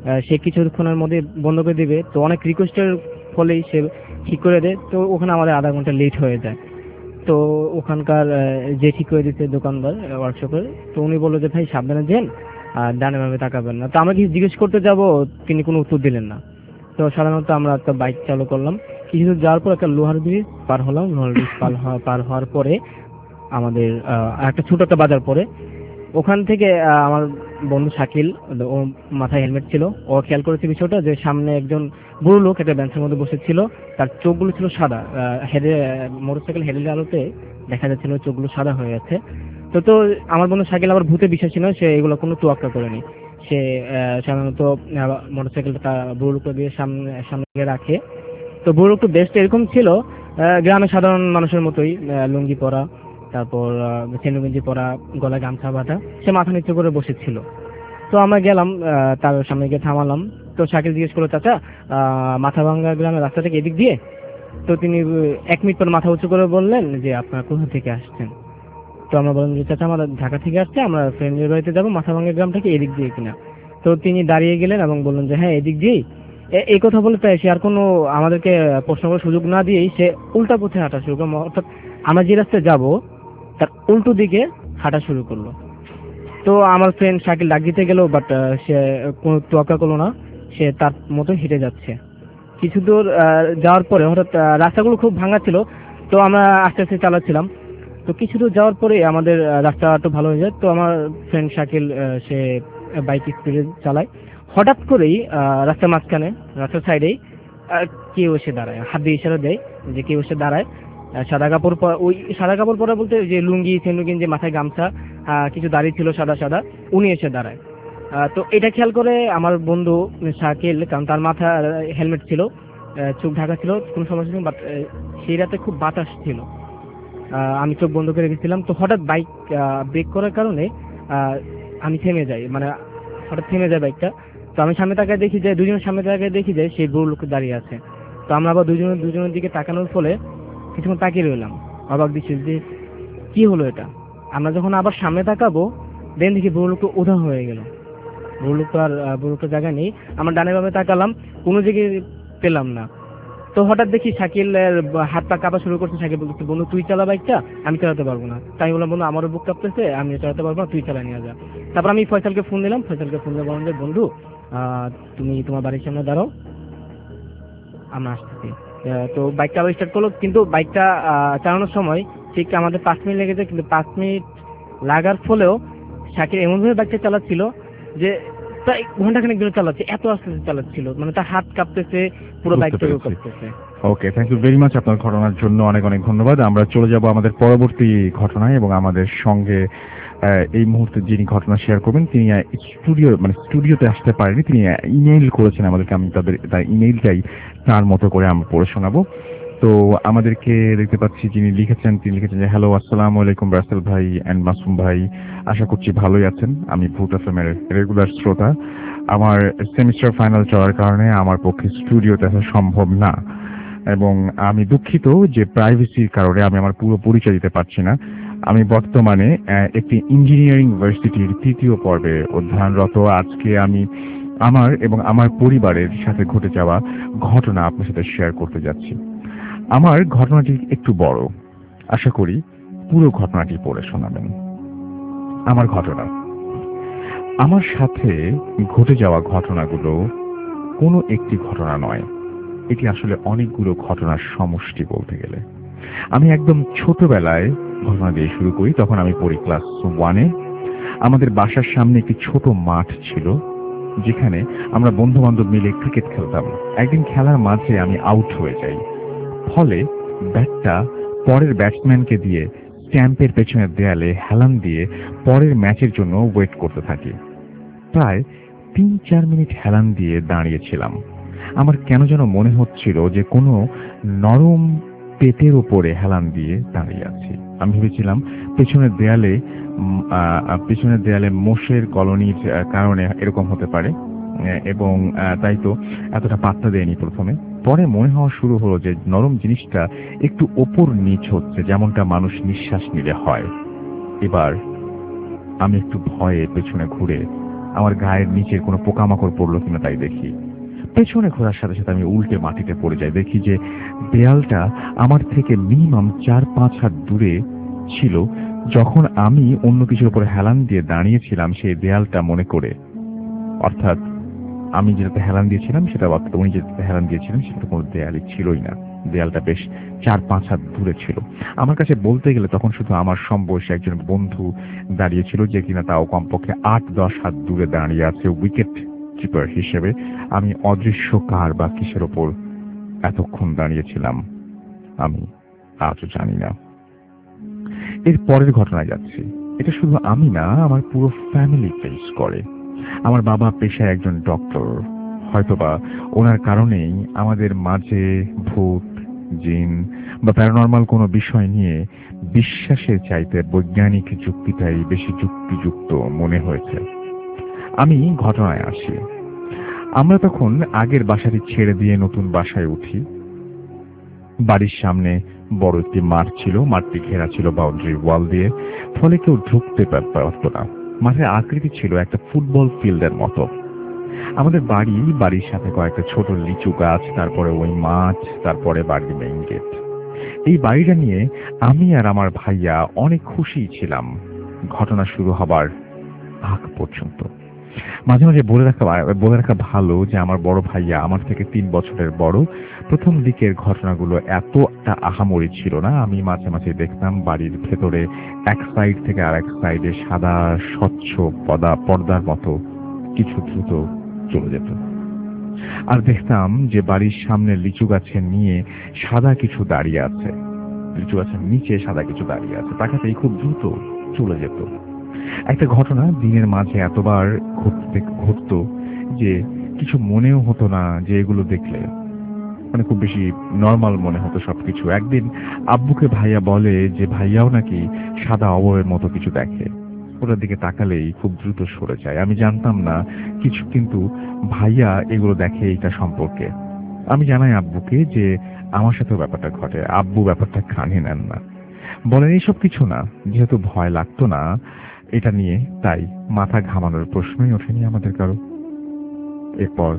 L: সে কিছুক্ষণের মধ্যে বন্ধ করে দিবে। তো অনেক রিকোয়েস্টের ফলেই সে ঠিক করে দেয়। তো ওখানে আমাদের আধা ঘন্টা লেট হয়ে যায়। তো ওখানকার যে ঠিক করে দিচ্ছে দোকানদার ওয়ার্কশপের, তো উনি বললো যে ভাই সাবধানে যান আর ডানে ভাবে তাকাবেন না। তো আমরা কিছু জিজ্ঞেস করতে যাব, তিনি কোনো উত্তর দিলেন না। তো সাধারণত আমরা একটা বাইক চালু করলাম, কিছু দূর যাওয়ার পর একটা লোহার ব্রিজ পার হলাম। লোহার ব্রিজ পার হওয়া পার হওয়ার পরে আমাদের একটা ছোট একটা বাজার পরে, ওখান থেকে আমার বন্ধু শাকিল, ও মাথায় হেলমেট ছিল, ও খেয়াল করেছে বিষয়টা যে সামনে একজন বুড়ো লোক একটা বেঞ্চের মধ্যে বসেছিল, তার চোখগুলো ছিল সাদা। হেডে মোটরসাইকেল হেডের আলোতে দেখা যাচ্ছিল চোখগুলো সাদা হয়ে গেছে। তো তো আমার বন্ধু শাকিল আবার ভূতে বিশ্বাস ছিল, সে এগুলো কোনো তোয়াক্কা করেনি। সে সাধারণত মোটরসাইকেলটা বুড়ো লোকটা দিয়ে সামনে সামনে রাখে। তো বুড়ো লোকটা বেস্ট এরকম ছিল, গ্রামে সাধারণ মানুষের মতোই, লুঙ্গি পরা, তারপর চেনু গেঞ্জি পরা, গলায় গামছা বাঁধা, সে মাথা নিচু করে বসেছিল। তো আমরা গেলাম, তার সামনে গিয়ে থামালাম। তো শাকিল জিজ্ঞেস করলো, চাচা মাথাভাঙ্গা গ্রামের রাস্তাটা কি এদিক দিয়ে? তো তিনি এক মিনিট পর মাথা উঁচু করে বললেন যে আপনারা কোথা থেকে আসছেন? তো আমরা বললাম যে চাচা আমরা ঢাকা থেকে আসছি, আমরা ফ্রেন্ডের বাড়িতে যাবো, মাথাভাঙ্গা গ্রামটা কি এদিক দিয়ে কিনা? তো তিনি দাঁড়িয়ে গেলেন এবং বললেন যে হ্যাঁ এদিক দিয়েই। এই কথা বলে তাই সে আর কোনো আমাদেরকে প্রশ্ন করার সুযোগ না দিয়েই সে উল্টা পথে হাঁটা শুরু করলো। অর্থাৎ আমরা যে রাস্তায় যাবো তার উল্টো দিকে হাঁটা শুরু করলো। তো আমার ফ্রেন্ড শাকিল ডাক দিতে গেল, বাট সে কোনো তোয়াক্কা করলো না, সে তার মতো হেঁটে যাচ্ছে। কিছু দূর যাওয়ার পরে হঠাৎ রাস্তাগুলো খুব ভাঙা ছিল, তো আমরা আস্তে আস্তে চালাচ্ছিলাম। তো কিছু দূর যাওয়ার পরে আমাদের রাস্তা একটু ভালো হয়ে যায়। তো আমার ফ্রেন্ড শাকিল সে বাইক স্পিডে চালায়। হঠাৎ করেই রাস্তার মাঝখানে, রাস্তার সাইডেই কেউ এসে দাঁড়ায়, হাত দিয়ে ইশারা দেয় যে কেউ এসে দাঁড়ায়। সাদা কাপড় পরা, ওই সাদা কাপড় পরা বলতে যে লুঙ্গি চেনু গেঞ্জি, মাথায় গামছা, কিছু দাড়ি ছিল সাদা সাদা, উনি এসে দাঁড়ায়। তো এটা খেয়াল করে আমার বন্ধু শাকিল, কারণ তার মাথা হেলমেট ছিল, চোখ ঢাকা ছিল, কোনো সমস্যা ছিল, বাট সেই রাতে খুব বাতাস ছিল, আমি চোখ বন্ধ করে রেখেছিলাম। তো হঠাৎ বাইক ব্রেক করার কারণে আমি থেমে যাই, মানে হঠাৎ থেমে যায় বাইকটা। তো আমি সামনে তাকায় দেখি যে দুজনের সামনে তাকায় দেখি যে সেই বুড়ো লোক দাঁড়িয়ে আছে। তো আমরা আবার দুজনের দুজনের দিকে তাকানোর ফলে কিছুক্ষণ তাকিয়ে রইলাম, অবাক দিচ্ছি যে কি হলো এটা। আমরা যখন আবার সামনে তাকাবো, দেন দেখি বুড়ো লোকটা উধা হয়ে গেল। বুড়ো লোকটা আর বুড়ো লোকটা জায়গা নেই। আমরা ডানে বামে তাকালাম, কোনো জায়গায় পেলাম না। তো হঠাৎ দেখি শাকিলের হাত পা কাঁপা শুরু করছে। শাকিল বলছে, বন্ধু তুই চালা বাইকটা, আমি চালাতে পারবো না। তাই বললাম, বন্ধু আমারও বুক কাঁপতেছে, আমি চালাতে পারবো না, তুই চালা নিয়ে যা। তারপর আমি ফয়সালকে ফোন দিলাম, ফয়সালকে ফোন দিয়ে বললাম যে বন্ধু তুমি তোমার বাড়ির সামনে দাঁড়াও, আমরা আসতেছি। তো বাইকটা আবার স্টার্ট করলো, কিন্তু বাইকটা চালানোর সময় ঠিক আমাদের পাঁচ মিনিট লেগেছে, কিন্তু পাঁচ মিনিট লাগার ফলেও শাকিল এমনভাবে বাইকটা চালাচ্ছিল যে প্রায় ঘন্টাখানেক ধরে চালাচ্ছে, এত আস্তে আস্তে চালাচ্ছিল, মানে তার হাত কাঁপতেছে, পুরো বাইকটাও কাঁপতেছে।
B: Okay, thank you very much আপনার ঘটনার জন্য, অনেক অনেক ধন্যবাদ। আমরা চলে যাব আমাদের পরবর্তী ঘটনায়, এবং আমাদের সঙ্গে এই মুহূর্তে যিনি ঘটনা শেয়ার করবেন তিনি স্টুডিও মানে স্টুডিওতে আসতে পারেনি, তিনি ইমেইল করেছেন আমাদেরকে। আমি তাদের তার ইমেইলটাই তার মতো করে আমরা পড়ে শোনাবো। তো আমাদেরকে দেখতে পাচ্ছি যিনি লিখেছেন, তিনি লিখেছেন যে হ্যালো আসসালামু আলাইকুম রাসেল ভাই অ্যান্ড মাসুম ভাই, আশা করছি ভালোই আছেন। আমি ভূত এফএমের রেগুলার শ্রোতা। আমার সেমিস্টার ফাইনাল চলার কারণে আমার পক্ষে স্টুডিওতে আসা সম্ভব না, এবং আমি দুঃখিত যে প্রাইভেসির কারণে আমি আমার পুরো পরিচয় দিতে পারছি না। আমি বর্তমানে একটি ইঞ্জিনিয়ারিং ইউনিভার্সিটির তৃতীয় পর্বে অধ্যয়নরত। আজকে আমি আমার এবং আমার পরিবারের সাথে ঘটে যাওয়া ঘটনা আপনার সাথে শেয়ার করতে যাচ্ছি। আমার ঘটনাটি একটু বড়, আশা করি পুরো ঘটনাটি পড়ে শোনাবেন। আমার ঘটনা, আমার সাথে ঘটে যাওয়া ঘটনাগুলো কোনো একটি ঘটনা নয়, এটি আসলে অনেকগুলো ঘটনার সমষ্টি বলতে গেলে। আমি একদম ছোটবেলায় ঘটনা দিয়ে শুরু করি। তখন আমি পড়ি ক্লাস ওয়ানে। আমাদের বাসার সামনে একটি ছোট মাঠ ছিল, যেখানে আমরা বন্ধু বান্ধব মিলে ক্রিকেট খেলতাম। একদিন খেলার মাঝে আমি আউট হয়ে যাই, ফলে ব্যাটটা পরের ব্যাটসম্যানকে দিয়ে স্ট্যাম্পের পেছনের দেয়ালে হেলান দিয়ে পরের ম্যাচের জন্য ওয়েট করতে থাকি। প্রায় তিন চার মিনিট হেলান দিয়ে দাঁড়িয়েছিলাম। আমার কেন যেন মনে হচ্ছিল যে কোনো নরম পেটের ওপরে হেলান দিয়ে দাঁড়িয়ে আছি। আমি ভেবেছিলাম পেছনের দেয়ালে পেছনের দেয়ালে মোষের কলোনির কারণে এরকম হতে পারে, এবং তাই তো এতটা পাত্তা দেয়নি প্রথমে। পরে মনে হওয়া শুরু হলো যে নরম জিনিসটা একটু ওপর নিচ হচ্ছে, যেমনটা মানুষ নিঃশ্বাস নিলে হয়। এবার আমি একটু ভয়ে পেছনে ঘুরে আমার গায়ের নিচে কোনো পোকামাকড় পড়লো কিনা তাই দেখি। পেছনে ঘোরার সাথে সাথে আমি উল্টে মাটিতে পড়ে যাই। দেখি যে দেয়ালটা আমার থেকে মিনিমাম চার পাঁচ হাত দূরে ছিল। যখন আমি অন্য কিছুর উপরে হেলান দিয়ে দাঁড়িয়েছিলাম সেই দেয়ালটা মনে করে, অর্থাৎ আমি যেটাতে হেলান দিয়েছিলাম সেটা, অর্থাৎ উনি যেটাতে হেলান দিয়েছিলেন সেটা কোনো দেয়ালই ছিলই না। দেয়ালটা বেশ চার পাঁচ হাত দূরে ছিল। আমার কাছে বলতে গেলে তখন শুধু আমার সমবয়সী একজন বন্ধু দাঁড়িয়েছিল, যে কিনা তাও কমপক্ষে আট দশ হাত দূরে দাঁড়িয়ে আছে উইকেট কিপার হিসেবে। আমি অদৃশ্য কার বা কিসের ওপর এতক্ষণ দাঁড়িয়েছিলাম আমি আজও জানি না। এর পরের ঘটনায় যাচ্ছি। এটা শুধু আমি না, আমার পুরো ফ্যামিলি ফেস করে। আমার বাবা পেশায় একজন ডক্টর, হয়তোবা ওনার কারণেই আমাদের মাঝে ভূত, জিন বা প্যারানর্মাল কোনো বিষয় নিয়ে বিশ্বাসের চাইতে বৈজ্ঞানিক যুক্তিটাই বেশি যুক্তিযুক্ত মনে হয়েছে। আমি ঘটনায় আসি। আমরা তখন আগের বাসাটি ছেড়ে দিয়ে নতুন বাসায় উঠি। বাড়ির সামনে বড় একটি মাঠ ছিল, মাঠটি ঘেরা ছিল বাউন্ডারি ওয়াল দিয়ে, ফলে কেউ ঢুকতে পারত না। মাঠের আকৃতি ছিল একটা ফুটবল ফিল্ডের মতো। আমাদের বাড়ি, বাড়ির সাথে কয়েকটা ছোট লিচু গাছ, তারপরে ওই মাঠ, তারপরে বাড়ির মেইন গেট। এই বাড়িটা নিয়ে আমি আর আমার ভাইয়া অনেক খুশি ছিলাম ঘটনা শুরু হবার আগ পর্যন্ত। মাঝে মাঝে বলে রাখা বলে রাখা ভালো যে আমার বড় ভাইয়া আমার থেকে তিন বছরের বড়। প্রথম দিকের ঘটনাগুলো এতটা আহামরি ছিল না। আমি মাঝে মাঝে দেখতাম বাড়ির ভেতরে এক সাইড থেকে আর এক সাইডে সাদা স্বচ্ছ পদা পর্দার মতো কিছু দ্রুত চলে যেত, আর দেখতাম যে বাড়ির সামনে লিচু গাছের নিয়ে সাদা কিছু দাঁড়িয়ে আছে, লিচু গাছের নিচে সাদা কিছু দাঁড়িয়ে আছে, তাকাতেই খুব দ্রুত চলে যেত। একটা ঘটনা দিনের মাঝে এতবার ঘটতে ঘটত যে কিছু মনেও হতো না যে এগুলো দেখলে, মানে খুব বেশি নর্মাল মনে হতো সবকিছু। একদিন আব্বুকে ভাইয়া বলে যে ভাইয়াও নাকি সাদা অবয়ের মতো কিছু দেখে, ওটার দিকে তাকালেই খুব দ্রুত সরে যায়। আমি জানতাম না কিছু, কিন্তু ভাইয়া এগুলো দেখে এটা সম্পর্কে। আমি জানাই আব্বুকে যে আমার সাথেও ব্যাপারটা ঘটে। আব্বু ব্যাপারটা কানে নেন না, বলেন এইসব কিছু না, যেহেতু ভয় লাগতো না এটা নিয়ে, তাই মাথা ঘামানোর প্রশ্নই ওঠেনি আমাদের কারো। এরপর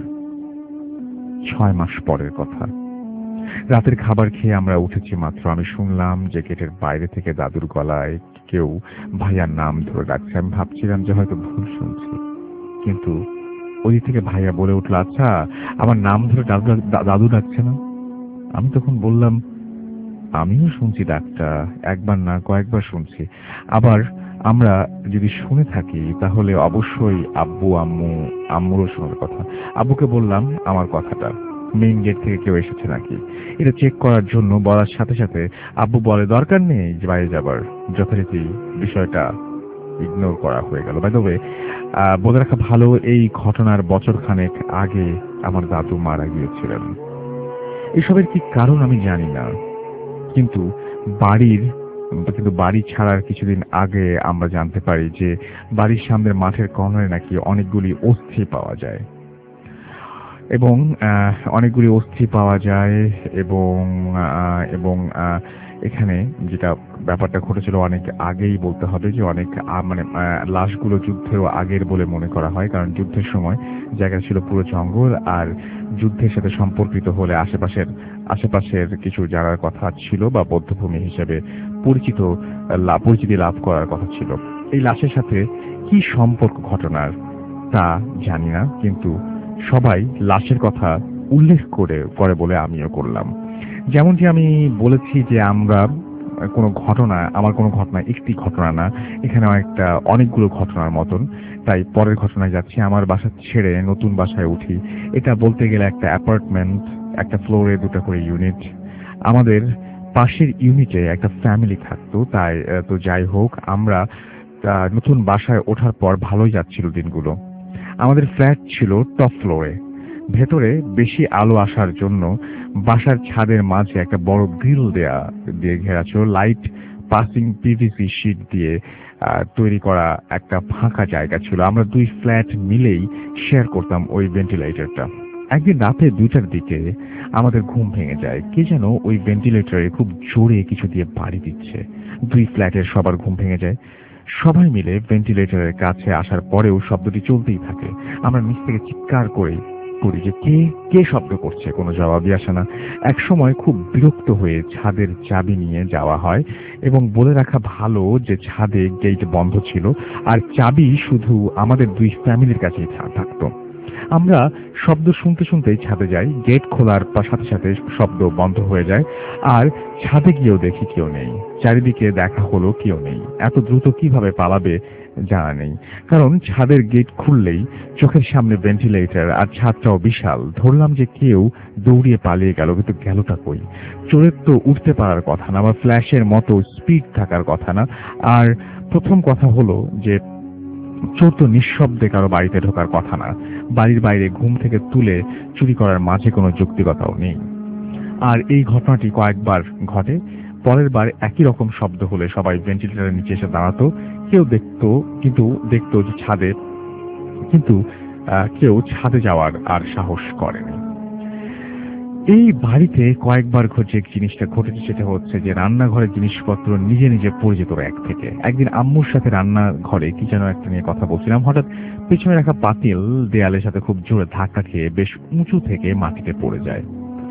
B: ছয় মাস পরের কথা, রাতের খাবার খেয়ে আমরা উঠেছি মাত্র, আমি শুনলাম যে গেটের বাইরে থেকে দাদুর গলায় কেউ ভাইয়ার নাম ধরে ডাকছে। আমি ভাবছিলাম যে হয়তো ভুল শুনছি, কিন্তু ওই থেকে ভাইয়া বলে উঠল, আচ্ছা আমার নাম ধরে দাদু দাদু ডাকছে না? আমি তখন বললাম, আমিও শুনছি ডাকটা, একবার না কয়েকবার শুনছি। আবার আমরা যদি শুনে থাকি তাহলে অবশ্যই আব্বু আম্মু আম্মুরও শোনার কথা। আব্বুকে বললাম আমার কথাটা, মেইন গেট থেকে কেউ এসেছে নাকি এটা চেক করার জন্য। বলার সাথে সাথে আব্বু বলে দরকার নেই বাইরে যাবার। যথারীতি বিষয়টা ইগনোর করা হয়ে গেল। বাই দ্য ওয়ে, বলে রাখা ভালো, এই ঘটনার বছর খানেক আগে আমার দাদু মারা গিয়েছিলেন। এসবের কি কারণ আমি জানি না, কিন্তু বাড়ির কিন্তু বাড়ি ছাড়ার কিছুদিন আগে আমরা জানতে পারি যে বাড়ির সামনের মাঠের কর্নারে নাকি অনেকগুলি অস্থি পাওয়া যায় এবং অনেকগুলি অস্থি পাওয়া যায় এবং এবং এখানে যেটা ব্যাপারটা ঘটেছিল অনেক আগেই বলতে হবে, যে অনেক মানে লাশগুলো যুদ্ধেরও আগের বলে মনে করা হয়, কারণ যুদ্ধের সময় জায়গা ছিল পুরো জঙ্গল, আর যুদ্ধের সাথে সম্পর্কিত হলে আশেপাশের আশেপাশের কিছু জায়গার কথা ছিল বা বধ্যভূমি হিসেবে পরিচিত পরিচিতি লাভ করার কথা ছিল। এই লাশের সাথে কি সম্পর্ক ঘটনার তা জানি না, কিন্তু সবাই লাশের কথা উল্লেখ করে করে বলে আমিও করলাম। যেমনটি আমি বলেছি যে আমরা কোনো ঘটনা, আমার কোনো ঘটনা একটি ঘটনা না, এখানে একটা অনেকগুলো ঘটনার মতন। তাই পরের ঘটনায় যাচ্ছি। আমার বাসা ছেড়ে নতুন বাসায় উঠি। এটা বলতে গেলে একটা অ্যাপার্টমেন্ট, একটা ফ্লোরে দুটো করে ইউনিট। আমাদের পাশের ইউনিটে একটা ফ্যামিলি থাকতো। তাই তো যাই হোক, আমরা নতুন বাসায় ওঠার পর ভালোই যাচ্ছিল দিনগুলো। আমাদের ফ্ল্যাট ছিল টপ ফ্লোরে। ভেতরে বেশি আলো আসার জন্য বাসার ছাদের মাঝে একটা বড় গ্রিল দেয়া দিয়ে ঘেরা ছিল। লাইট পাসিং পিভিসি শীট দিয়ে তৈরি করা একটা ফাঁকা জায়গা ছিল। আমরা দুই ফ্ল্যাট মিলেই শেয়ার করতাম ওই ভেন্টিলেটরটা। একদিন রাতে দুইটার দিকে আমাদের ঘুম ভেঙে যায়। কে যেন ওই ভেন্টিলেটরে খুব জোরে কিছু দিয়ে বাড়ি দিচ্ছে। দুই ফ্ল্যাটের সবার ঘুম ভেঙে যায়। সবাই মিলে ভেন্টিলেটরের কাছে আসার পরেও শব্দটি চলতেই থাকে। আমরা নিচ থেকে চিৎকার করে করি যে কে কে শব্দ করছে, কোনো জবাবই আসে না। এক সময় খুব বিরক্ত হয়ে ছাদের চাবি নিয়ে যাওয়া হয় এবং বলে রাখা ভালো যে ছাদে গেট বন্ধ ছিল আর চাবি শুধু আমাদের দুই ফ্যামিলির কাছেই থাকতো। আমরা শব্দ শুনতে শুনতেই ছাদে যাই। গেট খোলার সাথে সাথে শব্দ বন্ধ হয়ে যায় আর ছাদে গিয়েও দেখি কেউ নেই। চারিদিকে দেখা হলো কেউ নেই। এত দ্রুত কিভাবে পালাবে জানা নেই, কারণ ছাদের গেট খুললেই চোখের সামনে ভেন্টিলেটর আর ছাদটাও বিশাল। ধরলাম যে কেউ দৌড়িয়ে পালিয়ে গেল, কিন্তু গেলটা কই? চোরের তো উঠতে পারার কথা না বা ফ্ল্যাশের মতো স্পিড থাকার কথা না। আর প্রথম কথা হলো যে চোর তো নিঃশব্দে কারো বাড়িতে ঢোকার কথা না। বাড়ির বাইরে ঘুম থেকে তুলে চুরি করার মাঝে কোনো যৌক্তিকতাও নেই। আর এই ঘটনাটি কয়েকবার ঘটে। পরের বার একই রকম শব্দ হলে সবাই ভেন্টিলেটরের নিচে এসে দাঁড়াতো। কেউ দেখতো কিন্তু দেখতো যে ছাদে, কিন্তু কেউ ছাদে যাওয়ার আর সাহস করেনি। এই বাড়িতে কয়েকবার যে জিনিসটা ঘটেছে সেটা হচ্ছে যে রান্নাঘরের জিনিসপত্র নিজে নিজে পড়ে যেত এক থেকে। একদিন আম্মুর সাথে রান্নাঘরে কি যেন একটা নিয়ে কথা বলছিলাম, হঠাৎ পেছনে রাখা পাতিল দেয়ালের সাথে খুব জোরে ধাক্কা খেয়ে বেশ উঁচু থেকে মাটিতে পড়ে যায়।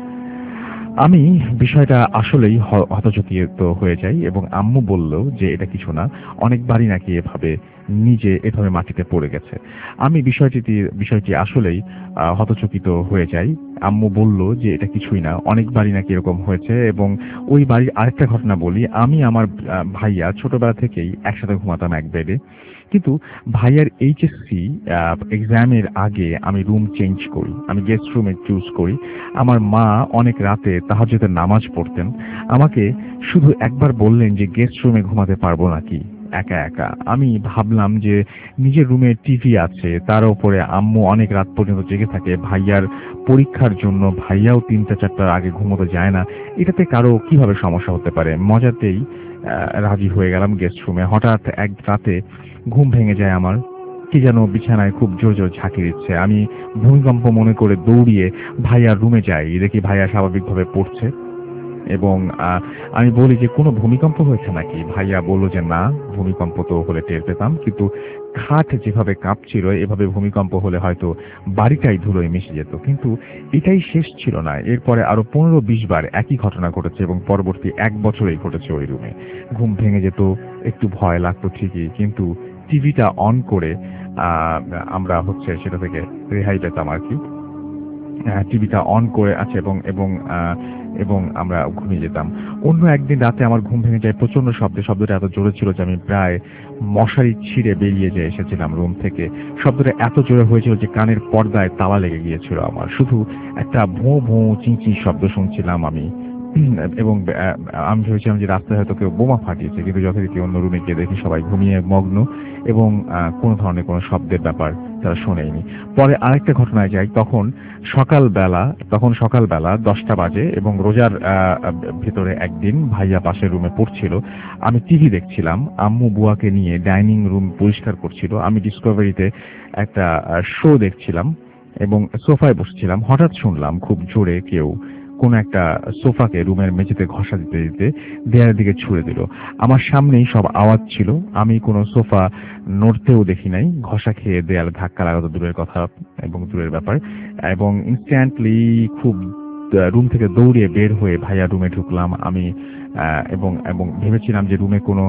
B: আমি বিষয়টা আসলেই হতচকিত হয়ে যাই এবং আম্মু বলল যে এটা কিছু না, অনেকবারই নাকি এভাবে নিজে এভাবে মাটিতে পড়ে গেছে। আমি বিষয়টি বিষয়টি আসলেই হতচকিত হয়ে যাই। আম্মু বলল যে এটা কিছুই না, অনেকবারই নাকি এরকম হয়েছে। এবং ওই বাড়ির আরেকটা ঘটনা বলি। আমি আমার ভাইয়া ছোটবেলা থেকেই একসাথে ঘুমাতাম এক বেডে, কিন্তু ভাইয়ার এইচএসসি এক্সামের আগে আমি রুম চেঞ্জ করি, আমি গেস্ট রুমে চুজ করি। আমার মা অনেক রাতে তাহাজ্জুদের নামাজ পড়তেন। আমাকে শুধু একবার বললেন যে গেস্ট রুমে ঘুমাতে পারবো নাকি একা একা। আমি ভাবলাম যে নিজের রুমে টিভি আছে, তার উপরে আম্মু অনেক রাত পর্যন্ত জেগে থাকে ভাইয়ার পরীক্ষার জন্য, ভাইয়াও তিনটা চারটার আগে ঘুমোতে যায় না, এটাতে কারো কিভাবে সমস্যা হতে পারে। মজাতেই রাজি হয়ে গেলাম গেস্ট রুমে। হঠাৎ এক রাতে ঘুম ভেঙে যায় আমার, কি যেন বিছানায় খুব জোর জোর ঝাঁকি দিচ্ছে। আমি ভূমিকম্প মনে করে দৌড়িয়ে ভাইয়ার রুমে যাই, দেখি ভাইয়া স্বাভাবিকভাবে পড়ছে এবং আমি বলি যে কোনো ভূমিকম্প হয়েছে নাকি? ভাইয়া বলল যে না, ভূমিকম্প তো হলে টের পেতাম, কিন্তু খাট যেভাবে কাঁপছিল এভাবে ভূমিকম্প হলে হয়তো বাড়িটাই ধুলোয় মিশে যেত। কিন্তু এটাই শেষ ছিল না, এরপরে আরো পনেরো বিশ বার একই ঘটনা ঘটেছে এবং পরবর্তী এক বছরেই ঘটেছে ওই রুমে। ঘুম ভেঙে যেত, একটু ভয় লাগতো ঠিকই, কিন্তু টিভিটা অন করে আমরা হচ্ছে সেটা থেকে রেহাই পেতাম আর কি। টিভিটা অন করে আছে এবং এবং এবং আমরা ঘুমিয়ে যেতাম। অন্য একদিন রাতে আমার ঘুম ভেঙে যায় প্রচন্ড শব্দে। শব্দটা এত জোরে ছিল যে আমি প্রায় মশারি ছিঁড়ে বেরিয়ে যেয়ে এসেছিলাম রুম থেকে। শব্দটা এত জোরে হয়েছিল যে কানের পর্দায় তালা লেগে গিয়েছিল আমার। শুধু একটা ভোঁ ভোঁ চিঁচি শব্দ শুনছিলাম আমি, এবং আমি ভেবেছিলাম যে রাস্তায় হয়তো কেউ বোমা ফাটিয়েছে, কিন্তু যথারীতি অন্য রুমে গিয়ে দেখি সবাই ঘুমিয়ে মগ্ন এবং কোনো ধরনের কোনো শব্দের ব্যাপার তারা শোনেনি। পরে আরেকটা ঘটনায় যাই, তখন সকালবেলা তখন সকালবেলা দশটা বাজে এবং রোজার ভেতরে একদিন ভাইয়া পাশের রুমে পড়ছিল, আমি টিভি দেখছিলাম। আম্মু বুয়াকে নিয়ে ডাইনিং রুম পরিষ্কার করছিল। আমি ডিসকভারিতে একটা শো দেখছিলাম এবং সোফায় বসছিলাম। হঠাৎ শুনলাম খুব জোরে কেউ কোন একটা সোফাকে রুমের মেঝেতে ঘষা দিতে দিতে দেয়ালের দিকে ছুঁড়ে দিল। আমার সামনেই সব আওয়াজ ছিল, আমি কোনো সোফা নড়তেও দেখি নাই। ঘষা খেয়ে দেয়ালে ধাক্কা লাগাতো দূরের কথা এবং দূরের ব্যাপার, এবং ইনস্ট্যান্টলি খুব রুম থেকে দৌড়িয়ে বের হয়ে ভাইয়া রুমে ঢুকলাম আমি, এবং এবং ভেবেছিলাম যে রুমে কোনো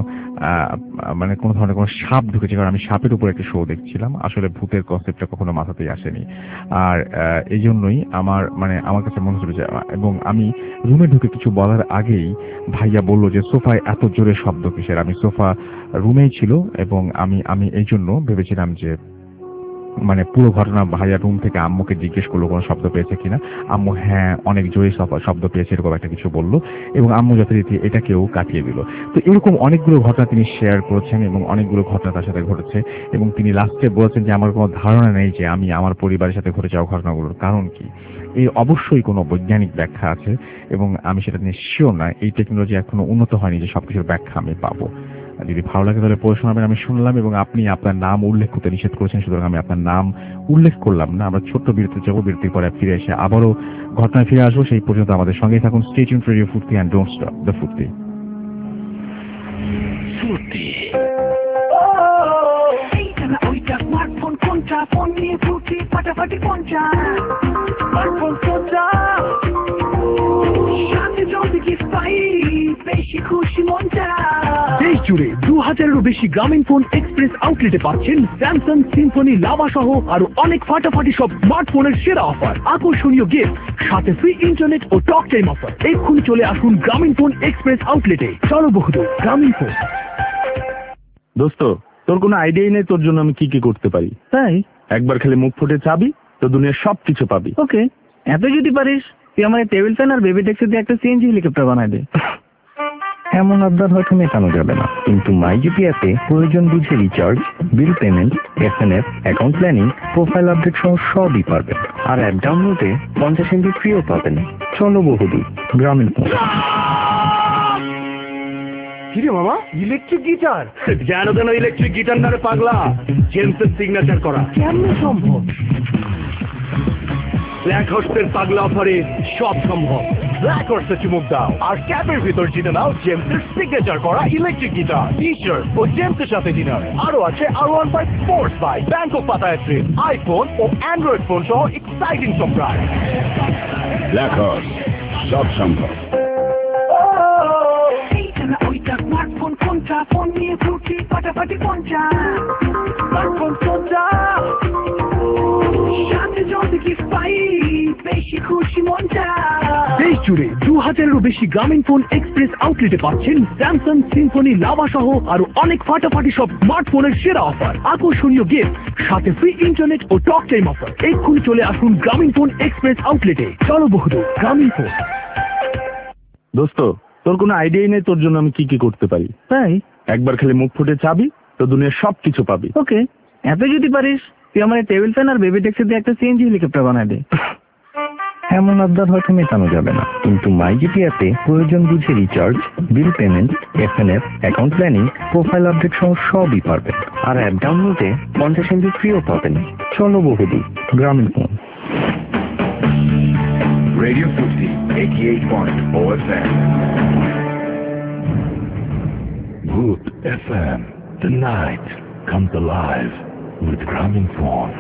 B: মানে কোনো ধরনের কোনো সাপ ঢুকেছে, কারণ আমি সাপের উপর একটা শো দেখছিলাম। আসলে ভূতের কনসেপ্টটা কখনো মাথাতেই আসেনি, আর এই জন্যই আমার মানে আমার কাছে মনে হচ্ছিল। এবং আমি রুমে ঢুকে কিছু বলার আগেই ভাইয়া বলল যে সোফায় এত জোরে শব্দ কিসের। আমি সোফা রুমেই ছিল এবং আমি আমি এই জন্য ভেবেছিলাম যে মানে পুরো ঘটনা ভাইয়া রুম থেকে আম্মুকে জিজ্ঞেস করলো কোনো শব্দ পেয়েছে কিনা। আম্মু হ্যাঁ অনেক জোরে শব্দ পেয়েছে এরকম একটা কিছু বললো এবং আম্মু যথারীতি এটাকেও কাটিয়ে দিল। তো এরকম অনেকগুলো ঘটনা তিনি শেয়ার করেছেন এবং অনেকগুলো ঘটনা তার সাথে ঘটেছে, এবং তিনি লাস্টে বলেছেন যে আমার কোনো ধারণা নেই যে আমি আমার পরিবারের সাথে ঘটে যাওয়া ঘটনাগুলোর কারণ কি। এই অবশ্যই কোনো বৈজ্ঞানিক ব্যাখ্যা আছে এবং আমি সেটা নিয়ে শিওর না এই টেকনোলজি এখনো উন্নত হয়নি যে সবকিছুর ব্যাখ্যা আমি পাবো। যদি ভালো লাগে তাহলে পড়ে শোনাবেন। আমি শুনলাম এবং আপনি আপনার নাম উল্লেখ করতে নিষেধ করেছেন, সুতরাং আমি আপনার নাম উল্লেখ করলাম না। আমরা ছোট্ট বিরতি যাবো, বিরতির পরে ফিরে এসে আবারও ঘটনায় ফিরে আসবো। সেই পর্যন্ত আমাদের সঙ্গেই থাকুন। Stay tuned for radio Foorti and don't stop the Foorti.
I: ফুর্তি
E: কোনটা ফোন নিয়ে ফুটি ফাটাফাটি কোনটা স্মার্টফোন কোনটা সাথে জলদি গিফট পাই বেশি খুশি মনটা। দেশ জুড়ে দু হাজারেরও বেশি গ্রামীণ ফোন এক্সপ্রেস আউটলেটে পাচ্ছেন স্যামসাং সিম্ফনি লাভা সহ আরো অনেক ফাটাফাটি সব স্মার্টফোনের সেরা অফার, আকর্ষণীয় গিফট, সাথে ফ্রি ইন্টারনেট ও টক টাইম অফার। এক্ষুনি চলে আসুন গ্রামীণ ফোন এক্সপ্রেস আউটলেটে। চলো বহুদূর গ্রামীণ ফোন।
F: দোস্ত, তোর কোনো আইডিয়াই নেই তোর জন্য আমি কি কি করতে পারি। তাই একবার খালি মুখ ফুটে চাবি তো দুনিয়ার সব কিছু পাবি। ওকে, এত যদি পারিস তুই আমার টেবিল ফ্যান আর বেবি ট্যাক্সি দিয়ে একটা সিএনজি হেলিকপ্টার বানাই দে।
G: এমন আবদার হয়তো মেটানো যাবে না, কিন্তু মাইজিপি অ্যাপে প্রয়োজন বুঝে recharge, bill payment, এসএনএফ, account planning, profile update সহ সবই পারবেন। আর অ্যাপ ডাউনলোডে পঞ্চাশ এমবি ফ্রিও পাবেন। চলো বহুদূর গ্রামীণ ফোন।
H: কিরে মামা, ইলেকট্রিক গিটার? জানো কেন ইলেকট্রিক গিটার না রে পাগলা? জেমসের সিগনেচার করা। কেমনে সম্ভব? ব্ল্যাক হর্সের পাগলা অফারে সব সম্ভব। ব্ল্যাক হর্সে চুমুক দাও আর ক্যাপের ভিতর জিতে নাও জেমসের সিগনেচার করা ইলেকট্রিক গিটার, টি শার্ট ও জেমসের সাথে ডিনার। আরো আছে R one five sports bike, Bangkok Pattaya train, iPhone ও অ্যান্ড্রয়েড ফোন সহ এক্সাইটিং সব প্রাইস।
I: ব্ল্যাক হর্স, সব সম্ভব।
E: স্মার্টফোন কোনটা ফোন নিয়ে ফুটি ফাটাফাটি কোনটা স্মার্টফোন কোনটা সাথে জলদি গিফট পাই বেশি খুশি মনটা। দেশ জুড়ে দু হাজারেরও বেশি গ্রামীণ ফোন এক্সপ্রেস আউটলেটে পাচ্ছেন স্যামসাং সিম্ফনি লাভা সহ আরো অনেক ফাটাফাটি সব স্মার্টফোনের সেরা অফার, আকর্ষণীয় গিফট, সাথে ফ্রি ইন্টারনেট ও টক টাইম অফার। এক্ষুনি চলে আসুন গ্রামীণ ফোন এক্সপ্রেস আউটলেটে। চলো বহুদূর গ্রামীণ ফোন।
F: দোস্ত, তোর কোনো আইডিয়াই নেই তোর জন্য আমি কি কি করতে পারি। তাই একবার খালি মুখ ফুটে চাবি তো দুনিয়ার সব কিছু পাবি। ওকে, এত যদি পারিস তুই আমার টেবিল ফ্যান আর বেবি ট্যাক্সি দিয়ে একটা সিএনজি হেলিকপ্টার বানাই দে।
G: এমন আবদার হয়তো মেটানো যাবে না, কিন্তু মাইজিপি অ্যাপে প্রয়োজন বুঝে recharge, bill payment, এসএনএফ, account planning, profile update সহ সবই পারবেন। আর অ্যাপ ডাউনলোডে পঞ্চাশ এমবি ফ্রিও পাবেন। চলো বহুদূর গ্রামীণ phone.
I: Radio fifty, eighty-eight point four F M. Booth F M. The night comes alive with Gramin Phone.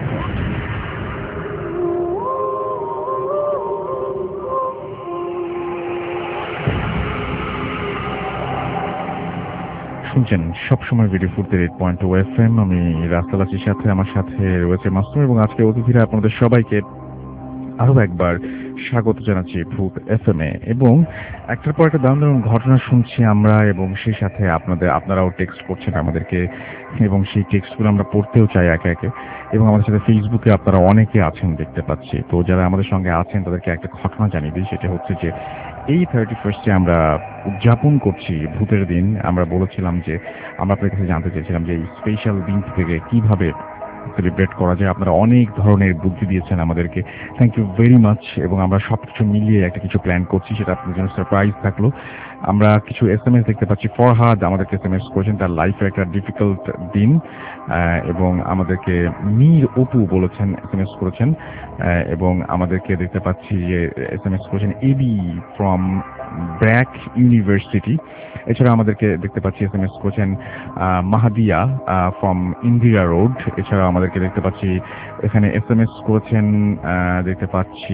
B: শুনছেন সবসময় ভিডিও ফুটের eight point o F M. আমি রাস্তালাচির সাথে, আমার সাথে রয়েছে মাসুম এবং আজকে অতিথিরা আপনাদের সবাইকে আরো একবার স্বাগত জানাচ্ছি ভূত এফ এম এ। এবং একটার পর একটা দারুণ দারুণ ঘটনা শুনছি আমরা, এবং সেই সাথে আপনাদের আপনারাও টেক্সট করছেন আমাদেরকে, এবং সেই টেক্সটগুলো আমরা পড়তেও চাই একে একে। এবং আমাদের সাথে ফেসবুকে আপনারা অনেকে আছেন দেখতে পাচ্ছি। তো যারা আমাদের সঙ্গে আছেন তাদেরকে একটা ঘটনা জানিয়ে দিই। সেটা হচ্ছে যে এই থার্টি ফার্স্টে আমরা উদযাপন করছি ভূতের দিন। আমরা বলেছিলাম যে আমরা আপনাদের কাছে জানতে চেয়েছিলাম যে এই স্পেশাল দিন থেকে কিভাবে সেলিব্রেট করা যায়। আপনারা অনেক ধরনের বুদ্ধি দিয়েছেন আমাদেরকে, থ্যাংক ইউ ভেরি মাচ। এবং আমরা সব কিছু মিলিয়ে একটা কিছু প্ল্যান করছি, সেটা আপনাদের জন্য সারপ্রাইজ থাকলো। আমরা কিছু এস এম এস দেখতে পাচ্ছি। ফরহাদ আমাদেরকে এস এম এস করেছেন তার লাইফের একটা ডিফিকাল্ট দিন, এবং আমাদেরকে মীর অপু বলেছেন এস এম এস করেছেন, এবং আমাদেরকে দেখতে পাচ্ছি যে এস এম এস করেছেন এবি ফ্রম ব্র্যাক ইউনিভার্সিটি। এছাড়া আমাদেরকে দেখতে পাচ্ছি এস এম এস করেছেন মাহাদিয়া ফ্রম ইন্দিরা রোড। এছাড়া আমাদেরকে দেখতে পাচ্ছি এখানে এস এম এস করেছেন দেখতে পাচ্ছি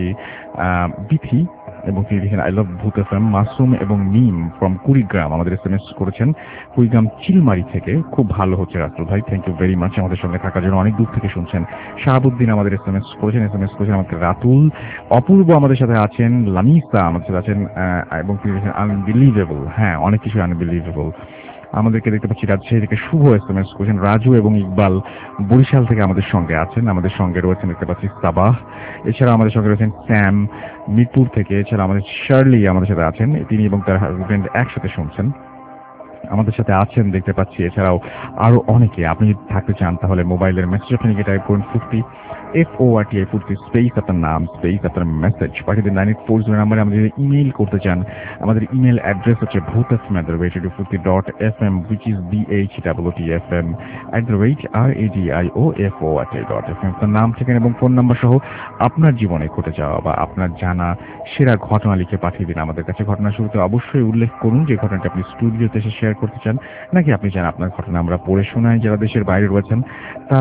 B: বিথি, এবং তিনি লিখেন আই লাভ ভূত এফ এম। মাসুম এবং মিম ফ্রম কুড়িগ্রাম আমাদের এস এম এস করেছেন কুড়িগ্রাম চিলমারি থেকে। খুব ভালো হচ্ছে রাতুল ভাই, থ্যাংক ইউ ভেরি মাচ আমাদের সঙ্গে থাকার জন্য, অনেক দূর থেকে শুনছেন। শাহাবুদ্দিন আমাদের এস এম এস করেছেন এস এম এস করেছেন আমাদের রাতুল। অপূর্ব আমাদের সাথে আছেন, লামিসা আমাদের সাথে আছেন, এবং তিনি লিখেন আনবিলিভেবল। হ্যাঁ, অনেক কিছু আনবিলিভেবল। আমাদেরকে দেখতে পাচ্ছি রাজশাহী থেকে শুভ এস এম এস করেছেন। রাজু এবং ইকবাল বরিশাল থেকে আমাদের সঙ্গে আছেন। আমাদের সঙ্গে রয়েছেন দেখতে পাচ্ছি সাবাহ। এছাড়া আমাদের সঙ্গে রয়েছেন স্যাম মিরপুর থেকে। এছাড়া আমাদের শার্লি আমাদের সাথে আছেন, তিনি এবং তার হাজবেন্ড একসাথে শুনছেন আমাদের সাথে আছেন দেখতে পাচ্ছি। এছাড়াও আরো অনেকে, আপনি যদি থাকতে চান তাহলে মোবাইলের মেসেজ আপনি টাইপ করুন Foorti F O R T I Foorti space আপনার নাম স্পেস আপনার মেসেজ পাঠিয়ে দিন নাইন এইট ফোর জিরো নাম্বারে। আমাদের ইমেইল করতে চান, আমাদের ইমেল অ্যাড্রেস হচ্ছে Bhoot F M at the rate Foorti dot F M which is B H double T F M at the rate R A D I O F O R T I dot F M. আপনার নাম ঠিকানা এবং phone number সহ আপনার জীবনে ঘটে যাওয়া বা আপনার জানা সেরা ঘটনা লিখে পাঠিয়ে দিন আমাদের কাছে। ঘটনা শুরুতে অবশ্যই উল্লেখ করুন যে ঘটনাটা আপনি স্টুডিওতে এসে শেয়ার করতে চান, নাকি আপনি চান আপনার ঘটনা আমরা পড়ে শোনাই। যারা দেশের বাইরে রয়েছেন তারা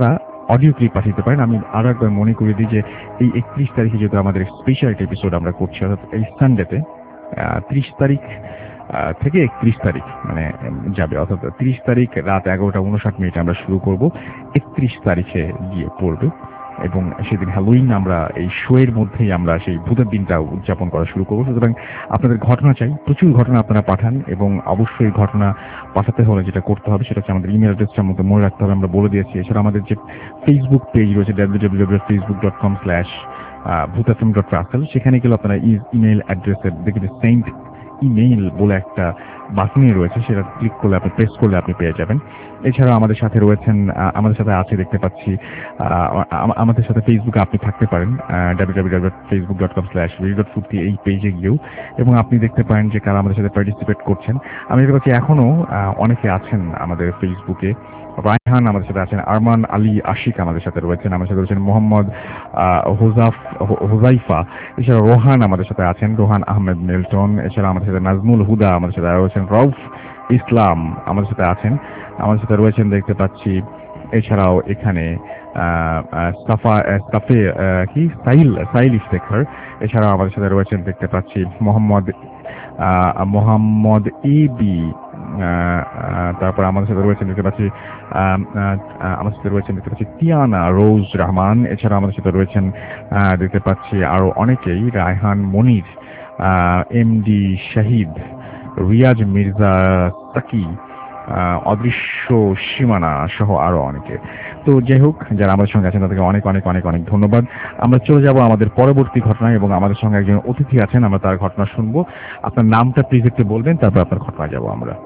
B: অডিও ক্লিপ পাঠাতে পারেন। আমি আরো একবার মনে করিয়ে দিই যে এই একত্রিশ তারিখে যেহেতু আমাদের স্পেশাল একটা এপিসোড আমরা করছি, অর্থাৎ এই সানডেতে ত্রিশ তারিখ থেকে একত্রিশ তারিখ মানে যাবে, অর্থাৎ ত্রিশ তারিখ রাত এগারোটা উনষাট মিনিটে আমরা শুরু করব, একত্রিশ তারিখে গিয়ে পড়বে এবং সেদিন হ্যালোইন আমরা এই শোয়ের মধ্যেই আমরা সেই ভূতের দিনটা উদযাপন করা শুরু করবো। সুতরাং আপনাদের ঘটনা চাই, প্রচুর ঘটনা আপনারা পাঠান এবং অবশ্যই ঘটনা পাঠাতে হলে যেটা করতে হবে সেটা হচ্ছে আমাদের ইমেল অ্যাড্রেসটার মধ্যে মনে রাখতে হবে, আমরা বলে দিয়েছি। এছাড়া আমাদের যে ফেসবুক পেজ রয়েছে W W W dot Facebook dot com slash Bhoot F M dot Rasel, সেখানে গেলে আপনারা ইমেল অ্যাড্রেসের দেখে সেন্ট ইমেইল বলে একটা বাটনই রয়েছে, সেটা ক্লিক করলে আপনি প্রেস করলে আপনি পেয়ে যাবেন। এছাড়া আমাদের সাথে রয়েছেন, আমাদের সাথে আছে দেখতে পাচ্ছি, আমাদের সাথে ফেসবুকে আপনি থাকতে পারেন W W W dot Facebook dot com slash radio dot Foorti এই পেজে গিয়েও, এবং আপনি দেখতে পারেন যে কারা আমাদের সাথে পার্টিসিপেট করছেন। আমি দেখতে পাচ্ছি এখনো অনেকে আছেন আমাদের ফেসবুকে। রায়হান আমাদের সাথে আছেন, আরমান আলী আশিক আমাদের সাথে রয়েছেন, আমাদের সাথে রয়েছেন মোহাম্মদ হোজাফ হোজাইফা, এছাড়া রোহান আমাদের সাথে আছেন, রোহান আহমেদ মিল্টন, এছাড়া আমাদের সাথে নাজমুল হুদা আমাদের সাথে রয়েছেন, রউফ ইসলাম আমাদের সাথে আছেন, আমাদের সাথে রয়েছেন দেখতে পাচ্ছি। এছাড়াও এখানে সাফা সাফে কি সাইল সাইল ইফতেখার, এছাড়াও আমাদের সাথে রয়েছেন দেখতে পাচ্ছি মোহাম্মদ মোহাম্মদ ইবি, তারপর আমাদের সাথে রয়েছেন দেখতে পাচ্ছি আমাদের সাথে রয়েছেন দেখতে পাচ্ছি তিয়ানা রোজ রহমান, এছাড়া আমাদের সাথে রয়েছেন দেখতে পাচ্ছি আরো অনেকেই, রায়হান মনির, এমডি শাহিদ, রিয়াজ মির্জা সাকি, অদৃশ্য সীমানা সহ আরো অনেকে। তো যাই হোক, যারা আমাদের সঙ্গে আছেন তাদেরকে অনেক অনেক অনেক অনেক ধন্যবাদ। আমরা চলে যাব আমাদের পরবর্তী ঘটনায় এবং আমাদের সঙ্গে একজন অতিথি আছেন, আমরা তার ঘটনা শুনবো। আপনার নামটা প্লিজ একটু বলবেন, তারপর আপনার ঘটনায় যাব আমরা।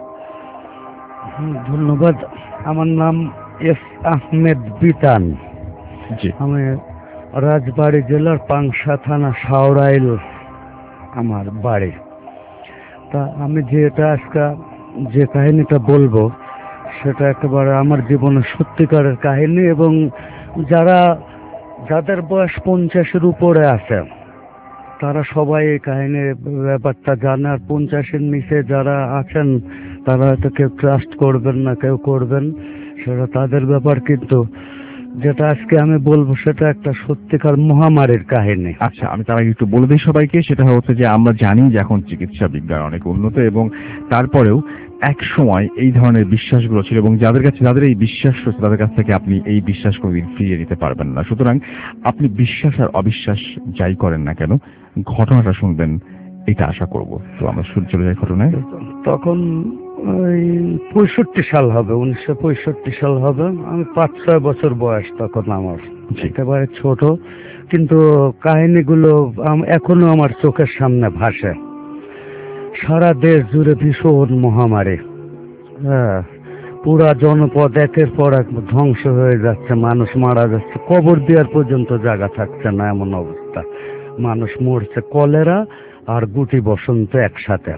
M: ধন্যবাদ। আমার নাম এস আহমেদ বিতান।
B: জি,
M: আমি রাজবাড়ী জেলার পাংশা থানা শাওরাইল আমার বাড়ি। তা আমি যেটা আজকে যে কাহিনীটা বলবো সেটা একেবারে আমার জীবনের সত্যিকারের কাহিনী, এবং যারা যাদের বয়স পঞ্চাশের উপরে আছে তারা সবাই এই কাহিনীর ব্যাপারটা জানে, আর পঞ্চাশের নিচে যারা আছেন তারা হয়তো কেউ ট্রাস্ট করবেন না, কেউ করবেন, সেটা তাদের ব্যাপার। কিন্তু যেটা আজকে আমি বলবো সেটা একটা সত্যিকার মহামারীর কাহিনী।
B: আচ্ছা, আমি তার আগে একটু বলে দিই সবাইকে, সেটা হচ্ছে যে আমরা জানি যে এখন চিকিৎসা বিজ্ঞান অনেক উন্নত, এবং তারপরেও এক সময় এই ধরনের বিশ্বাসগুলো ছিল, এবং যাদের কাছে যাদের এই বিশ্বাস রয়েছে তাদের কাছ থেকে আপনি এই বিশ্বাস কোনোদিন ফিরিয়ে নিতে পারবেন না। সুতরাং আপনি বিশ্বাস আর অবিশ্বাস যাই করেন না কেন, ঘটনাটা শুনবেন এটা আশা করব। তো আমরা শুরু চলে যাই ঘটনায়।
M: তখন ওই পঁয়ষট্টি সাল হবে, উনিশশো পঁয়ষট্টি সাল হবে। আমি পাঁচ ছয় বছর বয়স তখন আমার, একেবারে ছোট, কিন্তু কাহিনীগুলো এখনো আমার চোখের সামনে ভাসে। সারা দেশ জুড়ে ভীষণ মহামারী, হ্যাঁ, পুরা জনপদ একের পর এক ধ্বংস হয়ে যাচ্ছে, মানুষ মারা যাচ্ছে, কবর দেওয়ার পর্যন্ত জায়গা থাকছে না, এমন অবস্থা। মানুষ মরছে কলেরা আর গুটি বসন্ত একসাথে।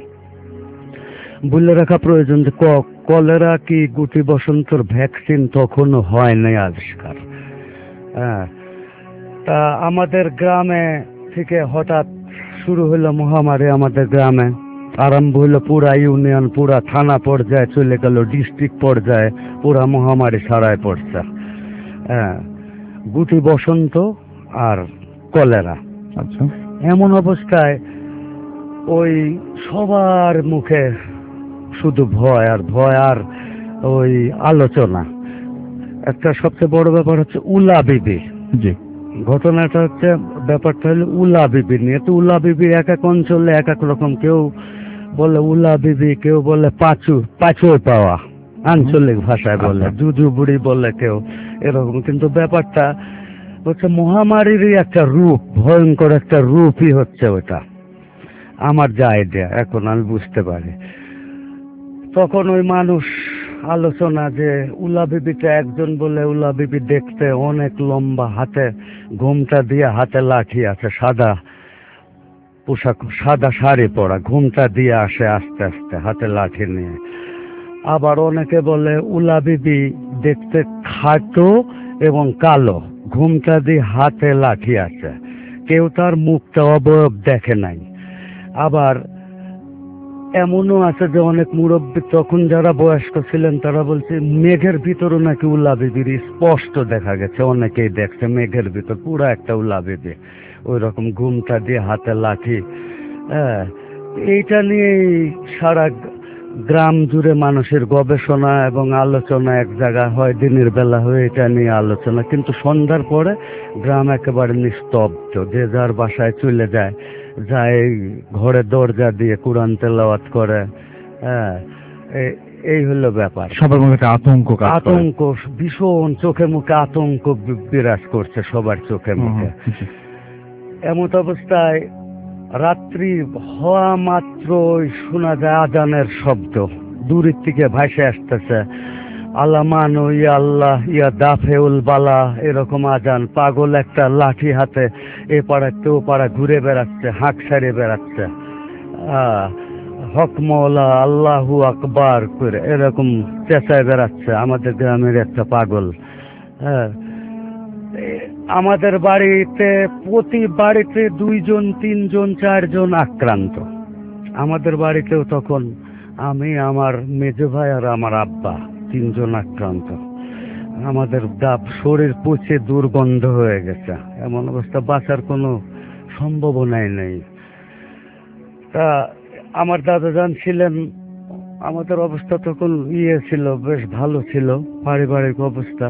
M: বলে রাখা প্রয়োজন যে কলেরা কি গুটি বসন্তর ভ্যাকসিন তখনও হয় নাই আবিষ্কার। হ্যাঁ, তা আমাদের গ্রামে থেকে হঠাৎ শুরু হলো মহামারী। আমাদের গ্রামে আরম্ভ হলো, পুরা ইউনিয়ন পুরা থানা পর্যায়ে চলে গেল, ডিস্ট্রিক্ট পর্যায়ে পুরা মহামারী ছড়ায় পড়ছে। হ্যাঁ, গুটি বসন্ত আর কলেরা।
B: আচ্ছা,
M: এমন অবস্থায় ওই সবার মুখে শুধু ভয় আর ভয় আর ওই আলোচনা। একটা সবচেয়ে বড় ব্যাপার হচ্ছে উলা বিবি।
B: জি,
M: ঘটনাটা হচ্ছে, ব্যাপারটা হলো উলা বিবি নিয়ে। তো উলা বিবি এক এক অঞ্চলে এক এক রকম, কেউ বলে উলা বিবি, কেউ বলে পাঁচু পাঁচুর পাওয়া, আঞ্চলিক ভাষায় বলে, জুজু বুড়ি বলে কেউ, এরকম। কিন্তু ব্যাপারটা হচ্ছে মহামারীরই একটা রূপ, ভয়ঙ্কর একটা রূপই হচ্ছে ওটা। আমার যা আইডিয়া এখন আমি বুঝতে পারি। তখন ওই মানুষ আলোচনা যে উলা বিবিটা, একজন বলে উলা বিবি দেখতে অনেক লম্বা, হাতে ঘোমটা দিয়ে, হাতে লাঠি আছে, সাদা পোশাক, সাদা শাড়ি পরা, ঘোমটা দিয়ে আসে আস্তে আস্তে হাতে লাঠি নিয়ে। আবার অনেকে বলে উলা বিবি দেখতে খাটো এবং কালো, ঘোমটা দিয়ে, হাতে লাঠি আছে, কেউ তার মুখটা অবয়ব দেখে নাই। আবার এমনও আছে যে অনেক মুরব্বী তখন যারা বয়স্ক ছিলেন তারা বলছে মেঘের ভিতরও নাকি উল্লা বিবির স্পষ্ট দেখা গেছে, অনেকেই দেখছে মেঘের ভিতর পুরো একটা উল্লা বিবি, ওই রকম ঘুমটা দিয়ে হাতে লাঠি। হ্যাঁ, এইটা নিয়ে সারা গ্রাম জুড়ে মানুষের গবেষণা এবং আলোচনা এক জায়গায় হয়, দিনের বেলা হয়ে এটা নিয়ে আলোচনা, কিন্তু সন্ধ্যার পরে গ্রাম একেবারে নিস্তব্ধ, যে যার বাসায় চলে যায়, যায় ঘরে দরজা দিয়ে কোরআন তেলাওয়াত করে। হ্যাঁ, এই হলো ব্যাপার।
B: সবার মধ্যে আতঙ্ক
M: আতঙ্ক ভীষণ, চোখে মুখে আতঙ্ক বিরাজ করছে সবার চোখে মুখে। এমন অবস্থায় রাত্রি হওয়া মাত্র শোনা যায় আজানের শব্দ, দূরের থেকে ভাসে আসতেছে, আলামান ইয়া আল্লাহ ইয়া দাফেউল বালা, এরকম আজান। পাগল একটা লাঠি হাতে এ পাড়াতে ও পাড়া ঘুরে বেড়াচ্ছে, হাঁক সারিয়ে বেড়াচ্ছে, আহ হক মওলা আল্লাহু আকবার করে এরকম চেঁচায় বেড়াচ্ছে আমাদের গ্রামের একটা পাগল। হ্যাঁ, আমাদের বাড়িতে প্রতি বাড়িতে দুইজন তিনজন চারজন আক্রান্ত। আমাদের বাড়িতেও তখন আমি, আমার মেজো ভাই আর আমার আব্বা তিনজন আক্রান্ত। আমাদের ডাব শরীর পচে দুর্গন্ধ হয়ে গেছে, এমন অবস্থা বাঁচার কোনো সম্ভাবনাই নেই। তা আমার দাদাজান ছিলেন, আমাদের অবস্থা তখন ইয়ে ছিল, বেশ ভালো ছিল পারিবারিক অবস্থা।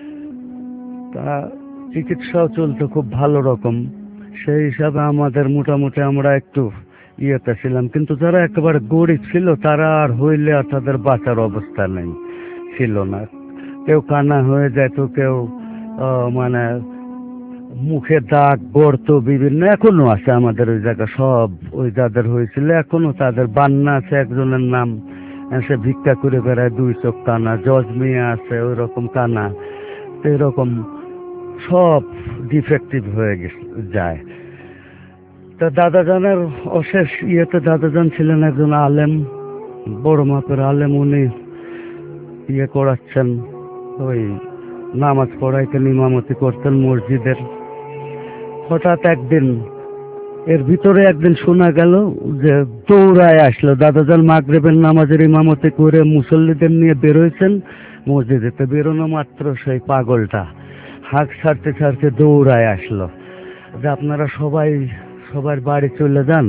M: তা চিকিৎসাও চলতো খুব ভালো রকম, সেই হিসাবে আমাদের মোটামুটি আমরা একটু ইয়েতে ছিলাম। কিন্তু যারা একেবারে গরিব ছিল তারা আর হইলে আর তাদের বাঁচার অবস্থা নেই, ছিল না। কেউ কানা হয়ে যেত, কেউ মানে মুখে দাগ গর্ত বিভিন্ন এখনো আছে আমাদের ওই জায়গা, সব ওই যাদের হয়েছিল এখনো তাদের বান্না আছে। একজনের নাম, সে ভিক্ষা করে বেড়ায়, দুই চোখ কানা। জজ মিয়া আছে ওই রকম কানা, এরকম সব ডিফেক্টিভ হয়ে যায়। তা দাদাজানের অশেষ ইয়েতে দাদাজান ছিলেন একজন আলেম, বড় মাপের আলেম। উনি ইয়ে করাচ্ছেন, ওই নামাজ পড়াইতেন, ইমামতি করতেন মসজিদের। হঠাৎ একদিন এর ভিতরে একদিন শোনা গেল যে দৌড়ায় আসলো দাদাজান মাগরিবের নামাজের ইমামতি করে মুসল্লিদের নিয়ে বেরোয়ছেন মসজিদেতে। বেরোনো মাত্র সেই পাগলটা হাঁক ছাড়তে ছাড়তে দৌড়ায় আসলো যে আপনারা সবাই সবার বাড়ি চলে যান,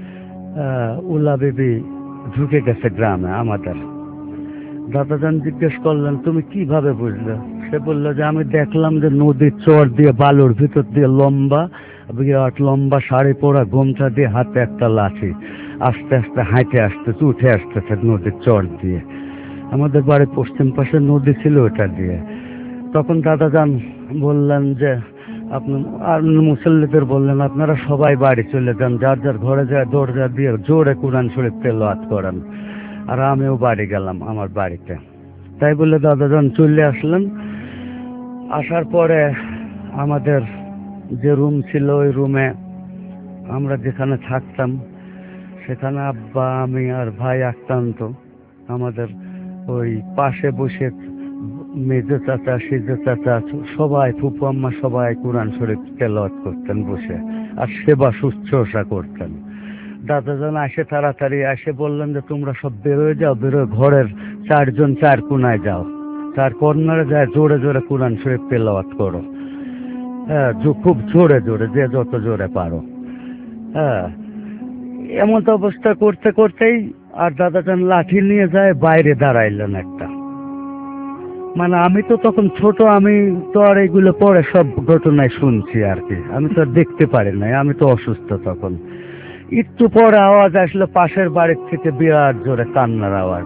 M: উল্লা বিবি ঢুকে গেছে গ্রামে আমাদের। দাদাজান জিজ্ঞেস করলেন তুমি কিভাবে বুঝলে? সে বললো যে আমি দেখলাম যে নদীর চর দিয়ে বালুর ভিতর দিয়ে লম্বা বিরাট লম্বা শাড়ি পরা, গোমছা দিয়ে হাতে একটা লাঠি, আস্তে আস্তে হাঁটে আসতেছে, উঠে আসতেছে নদীর চর দিয়ে। আমাদের বাড়ির পশ্চিম পাশে নদী ছিল ওটা দিয়ে। তখন দাদাজান বললেন যে আপনি আর মুসল্লিদের বললেন আপনারা সবাই বাড়ি চলে যান, যার যার ঘরে যায় দরজা দিয়ে জোরে কোরআন শরীফ তেলাওয়াত করেন। আর আমিও বাড়ি গেলাম আমার বাড়িতে। তাই বলে দাদাজান চলে আসলেন। আসার পরে আমাদের যে রুম ছিল ওই রুমে আমরা যেখানে থাকতাম সেখানে আব্বা, আমি আর ভাই আক্রান্ত। আমাদের ওই পাশে বসে মেজো চাচা, সিজো চাচা, সবাই ফুপু আম্মা সবাই কোরআন শরীফ তেলাওয়াত করতেন বসে, আর সেবা শুশ্রূষা করতেন। দাদাজান আসে তাড়াতাড়ি আসে বললেন যে তোমরা সব বেরোয় যাও, বেরোয় ঘরের চারজন চার কোনায় যাও, চার কর্নারে যায় জোরে জোরে কোরআন শরীফ তেলাওয়াত করো। হ্যাঁ, খুব জোরে জোরে, যে যত জোরে পারো। হ্যাঁ, এমন তো অবস্থা করতে করতেই আর দাদাজান লাঠি নিয়ে যায় বাইরে দাঁড়াইলেন একটা। মানে আমি তো তখন ছোট, আমি তো আর এইগুলো পরে সব ঘটনায় শুনছি আর কি, আমি তো আর দেখতে পারি নাই, আমি তো অসুস্থ তখন। একটু পরে আওয়াজ আসলো পাশের বাড়ির থেকে বিরাট জোরে কান্নার আওয়াজ।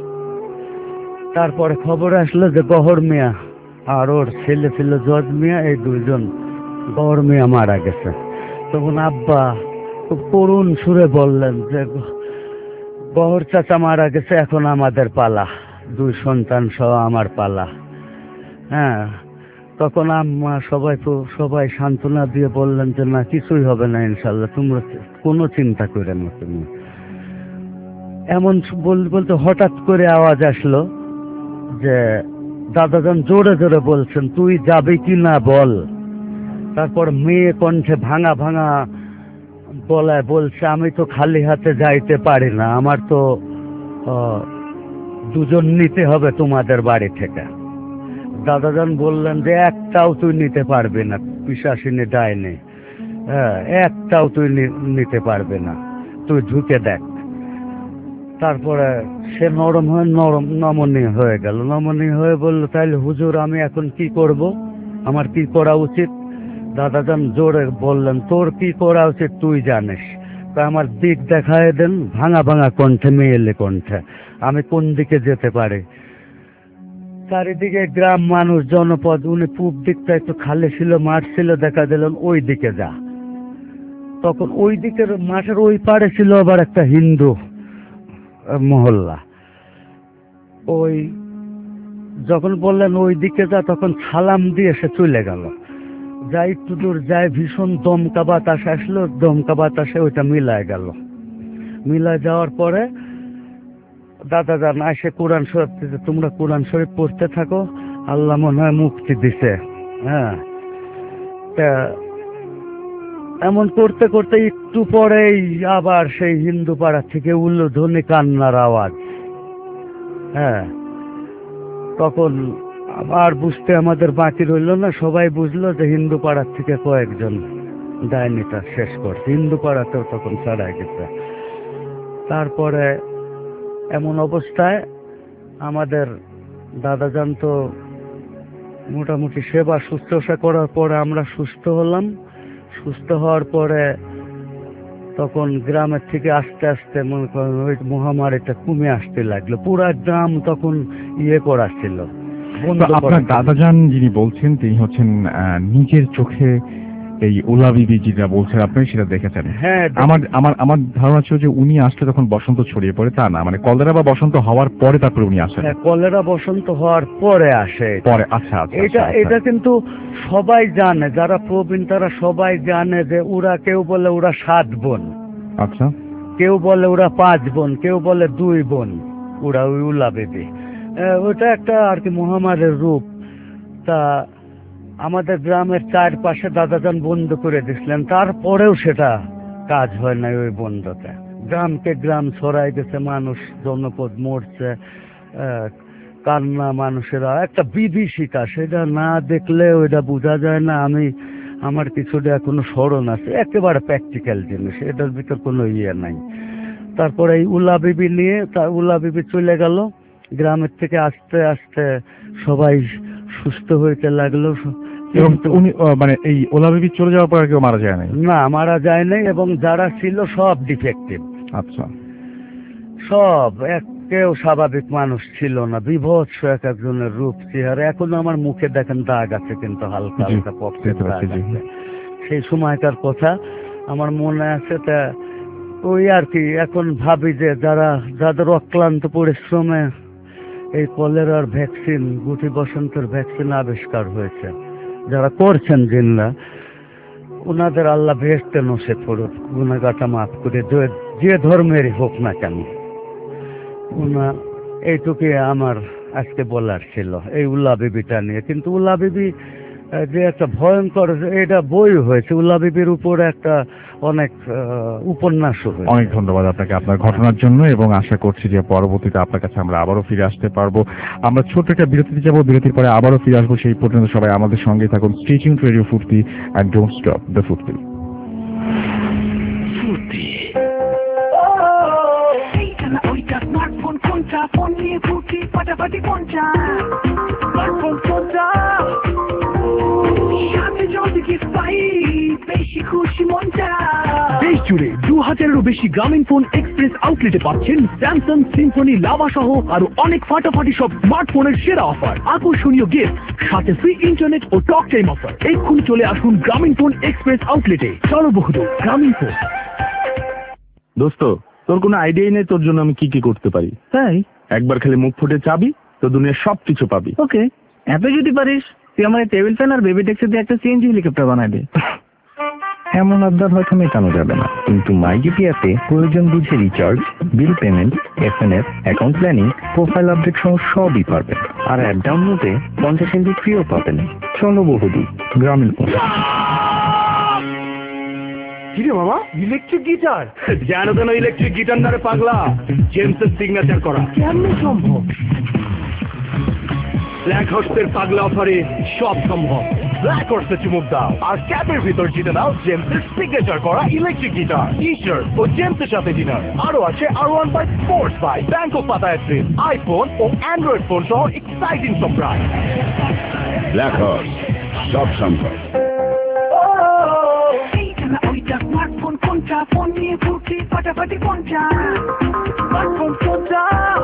M: তারপরে খবর আসলো যে গহর মিয়া আর ওর ছেলে ছিল জজ মিয়া, এই দুইজন গহর মিয়া মারা গেছে। তখন আব্বা খুব করুণ সুরে বললেন যে গহর চাচা মারা গেছে, এখন আমাদের পালা, দুই সন্তান সহ আমার পালা। হ্যাঁ, তখন আম্মা সবাই তো সবাই সান্ত্বনা দিয়ে বললেন যে না কিছুই হবে না ইনশাল্লাহ, তোমরা কোনো চিন্তা করে না তুমি। এমন বলতে বলতে হঠাৎ করে আওয়াজ আসলো যে দাদাজান জোরে জোরে বলছেন তুই যাবি কি না বল। তারপর মেয়ে কণ্ঠে ভাঙা ভাঙা গলায় বলছে, আমি তো খালি হাতে যাইতে পারি না, আমার তো আহ, দুজন নিতে হবে তোমাদের বাড়ি থেকে। দাদাজান বললেন যে একটাও তুই নিতে পারবি না, পিশাচিনী ডাইনি, হ্যাঁ একটাও তুই নিতে পারবি না, তুই ঢুকে দেখ। তারপরে সে নরম হয়ে নরম নমনীয় হয়ে গেল, নমনীয় হয়ে বলল, তাইলে হুজুর আমি এখন কি করব, আমার কি করা উচিত? দাদাজান জোরে বললেন, তোর কি করা উচিত তুই জানিস, তা আমার দিক দেখায় দেন ভাঙা ভাঙা কণ্ঠে, মেয়েলে কণ্ঠে, আমি কোন দিকে যেতে পারি। চারিদিকে গ্রাম মানুষ, জনপদ, উনি পূব দিকটা একটু খালি ছিল, মাঠ ছিল, দেখা দিলেন ওই দিকে যা। তখন ওই দিকের মাঠের ওই পাড়ে ছিল আবার একটা হিন্দু মহল্লা। ওই যখন বললেন ওই দিকে যা, তখন সালাম দিয়ে সে চলে গেল। যাই একটু দূর যায়, ভীষণ দমকা বাতাস আসলো, দমকা বাতাসে ওইটা মিলায় গেল। মিলায় যাওয়ার পরে দাদা জান আসে কোরআন শরীফ দিতে, তোমরা কোরআন শরীফ পড়তে থাকো, আল্লাহ মনে হয় মুক্তি দিছে। হ্যাঁ, তা এমন করতে করতে একটু পরেই আবার সেই হিন্দু পাড়া থেকে উল্লধ্বনি কান্নার আওয়াজ। হ্যাঁ, তখন আবার বুঝতে আমাদের বাকি রইল না, সবাই বুঝলো যে হিন্দু পাড়ার থেকে কয়েকজন ডাইনিটা শেষ করছে, হিন্দু পাড়াতেও তখন ছাড়াই গেছে। তারপরে এমন অবস্থায় আমাদের দাদাজান তো মোটামুটি সেবা শুশ্রূষা করার পরে আমরা সুস্থ হলাম। সুস্থ হওয়ার পরে তখন গ্রামের থেকে আস্তে আস্তে মনে করেন ওই মহামারীটা কমে আসতে লাগলো, পুরা গ্রাম তখন ইয়ে করা ছিল।
B: আপনার দাদাজান যিনি বলছেন তিনি হচ্ছেন নিজের চোখে এই ওলা বিবি যেটা বলছেন আপনি সেটা দেখেছেন?
M: হ্যাঁ,
B: আমার আমার আমার ধারণা ছিল যে উনি আসলে তখন বসন্ত ছড়িয়ে পড়ে, তা না, মানে কলেরা বা বসন্ত হওয়ার পরে তারপরে উনি আসেন।
M: হ্যাঁ, কলেরা বসন্ত হওয়ার পরে আসে
B: পরে। আচ্ছা আচ্ছা,
M: এটা এটা কিন্তু সবাই জানে, যারা প্রবীণ তারা সবাই জানে যে ওরা, কেউ বলে ওরা সাত বোন,
B: আচ্ছা,
M: কেউ বলে ওরা পাঁচ বোন, কেউ বলে দুই বোন, ওরা ওই উলা বেবি। ওটা একটা আর কি মহামারীর রূপ। তা আমাদের গ্রামের চারপাশে দাদাজান বন্ধ করে দিছিলেন, তারপরেও সেটা কাজ হয় না। ওই বন্ধতে গ্রামকে গ্রাম ছড়াই গেছে, মানুষ জনপদ মরছে, কান্না মানুষেরা একটা বিভীষিকা, সেটা না দেখলে ওইটা বোঝা যায় না। আমি আমার কিছুটা এখনো স্মরণ আছে, একেবারে প্র্যাকটিক্যাল জিনিস, এটার ভিতর কোনো ইয়ে নাই। তারপরে এই উলা বিবি নিয়ে, তার উলা বিবি চলে গেল, গ্রামের থেকে আস্তে আস্তে সবাই সুস্থ হইতে লাগলো।
B: এবং উনি মানে এই ওলা বিবি চলে যাওয়ার পর কেউ মারা যায় নাই?
M: না, মারা যায় নাই, এবং যারা ছিল সব ডিফেক্টিভ।
B: আচ্ছা,
M: সব এক, কেউ স্বাভাবিক মানুষ ছিল না, বিভৎস এক একজনের রূপ চেহারা। এখনো আমার মুখে দেখেন দাগ আছে, কিন্তু হালকা হালকা পকের দাগ আছে। সেই সময়কার কথা আমার মনে আছে। তা ওই আর কি, এখন ভাবি যে যারা যাদের অক্লান্ত পরিশ্রমে এই কলেরার ভ্যাকসিন, গুটি বসন্তের ভ্যাকসিন আবিষ্কার হয়েছে, যারা করছেন জিনরা, ওনাদের আল্লাহ বেহেশতে নসিব করুক, গুনাহগারটা মাফ করে, যে ধর্মেরই হোক না কেন। ওনা এইটুকুই আমার আজকে বলার ছিল এই উলা বিবিটা নিয়ে। কিন্তু উলা বিবি যে একটা ভয়ঙ্কর, এটা বই হয়েছে উলা বিবির উপরে, একটা অনেক উপন্যাসও হয়েছে।
B: অনেক ধন্যবাদ আপনাকে আপনার ঘটনার জন্য, এবং আশা করছি যে পরবর্তীতে আপনার কাছে আমরা আবারও ফিরে আসতে পারবো। আমরা ছোট্ট একটা বিরতিতে যাবো, বিরতির পরে আবারও ফিরে আসবো। সেই পর্যন্ত সবাই আমাদের সঙ্গে থাকুন। Stay tuned radio Foorti and don't stop the Foorti.
E: ফুর্তি ওইটা স্মার্টফোন কোনটা, ফোন নিয়ে ফুর্তি ফাটাফাটি কোনটা, স্মার্টফোন কোনটা, সাথে যদি কি পাই বেশি খুশি মনটা। দেশ জুড়ে দু হাজারেরও বেশি গ্রামীণ ফোন এক্সপ্রেস আউটলেটে পাচ্ছেন স্যামসাং সিম্ফনি লাভা সহ আরো অনেক ফাটাফাটি সব স্মার্টফোনের সেরা অফার, আকর্ষণীয় গিফট, সাথে ফ্রি ইন্টারনেট ও টক টাইম অফার। এক্ষুনি চলে আসুন গ্রামীণ ফোন এক্সপ্রেস আউটলেটে, চলো বহুদূর গ্রামীণ ফোন।
F: দোস্ত, তোর কোনো আইডিয়াই নেই তোর জন্য আমি কি কি করতে পারি। তাই একবার খালি মুখ ফুটে চাবি, তো দুনিয়ার সব কিছু পাবি।
L: ওকে, এত যদি পারিস তুই আমার টেবিল ফ্যান আর বেবি ট্যাক্সি দিয়ে একটা সিএনজি হেলিকপ্টার বানাই দে।
G: এমন আবদার হয়তো মেটানো যাবে না, কিন্তু মাইজিপি অ্যাপে প্রয়োজন বুঝে recharge, bill payment, এসএনএফ, account planning, profile update সহ সবই পারবেন। আর অ্যাপ ডাউনলোডে পঞ্চাশ এমবি ফ্রিও পাবেন। চলো বহুদূর গ্রামীণ ফোন।
H: কিরে মামা ইলেকট্রিক গিটার? জানো কেন ইলেকট্রিক গিটার না রে পাগলা? জেমসের সিগনেচার করা। কেমন সম্ভব? ব্ল্যাক হর্সের পাগলা অফারে সব সম্ভব। ব্ল্যাক হর্সে চুমুক দাও আর ক্যাপের ভিতর জিতে নাও জেমসের সিগনেচার করা ইলেকট্রিক গিটার, টি শার্ট ও জেমসের সাথে ডিনার। আরো আছে R one bike sports bike, Bangkok Pattaya train, iPhone ও অ্যান্ড্রয়েড ফোন সহ এক্সাইটিং সব প্রাইস।
I: ব্ল্যাক হর্স সব সম্ভব।
E: স্মার্টফোন কোনটা? ফোন নিয়ে ঘুরছি ফাটাফাটি কোনটা? স্মার্টফোন কোনটা?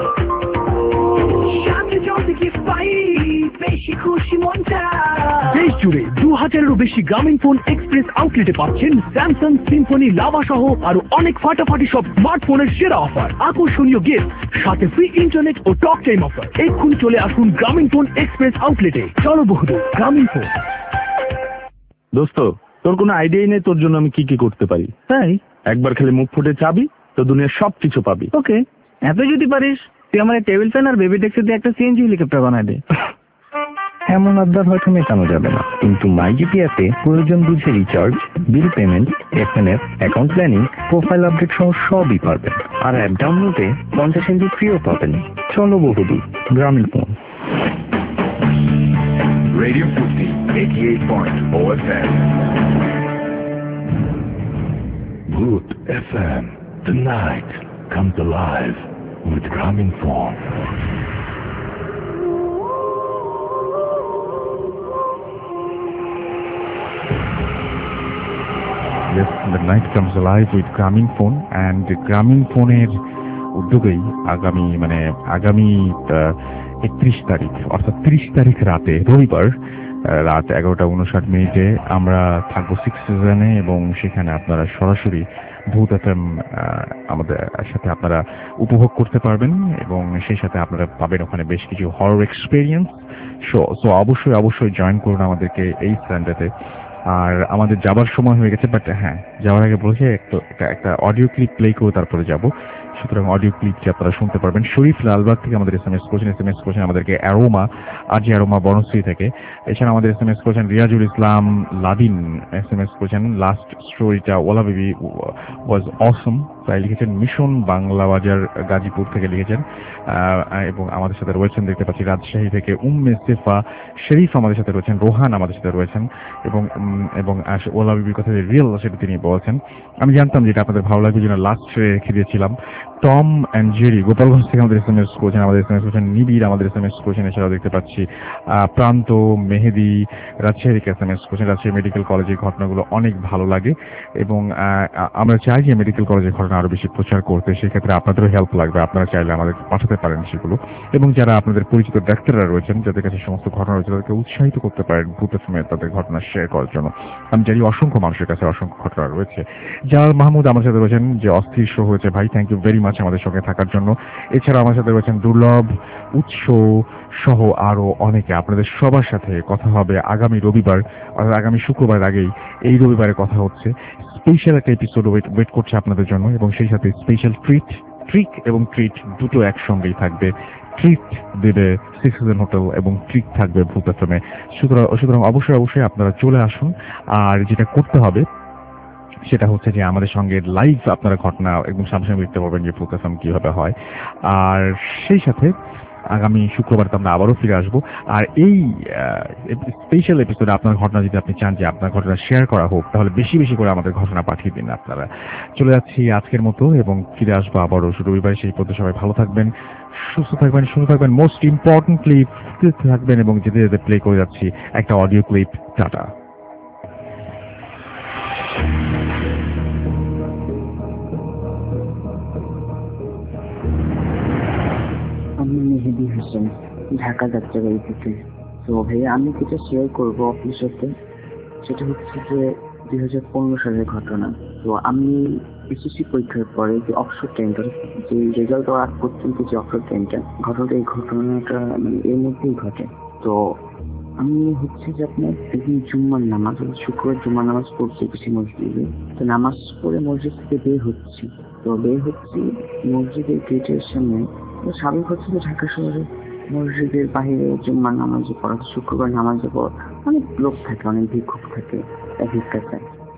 E: সাথে জলদি গিফট পাই, বেশি খুশি মনটা। দেশ জুড়ে দু হাজারেরও বেশি গ্রামীণ ফোন এক্সপ্রেস আউটলেটে পাচ্ছেন স্যামসাং সিম্ফনি লাভা সহ আরো অনেক ফাটাফাটি সব স্মার্টফোনের সেরা অফার, আকর্ষণীয় গিফট, সাথে ফ্রি ইন্টারনেট ও টক টাইম অফার। এক্ষুনি চলে আসুন গ্রামীণ ফোন এক্সপ্রেস আউটলেটে। চলো বহুদূর গ্রামীণ ফোন।
F: দোস্ত, তোর কোনো আইডিয়াই নেই তোর জন্য আমি কি কি করতে পারি। তাই একবার খালি মুখ ফুটে চাবি তো দুনিয়ার সব কিছু পাবি। ওকে, এত যদি পারিস তুই আমার টেবিল ফ্যান আর বেবি ট্যাক্সি দিয়ে একটা সিএনজি হেলিকপ্টার বানাই দে।
G: এমন আবদার হয়তো মেটানো যাবে না, কিন্তু মাইজিপি অ্যাপে প্রয়োজন বুঝে recharge, bill payment, SMS, account planning, profile update সহ সবই পারবেন। আর অ্যাপ ডাউনলোডে পঞ্চাশ এমবি ফ্রিও পাবেন। চলো বহুদূর গ্রামীণ phone.
I: Radio fifty, eighty-eight point four F M. Booth F M. The night comes alive with Grameenphone.
B: Yes, the night comes alive with Grameenphone, and Grameenphone-এর উদ্যোগেই আগামী মানে আগামী একত্রিশ তারিখ অর্থাৎ ত্রিশ তারিখ রাতে রবিবার রাত এগারোটা উনষাট মিনিটে আমরা থাকবো সিক্স সিজনে, এবং সেখানে আপনারা সরাসরি ভূত এফএম আমাদের সাথে আপনারা উপভোগ করতে পারবেন, এবং সেই সাথে আপনারা পাবেন ওখানে বেশ কিছু হরর এক্সপেরিয়েন্স। সো সো অবশ্যই অবশ্যই জয়েন করুন আমাদেরকে এই সানডেতে। আর আমাদের যাবার সময় হয়ে গেছে, বাট হ্যাঁ যাওয়ার আগে বলেছে একটা একটা অডিও ক্লিপ প্লে করে তারপরে যাব। সুতরাং অডিও ক্লিপটি আপনারা শুনতে পারবেন। শরীফ লালবাগ থেকে আমাদের এস এম এস করছেন, এস এম এস করছেন আমাদেরকে অ্যারোমা আজি অ্যারোমা বনশ্রী থেকে। এছাড়া আমাদের এস এম এস করছেন Riazul Islam Ladin, S M S করছেন লাস্ট স্টোরিটা ওলা বেবি ওয়াজ অসম, তাই লিখেছেন মিশন বাংলা বাজার গাজীপুর থেকে লিখেছেন। এবং আমাদের সাথে রয়েছেন দেখতে পাচ্ছি রাজশাহী থেকে উম্মে সেফা শরীফ আমাদের সাথে রয়েছেন, রোহান আমাদের সাথে রয়েছেন, এবং এবং ওলা বেবির কথা যে রিয়েল সেটা তিনি বলছেন। আমি জানতাম যেটা আপনাদের ভালো লাগবে জন্য লাস্টে রেখে দিয়েছিলাম। টম অ্যান্ড জেরি গোপালগঞ্জ থেকে আমাদের এস এম এস করছেন, আমাদের এস এম এস করছেন নিবিড় আমাদের এস এম এস করছেন। এছাড়াও দেখতে পাচ্ছি প্রান্ত মেহেদি রাজশাহী থেকে এস এম এস করছেন। রাজশাহী মেডিকেল কলেজের ঘটনাগুলো অনেক ভালো লাগে, এবং আমরা চাই যে মেডিকেল কলেজের ঘটনা আরো বেশি প্রচার করতে। সেক্ষেত্রে আপনাদেরও হেল্প লাগবে, আপনারা চাইলে আমাদের পাঠাতে পারেন সেগুলো। এবং যারা আপনাদের পরিচিত ডাক্তাররা রয়েছেন যাদের কাছে সমস্ত ঘটনা রয়েছে তাদেরকে উৎসাহিত করতে পারেন ভূত এফএম তাদের ঘটনা শেয়ার করার জন্য। আমি জানি অসংখ্য মানুষের কাছে অসংখ্য ঘটনা রয়েছে। জালাল মাহমুদ আমার সাথে রয়েছেন যে অস্থির শো হয়েছে ভাই, থ্যাংক ইউ ভেরি মাচ আমাদের সঙ্গে থাকার জন্য। এছাড়া আমার সাথে রয়েছেন দুর্লভ, উৎস সহ আরো অনেকে। আপনাদের সবার সাথে কথা হবে আগামী রবিবার, অর্থাৎ আগামী শুক্রবার আগেই এই রবিবারে কথা হচ্ছে। স্পেশাল একটা এপিসোড ওয়েট ওয়েট করছে আপনাদের জন্য, এবং সেই সাথে স্পেশাল ট্রিট ট্রিক এবং ট্রিট দুটো একসঙ্গেই থাকবে। ট্রিট দেবে সিক্স সিজন হোটেল এবং ট্রিট থাকবে ভূত এফএমে। সুতরাং সুতরাং অবশ্যই অবশ্যই আপনারা চলে আসুন। আর যেটা করতে হবে সেটা হচ্ছে যে আমাদের সঙ্গে লাইভ আপনারা ঘটনা একদম সামনাসামনি দেখতে পারবেন যে ভূত এফএম কিভাবে হয়। আর সেই সাথে আগামী শুক্রবার তো আমরা আবারও ফিরে আসবো। আর এই স্পেশাল এপিসোডে আপনার ঘটনা যদি আপনি চান যে আপনার ঘটনা শেয়ার করা হোক, তাহলে বেশি বেশি করে আমাদের ঘটনা পাঠিয়ে দিন আপনারা। চলে যাচ্ছি আজকের মতো, এবং ফিরে আসবো আবারও রবিবার। সেই পর্যন্ত সবাই ভালো থাকবেন, সুস্থ থাকবেন, সুস্থ থাকবেন, মোস্ট ইম্পর্টেন্টলি ফিট থাকবেন, এবং যেতে যেতে প্লে করে যাচ্ছি একটা অডিও ক্লিপ। টাটা।
N: আমি মেহেদি হোসেন, ঢাকা যাত্রাবাড়ি থেকে। তো ভাইয়া আমি যেটা শেয়ার করবো আপনার সাথে সেটা হচ্ছে যে দুই হাজার পনেরো সালের ঘটনা। তো আমি এসএসসি পরীক্ষার পরে যে অবসর টাইমটা, যে রেজাল্ট দেওয়ার আগ পর্যন্ত যে অবসর টাইমটা ঘটনাটা, এই ঘটনাটা মানে এর মধ্যেই ঘটে। তো আমি হচ্ছে যে আপনার একদিন জুম্মার নামাজ, শুক্রবার জুম্মার নামাজ পড়ছি কিছু মসজিদে। তো নামাজ পড়ে মসজিদ থেকে বের হচ্ছি। তো বের হচ্ছি মসজিদের গেটের সামনে। স্বাভাবিক হচ্ছে যে ঢাকা শহরে মসজিদের বাহিরে জুম্মার নামাজে পড়া, শুক্রবার নামাজে পড়া অনেক লোক থাকে, অনেক ভিক্ষুক থাকে, ভিক্ষা চায়। তো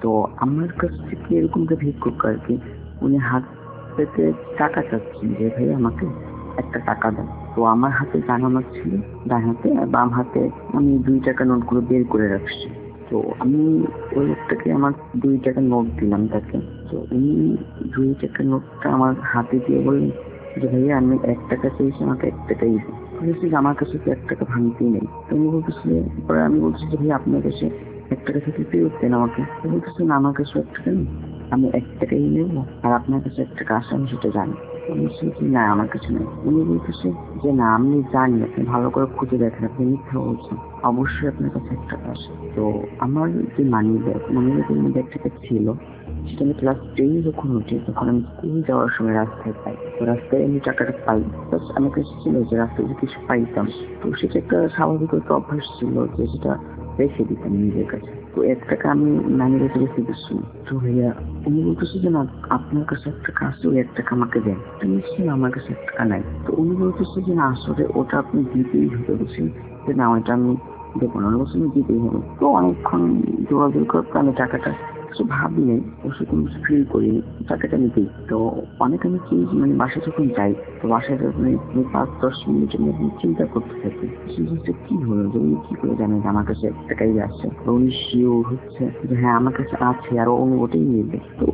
N: তো আমার কাছ থেকে এরকম একটা ভিক্ষুক আর কি, উনি হাত পেতে টাকা চাচ্ছেন যে ভাই আমাকে একটা টাকা দেন। তো আমার হাতে ডান নোট ছিল, ডান হাতে, আর বাম হাতে আমি দুই টাকা নোটগুলো বের করে রাখছি। তো আমি ওই লোকটাকে আমার দুই টাকা নোট দিলাম তাকে। তো উনি দুই টাকার নোটটা আমার হাতে দিয়ে বললেন যে ভাইয়া আমি এক টাকা চেয়েছি, আমাকে এক টাকাই দিই। বলছি যে আমার কাছে তো এক টাকা ভাঙতেই নেই। তো উনি বলতেছে, পরে আমি বলছি যে ভাই আপনার কাছে এক টাকা থেকে ফেরত দেন আমাকে। তো বলতেছে না আমার কাছে এক টাকা নেই, আমি এক টাকাই নেবো, আর আপনার কাছে এক টাকা আসে আমি সেটা জানি। বলছি কি না আমার কাছে নেই। উনি বলতেছে যে না আমি জানি, আপনি ভালো করে খুঁজে দেখেন, আপনি মিথ্যা বলছেন, অবশ্যই আপনার কাছে এক টাকা আসে। তো আমার যে মানি ব্যাগ, মানি ব্যাগের মধ্যে এক টাকা ছিল, সেটা আমি ক্লাস টেন যখন উঠি তখন আমি স্কুল যাওয়ার সময় রাস্তায় পাই। তো রাস্তায় আমি টাকাটা পাই, প্লাস আমার কাছে ছিল যে রাস্তায় যে কিছু পাইতাম, তো সেটা একটা স্বাভাবিক একটা অভ্যাস ছিল যে সেটা রেখে দিতাম নিজের কাছে। তো এক টাকা আমি মানি ব্যাগে রেখে দিচ্ছি। তো ভাইয়া উনি বলতেছে যে না আপনার কাছে এক টাকা আসছে, ওই এক টাকা আমাকে দেন। তো নিশ্চয়ই আমার কাছে এক টাকা নাই। তো উনি বলতেছে যে না আসলে ওটা আপনি দিতেই হবে। বলছেন যে না ওইটা আমি দেবো না, বলছেন দিতেই হবে। তো অনেকক্ষণ যোগাযোগ করতে আমি টাকাটা কিছু ভাবি নেই, অবশ্য কোনো ফিল করি টাকাটা নিতেই। তো অনেক আমি কি মানে বাসায় যখন যাই, তো বাসায় যখন পাঁচ দশ মিনিটের মধ্যে চিন্তা করতে থাকি জিনিসটা কি হলো, যে উনি কি করে জানেন যে আমার কাছে এক টাকাই আছে, উনি শিওর হচ্ছে যে হ্যাঁ আমার কাছে আছে আর উনি ওটাই নেবে। তো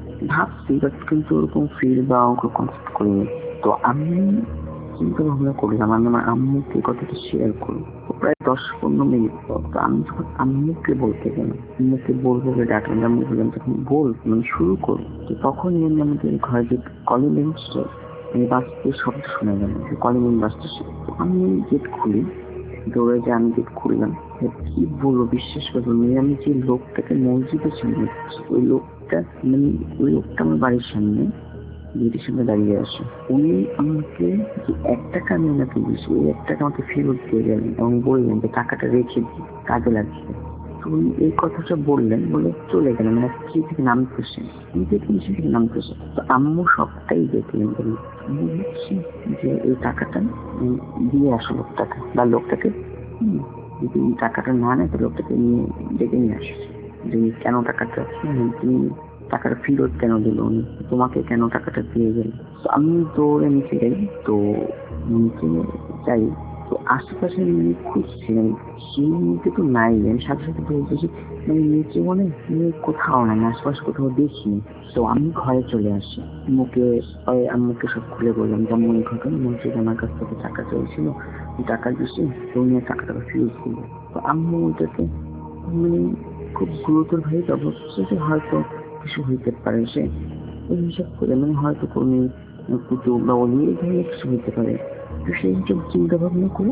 N: ভাবছি বাট কিন্তু ওরকম ফিল বা অঙ্ক কনসেপ্ট করিনি। তো আমি চিন্তা ভাবনা করলাম আমি আমার আম্মুকে কথাটা শেয়ার করবো। প্রায় দশ পনেরো মিনিট পর তো আমি যখন আম্মুকে বলতে গেলাম, আম্মুকে বলবো বলে ডাকলাম, আমি বললাম তখন বল মানে শুরু করবো। তো তখনই আমি আমাদের ঘরে যে কলিং বেঞ্চটা বাঁচতে শব্দ শোনা গেল, কলিং বেঞ্চ বাঁচতেছে। তো আমি গেট খুলি, দৌড়ে যে আমি গেট খুললাম, কি বলবো বিশ্বাস করবো আমি যে লোকটাকে মসজিদের সামনে, ওই লোকটা মানে ওই লোকটা আমার বাড়ির সামনে গেটের সামনে দাঁড়িয়ে আসে। উনি আমাকে যে এক টাকা আমি ওনাকে দিয়েছি, ওই এক টাকা আমাকে ফেরত দিয়ে গেলেন এবং বললেন যে টাকাটা রেখে দিই, কাজে লাগছে। তো উনি এই কথাটা বললেন, বলে চলে গেলেন, মানে কি থেকে নামতেছে, নিজে থেকে থেকে নামতেছে। তো আম্মু সবটাই দেখলেন, আমি বলছি যে এই টাকাটা দিয়ে আসো লোকটাকে, বা লোকটাকে যদি টাকাটা না নেয় তো লোকটাকে নিয়ে ডেকে নিয়ে আসছে যে কেন টাকাটা তুমি টাকাটা ফেরত কেন দিল, উনি তোমাকে কেন টাকাটা দিয়ে গেল। তো আমি দৌড়ে নিচে যাই। তো নিচে যাই তো আশেপাশে আমি খুঁজছি, আমি সেই মুহূর্তে তো নাই, আমি সাথে সাথে বলতেছি মানে নিচে মনে কোথাও নাই, আশেপাশে কোথাও দেখিনি। তো আমি ঘরে চলে আসি, মুখে আম্মুকে সব খুলে বললাম যে আম্মু এই ঘটনা, মসজিদ আমার কাছ থেকে টাকা চাইছিল, টাকা দিচ্ছি, তো উনি টাকাটা ফেরত দিল। তো আম্মু ওইটাকে মানে খুব গুরুতর ভাবে ব্যবহার করছে যে হয়তো কিছু হইতে পারে, সে ওই হিসাব করে মানে হয়তো কোনো কুতুব বা অলি এই ধরনের কিছু হইতে পারে। তো সেই হিসেবে চিন্তা ভাবনা করে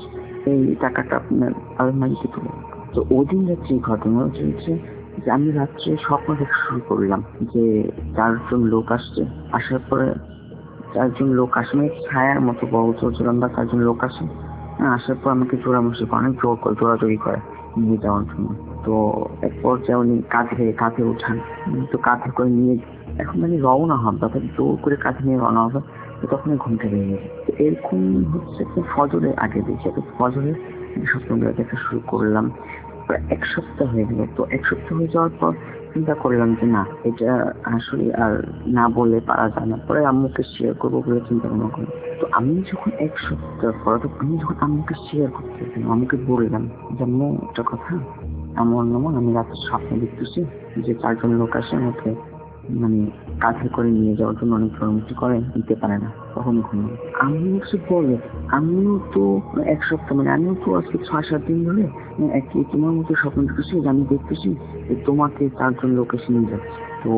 N: এই টাকাটা আপনার আলমারিতে তুলে। তো ওদিন রাত্রে এই ঘটনা হচ্ছে যে আমি রাত্রে স্বপ্ন দেখা শুরু করলাম যে চারজন লোক আসছে, আসার পরে চারজন লোক আসে মানে ছায়ার মতো বড় চলছিলাম বা চারজন লোক আসে, আসার পর আমাকে জোরামুষি করে, অনেক জোর করে জোরাজোরি করে নিয়ে যাওয়ার জন্য। তো এক পর্যায়ে উনি কাঁধে কাঁধে উঠান, তো কাঁধে করে নিয়ে এখন মানে রওনা হন, তারপর জোর করে কাঁধে নিয়ে রওনা হবে। তো তখন ঘুমটা ভেঙে গেছে। তো এরকম হচ্ছে ফজরের আগে দিয়েছে, তো ফজরের স্বপ্নগুলো দেখা শুরু করলাম। প্রায় এক সপ্তাহ হয়ে গেল। তো এক সপ্তাহ হয়ে যাওয়ার পর চিন্তা করলাম যে না এটা আসলে আর না বলে পারা যায় না, পরে আম্মুকে শেয়ার করবো বলে চিন্তা ভাবনা করলাম। তো আমি যখন এক সপ্তাহ পর আমি যখন আম্মুকে শেয়ার করতে আম্মুকে বললাম যে আম্মু একটা কথা, এমন এমন আমি রাতে স্বপ্ন দেখতেছি যে চারজন লোক আসে আমাকে মানে কাঁধে করে নিয়ে যাওয়ার জন্য অনেক প্রমুখী করে, দিতে পারে না, তখন ঘুমিয়ে আমি হচ্ছে বলে আমিও তো এক সপ্তাহ মানে আমিও তো আজকে ছয় সাত দিন ধরে একই তোমার মতো স্বপ্ন দেখতেছি যে আমি দেখতেছি যে তোমাকে চারজন লোক এসে নিয়ে যাচ্ছে। তো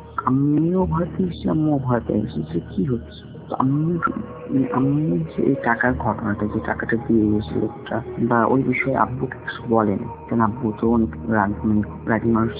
N: আমিও ভয় পেয়েছি, আমিও ভয় পেয়েছি যে কি হচ্ছে। তো আমি আমি যে এই টাকার ঘটনাটা, যে টাকাটা দিয়ে গেছে লোকটা বা ওই বিষয়ে আব্বুকে কিছু বলেন, কেন আব্বু তো অনেক রাগ মানে রাগী মানুষ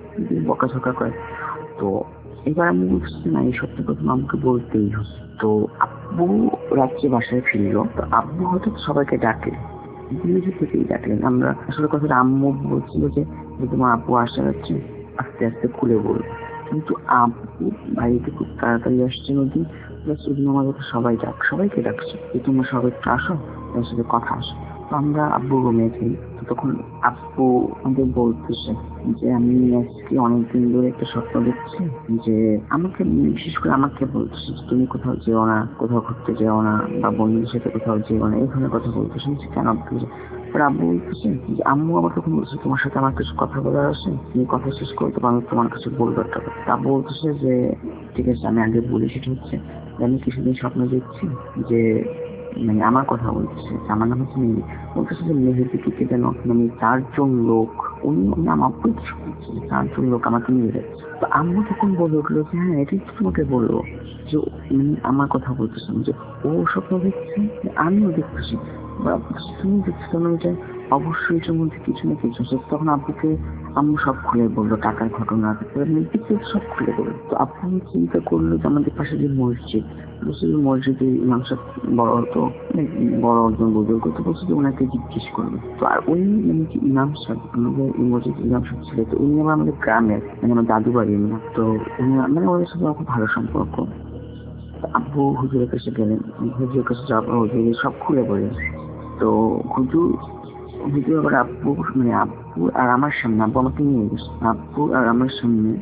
N: বকাঝকা করে। তো এবার আমি বুঝছি না এই সত্যি কথা আমাকে বলতেই হবে। তো আব্বু রাত্রে বাসায় ফিরলো, তো আব্বু হয়তো সবাইকে ডাকে, নিজে থেকেই ডাকলেন। আমরা আসলে কথাটা আম্মু বলছিল যে তোমার আব্বু আসা যাচ্ছে, আস্তে আস্তে খুলে বলবো, কিন্তু আব্বু বাড়িতে খুব তাড়াতাড়ি আসছে নদী, প্লাস ওদিন আমাদেরকে সবাই ডাক সবাইকে ডাকছে যে তোমরা সবাই একটু আসো, তার সাথে কথা আসো। আমরা আব্বু রুমে যাই। তো তখন আব্বু আমাদের বলতেছে যে আমি আজকে অনেকদিন ধরে একটা স্বপ্ন দেখছি, যে আমাকে বিশেষ করে আমাকে বলতেছে তুমি কোথাও যেও না, কোথাও ঘুরতে যেও না, বা বন্ধুদের সাথে কোথাও যেও না, এই ধরনের কথা বলতেছে। কেন আব্বু? আব্বু বলতেছে যে আম্মু আমার তখন বলছে তোমার সাথে আমার কিছু কথা বলার আছে, তুমি কথা শেষ করতে পারো, আমি তোমার কাছে বলবো একটা কথা। আব্বু বলতেছে যে ঠিক আছে আমি আগে বলি। সেটা হচ্ছে আমি কিছুদিন স্বপ্ন দেখছি যে মানে আমার কথা বলতেছে, আমার নাম হচ্ছে মেহেদি। বলতেছে যে মেহেদিকে যেন মানে চারজন লোক, উনি আমার বলছে চারজন লোক আমাকে নিয়ে যাচ্ছে। তো আম্মু তখন বলে উঠলো যে হ্যাঁ এটাই তো তোমাকে বলবো, যে আমার কথা বলতেছেন যে ও স্বপ্ন দেখছে, আমিও দেখতেছি বা তুমি দেখছো না, যে অবশ্যই এটার মধ্যে কিছু না কিছু। তখন আব্বুকে আম্মু সব খুলে বললো, টাকার ঘটনা সব খুলে বললো। তো আব্বু চিন্তা করলো যে আমাদের পাশে যে মসজিদ, মসজিদে ইমাম সাহেব বড় হতো, বড় একজন বুজুর্গ, তো বলছে যে ওনাকে জিজ্ঞেস করবে। তো আর ওই মানে কি ইমাম সাহেব, আমাদের এই মসজিদ ইমাম সাহেব ছিল, তো উনি আবার আমাদের গ্রামের মানে আমার দাদু বাড়ির না। তো উনি মানে ওদের সাথে খুব ভালো সম্পর্ক। আব্বু হুজুরের কাছে গেলেন, হুজুরের কাছে যাওয়ার পর হুজুর সব খুলে বললেন। তো হুজুর হুজুর আবার আব্বু মানে আব্বু আর আমার সামনে, আব্বু আমাকে নিয়ে গেছে, আব্বু আর আমার সামনে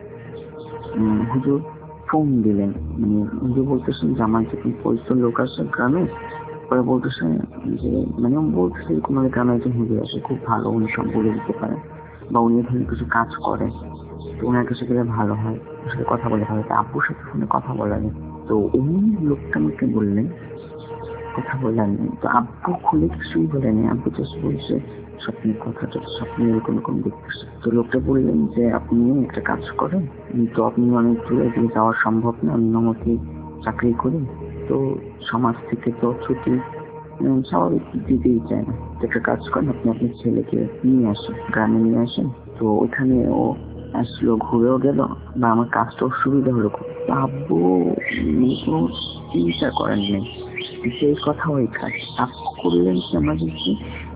N: হুজুর ফোন দিলেন। মানে হুজুর বলতেছেন যে আমার যে পরিচিত লোক আছে গ্রামে, পরে বলতেছে যে মানে বলতেছে আমাদের গ্রামে একজন হুজুর আছে খুব ভালো, উনি সব বলে দিতে পারে বা উনি এখানে কিছু কাজ করে, তো ওনার কাছে গেলে ভালো হয়, ওর সাথে কথা বলে ভালো। আব্বুর সাথে ফোনে কথা বলেনি। তো উনি লোকটা আমাকে বললেন, কথা বললেন। তো আব্বু খুলে কিছুই বলেনি, আব্বু জাস্ট বলছে স্বপ্নের কথাটা, স্বপ্নে এরকম এরকম দেখতেছে। তো লোকটা বললেন যে আপনি একটা কাজ করেন, তো আপনি অনেক দূরে এদিকে যাওয়া সম্ভব না, আমি নমতি চাকরি করি, তো সমাজ থেকে তো ছুটি স্বাভাবিক দিতেই চায় না। তো একটা কাজ করেন, আপনি আপনার ছেলেকে নিয়ে আসেন, গ্রামে নিয়ে আসেন। তো ওইখানে ও আসলো, ঘুরেও গেল, বা আমার কাজটাও সুবিধা হলো। আব্বু কোনো চিন্তা করেন নাই, সেই কথা ওই কাজ আব্বু করলেন কি আমাদেরকে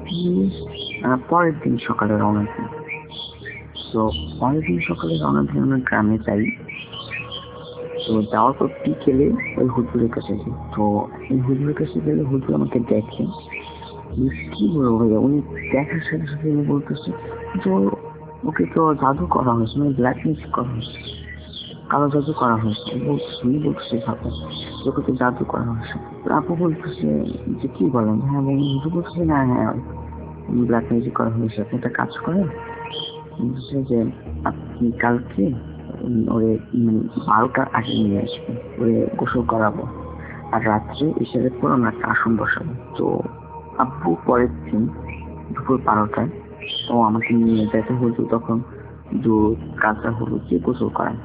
N: পরের দিন সকালে রওনা দিন। তো পরের দিন সকালে রওনা দিন আমরা গ্রামে যাই। তো যাওয়ার পর বিকেলে ওই হুজুরের কাছে যাই। তো এই হুজুরের কাছে গেলে হুজুর আমাকে দেখেন, কি বলবো ভাইয়া, উনি দেখার সাথে সাথে উনি বলতেছে যে ওকে তো জাদু করা হয়েছে, মানে ব্ল্যাক ম্যাজিক করা হয়েছে, কালো জাদু করা হয়েছে। শুনি বলতেছে ভাবে ওকে তো জাদু করা হয়েছে। আপু বলতেছে যে কি বলেন? হ্যাঁ হুজুর বলতেছে না হ্যাঁ ব্ল্যাক ম্যাজিক করা হয়েছে। আপনি একটা কাজ করেন, বলছে যে আপনি কালকে ওরে বারোটার আগে নিয়ে আসবেন, ওরে গোসল করাবো, আর রাত্রে ইশারের পর আমরা একটা আসন বসাবো। তো আব্বু পরের দিন দুপুর বারোটায় ও আমাকে নিয়ে যেতে হুজুর তখন দুধ কাঁচা হলুদ দিয়ে গোসল করান।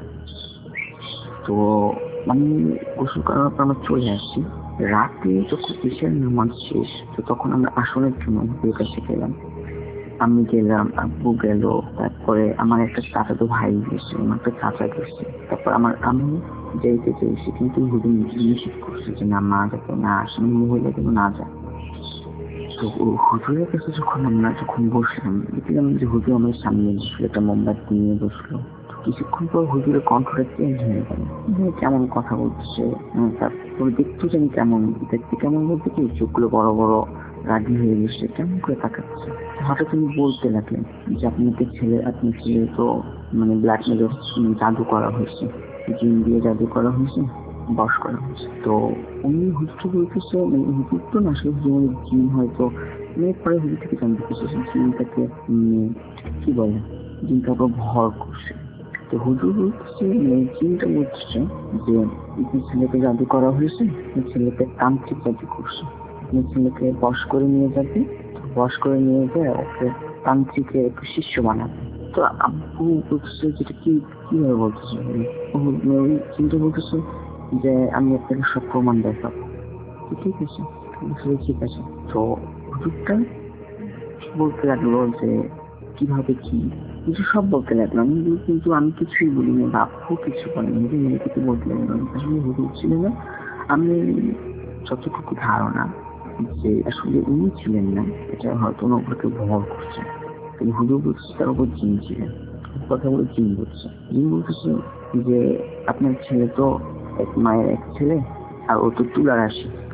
N: তো আমি গোসল করার পর আমরা চলে আসছি। রাতে যখন ইশার নামাজ শেষ, তো তখন আমরা আসনের জন্য হুজুরের কাছে গেলাম। আমি গেলাম, আব্বু গেল, তারপরে আমার একটা চাচাতো ভাই গেছে, আমার একটা চাচা গেছে, তারপর আমার আমি যাইতে চেয়েছি, কিন্তু হুজুর নিষেধ করছে যে না মা যাতে না আসে, মহিলা কিন্তু না যায়। তো হুজুরের কাছে যখন আমরা যখন বসলাম, দেখলাম যে হুজুর আমাদের সামনে বসলো, একটা মোমবাতি নিয়ে বসলো। কিছুক্ষণ পর হুজুরের কণ্ঠটা চেঞ্জ হয়ে গেল, কেমন কথা বলছে, তারপরে দেখতে জানি কেমন, দেখতে কেমন বলতে কি চোখগুলো বড় বড়, রাগি হয়ে গেছে, কেমন করে তাকাচ্ছে। হঠাৎ তুমি বলতে লাগলেন যে আপনাকে ছেলে আপনার ছেলে তো মানে ব্ল্যাক ম্যাজিক জাদু করা হয়েছে, জিন দিয়ে জাদু করা হয়েছে, বশ করা হয়েছে। তো উনি হুজুর বলতেছে মানে হুজুর তো না, আসলে হুজুর জিন হয়তো অনেক পরে হুজুর থেকে জানতে পেরেছে জিনটাকে কি বলে, জিনটা আবার ভর করছে। তো হুজুর বলতেছে জিনটা বলছে যে আপনার ছেলেকে জাদু করা হয়েছে, আপনার ছেলেকে তান্ত্রিক জাদু করছে, আপনার ছেলেকে বশ করে নিয়ে যাবে, বশ করে নিয়ে যায় ওকে তান্ত্রিকের একটু শিষ্য বানাবে। তো আব্বু বলতেছে যেটা কি কিভাবে বলতেছে, চিন্তা বলতেছে যে আমি আপনাকে সব প্রমাণ দেখাবো। ঠিক আছে ঠিক আছে। তো হুজুরটা বলতে লাগলো যে কিভাবে কি কিছু সব বলতে লাগলাম, কিন্তু আমি কিছুই বলিনি, বাপু কিছু বলেনি, মেয়ে কিছু বলতে লাগলাম। আসলে হুজুর ছিল না, আমি যতটুকু ধারণা যে আসলে উনি ছিলেন না, এটা হয়তো ওনার উপরকে ভর করছে। কিন্তু হুজুর বলছে তার উপর জিন ছিলেন, কথা বলে জিন বলছে। জিন বলতেছে যে আপনার ছেলে তো এক মায়ের এক ছেলে, আর ও তো তুলা রাশি,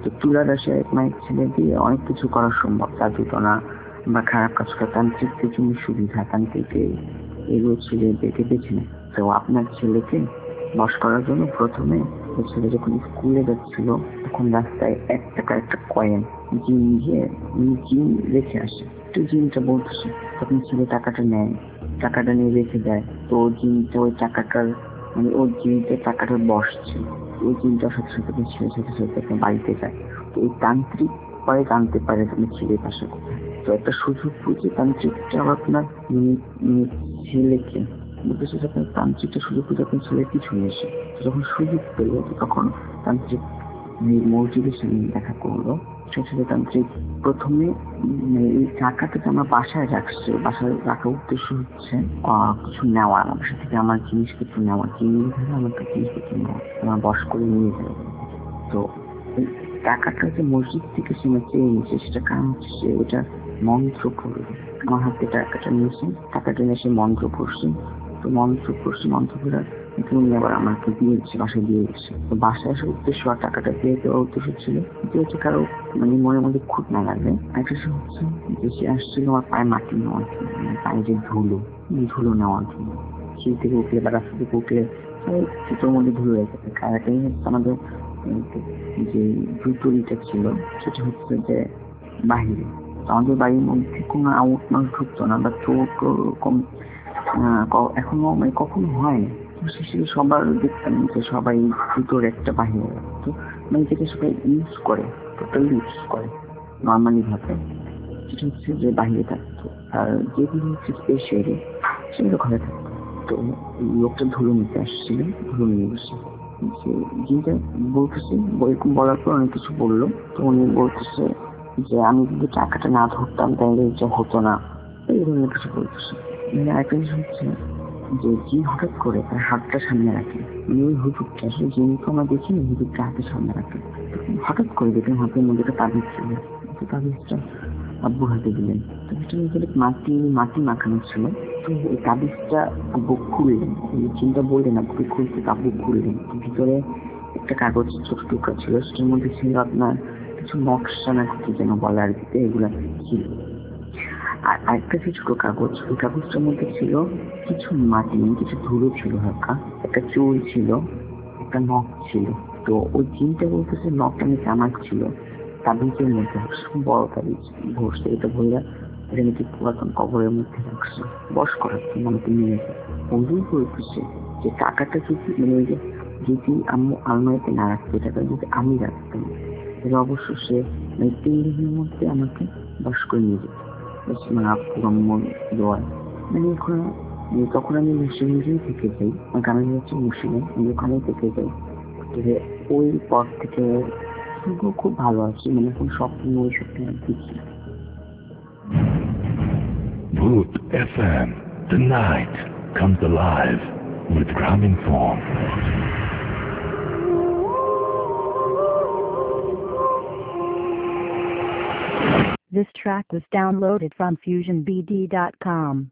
N: তো তুলার আসে এক মায়ের ছেলে দিয়ে অনেক কিছু করা সম্ভব, জাদুটনা বা খারাপ কাজ করা, তান্ত্রিক কিছু সুবিধা তান্ত্রিক এগুলো ছেলে দেখে বেছে নেয়। তো আপনার ছেলেকে বশ করার জন্য প্রথমে ওই ছেলে যখন স্কুলে যাচ্ছিল তখন রাস্তায় এক টাকা একটা কয়েন জিন দিয়ে জিন রেখে আসে, তো জিনটা বলতেছে, তখন ছেলে টাকাটা নেয়, টাকাটা নিয়ে রেখে দেয়। তো জিনটা ওই টাকাটার মানে ওই জিনটা টাকাটার বশ ছিল, ওই জিনটার সাথে সাথে ছেলের সাথে সাথে আপনার বাড়িতে যায়। তো এই তান্ত্রিক পরে জানতে পারে আপনি ছেলের পাশে কোথায়। তো একটা সুযোগ বুঝে তান্ত্রিকটা আপনার ছেলেকে বলতেছে যে আপনার তান্ত্রিকটা সুযোগ বুঝে আপনার ছেলের পিছনে এসে যখন সুযোগ পেল তখন তান্ত্রিক মসজিদের সামনে দেখা করলো। সেটা তান্ত্রিক প্রথমে এই টাকাটা আমার বাসায় রাখছে, বাসায় রাখার উদ্দেশ্য হচ্ছে কিছু নেওয়া, আমার বাসা থেকে আমার জিনিসপত্র নেওয়া, জিনিস ধরে আমার জিনিসপত্র নেওয়া, আমার বশ করে নিয়ে যাবে। তো টাকাটা যে মসজিদ থেকে সে চেয়ে নিয়েছে সেটা কারণ হচ্ছে সে ওটা মন্ত্র পড়বে। আমার হাতে টাকাটা নিয়েছে, টাকাটা নিয়ে সে মন্ত্র পড়ছে, তো মন্ত্র পড়ছে, মন্ত্র পড়া তুমি আবার আমাকে দিয়েছে, বাসায় দিয়ে গেছে। তো বাসায় আসার উদ্দেশ্য আর টাকাটা দিয়ে দেওয়ার উদ্দেশ্য ছিল যে হচ্ছে কারো মানে মনের মধ্যে খুঁত না লাগবে। একটা হচ্ছে যে সে আসছিল আমার পায়ে মাটি নেওয়ার জন্য, পায়ে যে ধুলো ধুলো নেওয়ার জন্য, সেই থেকে উঠলে বা রাস্তা থেকে উঠলে জুতোর মধ্যে ধুলো রেখে কারাটাই হচ্ছে আমাদের যে জুতোরিটা ছিল সেটা হচ্ছে যে বাহিরে। আমাদের বাড়ির মধ্যে কোনো আউট মানুষ ঢুকতো না বা চোট ওরকম এখনো মানে কখনো হয়। শেষে সবার দেখতাম যে সবাই জুতোর একটা বাহিরে রাখতো, মানে যেটা সবাই ইউজ করে, টোটালি ইউজ করে নর্মালি ভাবে, সেটা হচ্ছে যে বাহিরে থাকতো। আর যেগুলো হচ্ছে স্পেশালি সেগুলো ঘরে থাকতো। তো লোকটা ধুলো নিতে আসছিল, ধুলো নিয়ে বসে যেটা বলতেছে, এরকম বলার পর অনেক কিছু বললো। তো উনি বলতেছে যে আমি যদি টাকাটা না ধরতাম তাহলে এটা হতো না, এই ধরনের কিছু বলতেছে। মানে একটা জিনিস হচ্ছে যে জিন হঠাৎ করে তার হাতটা সামনে রাখে, মানে ওই হুজুরটা আসলে জিনকে আমরা দেখিনি, হুজুরটা হাতের সামনে রাখে, হঠাৎ করে দেখলাম হাতের মধ্যে একটা তাবিজ ছিল, তাবিজটা আব্বু হাতে দিলেন। তাবিজটা মাটি মাটি মাখানো ছিল। তো এই তাবিজটা আব্বু খুললেন, জিনটা বললেন আব্বুকে খুলতে, আব্বু খুললেন। ভিতরে একটা কাগজ ছোট টুকরা ছিল, সেটার মধ্যে ছিল আপনার কিছু নকশা না কি যেন বলে আর দিতে, এগুলা ছিল। আর আরেকটা যে ছোট কাগজ, ওই কাগজটার মধ্যে ছিল কিছু মাটি, কিছু ধুলো ছিল হালকা, একটা চুল ছিল, একটা নখ ছিল। তো ওই জিনটা বলতেছে নখটা নিচে আমার ছিল, তাবিজের মধ্যে বড় তাবিজ ভরছে, এটা ভইয়া এটা নাকি পুরাতন কবরের মধ্যে রাখছে বস করার জন্য আমাকে নিয়ে যায়। ওই বলতেছে যে টাকাটা যদি মানে ওই যে যদি আম্মু আলমারিতে না রাখতে, টাকা যদি আমি রাখতাম তাহলে অবশ্য সে মানে তিন দিনের মধ্যে আমাকে বস করে নিয়ে যেত। মানে আপু আম্মুর দোয়া মানে এখন তখন আমি মুসলিমই থেকে যাই, গ্রামে হচ্ছে মুসলিম, আমি ওখানেই থেকে যাই। ওই পর থেকে খুব ভালো আছি, মানে এখন স্বপ্ন ওই স্বপ্ন দেখি।
I: Boot F M, the night comes alive with Graminphone.
A: This track was downloaded from fusion b d dot com.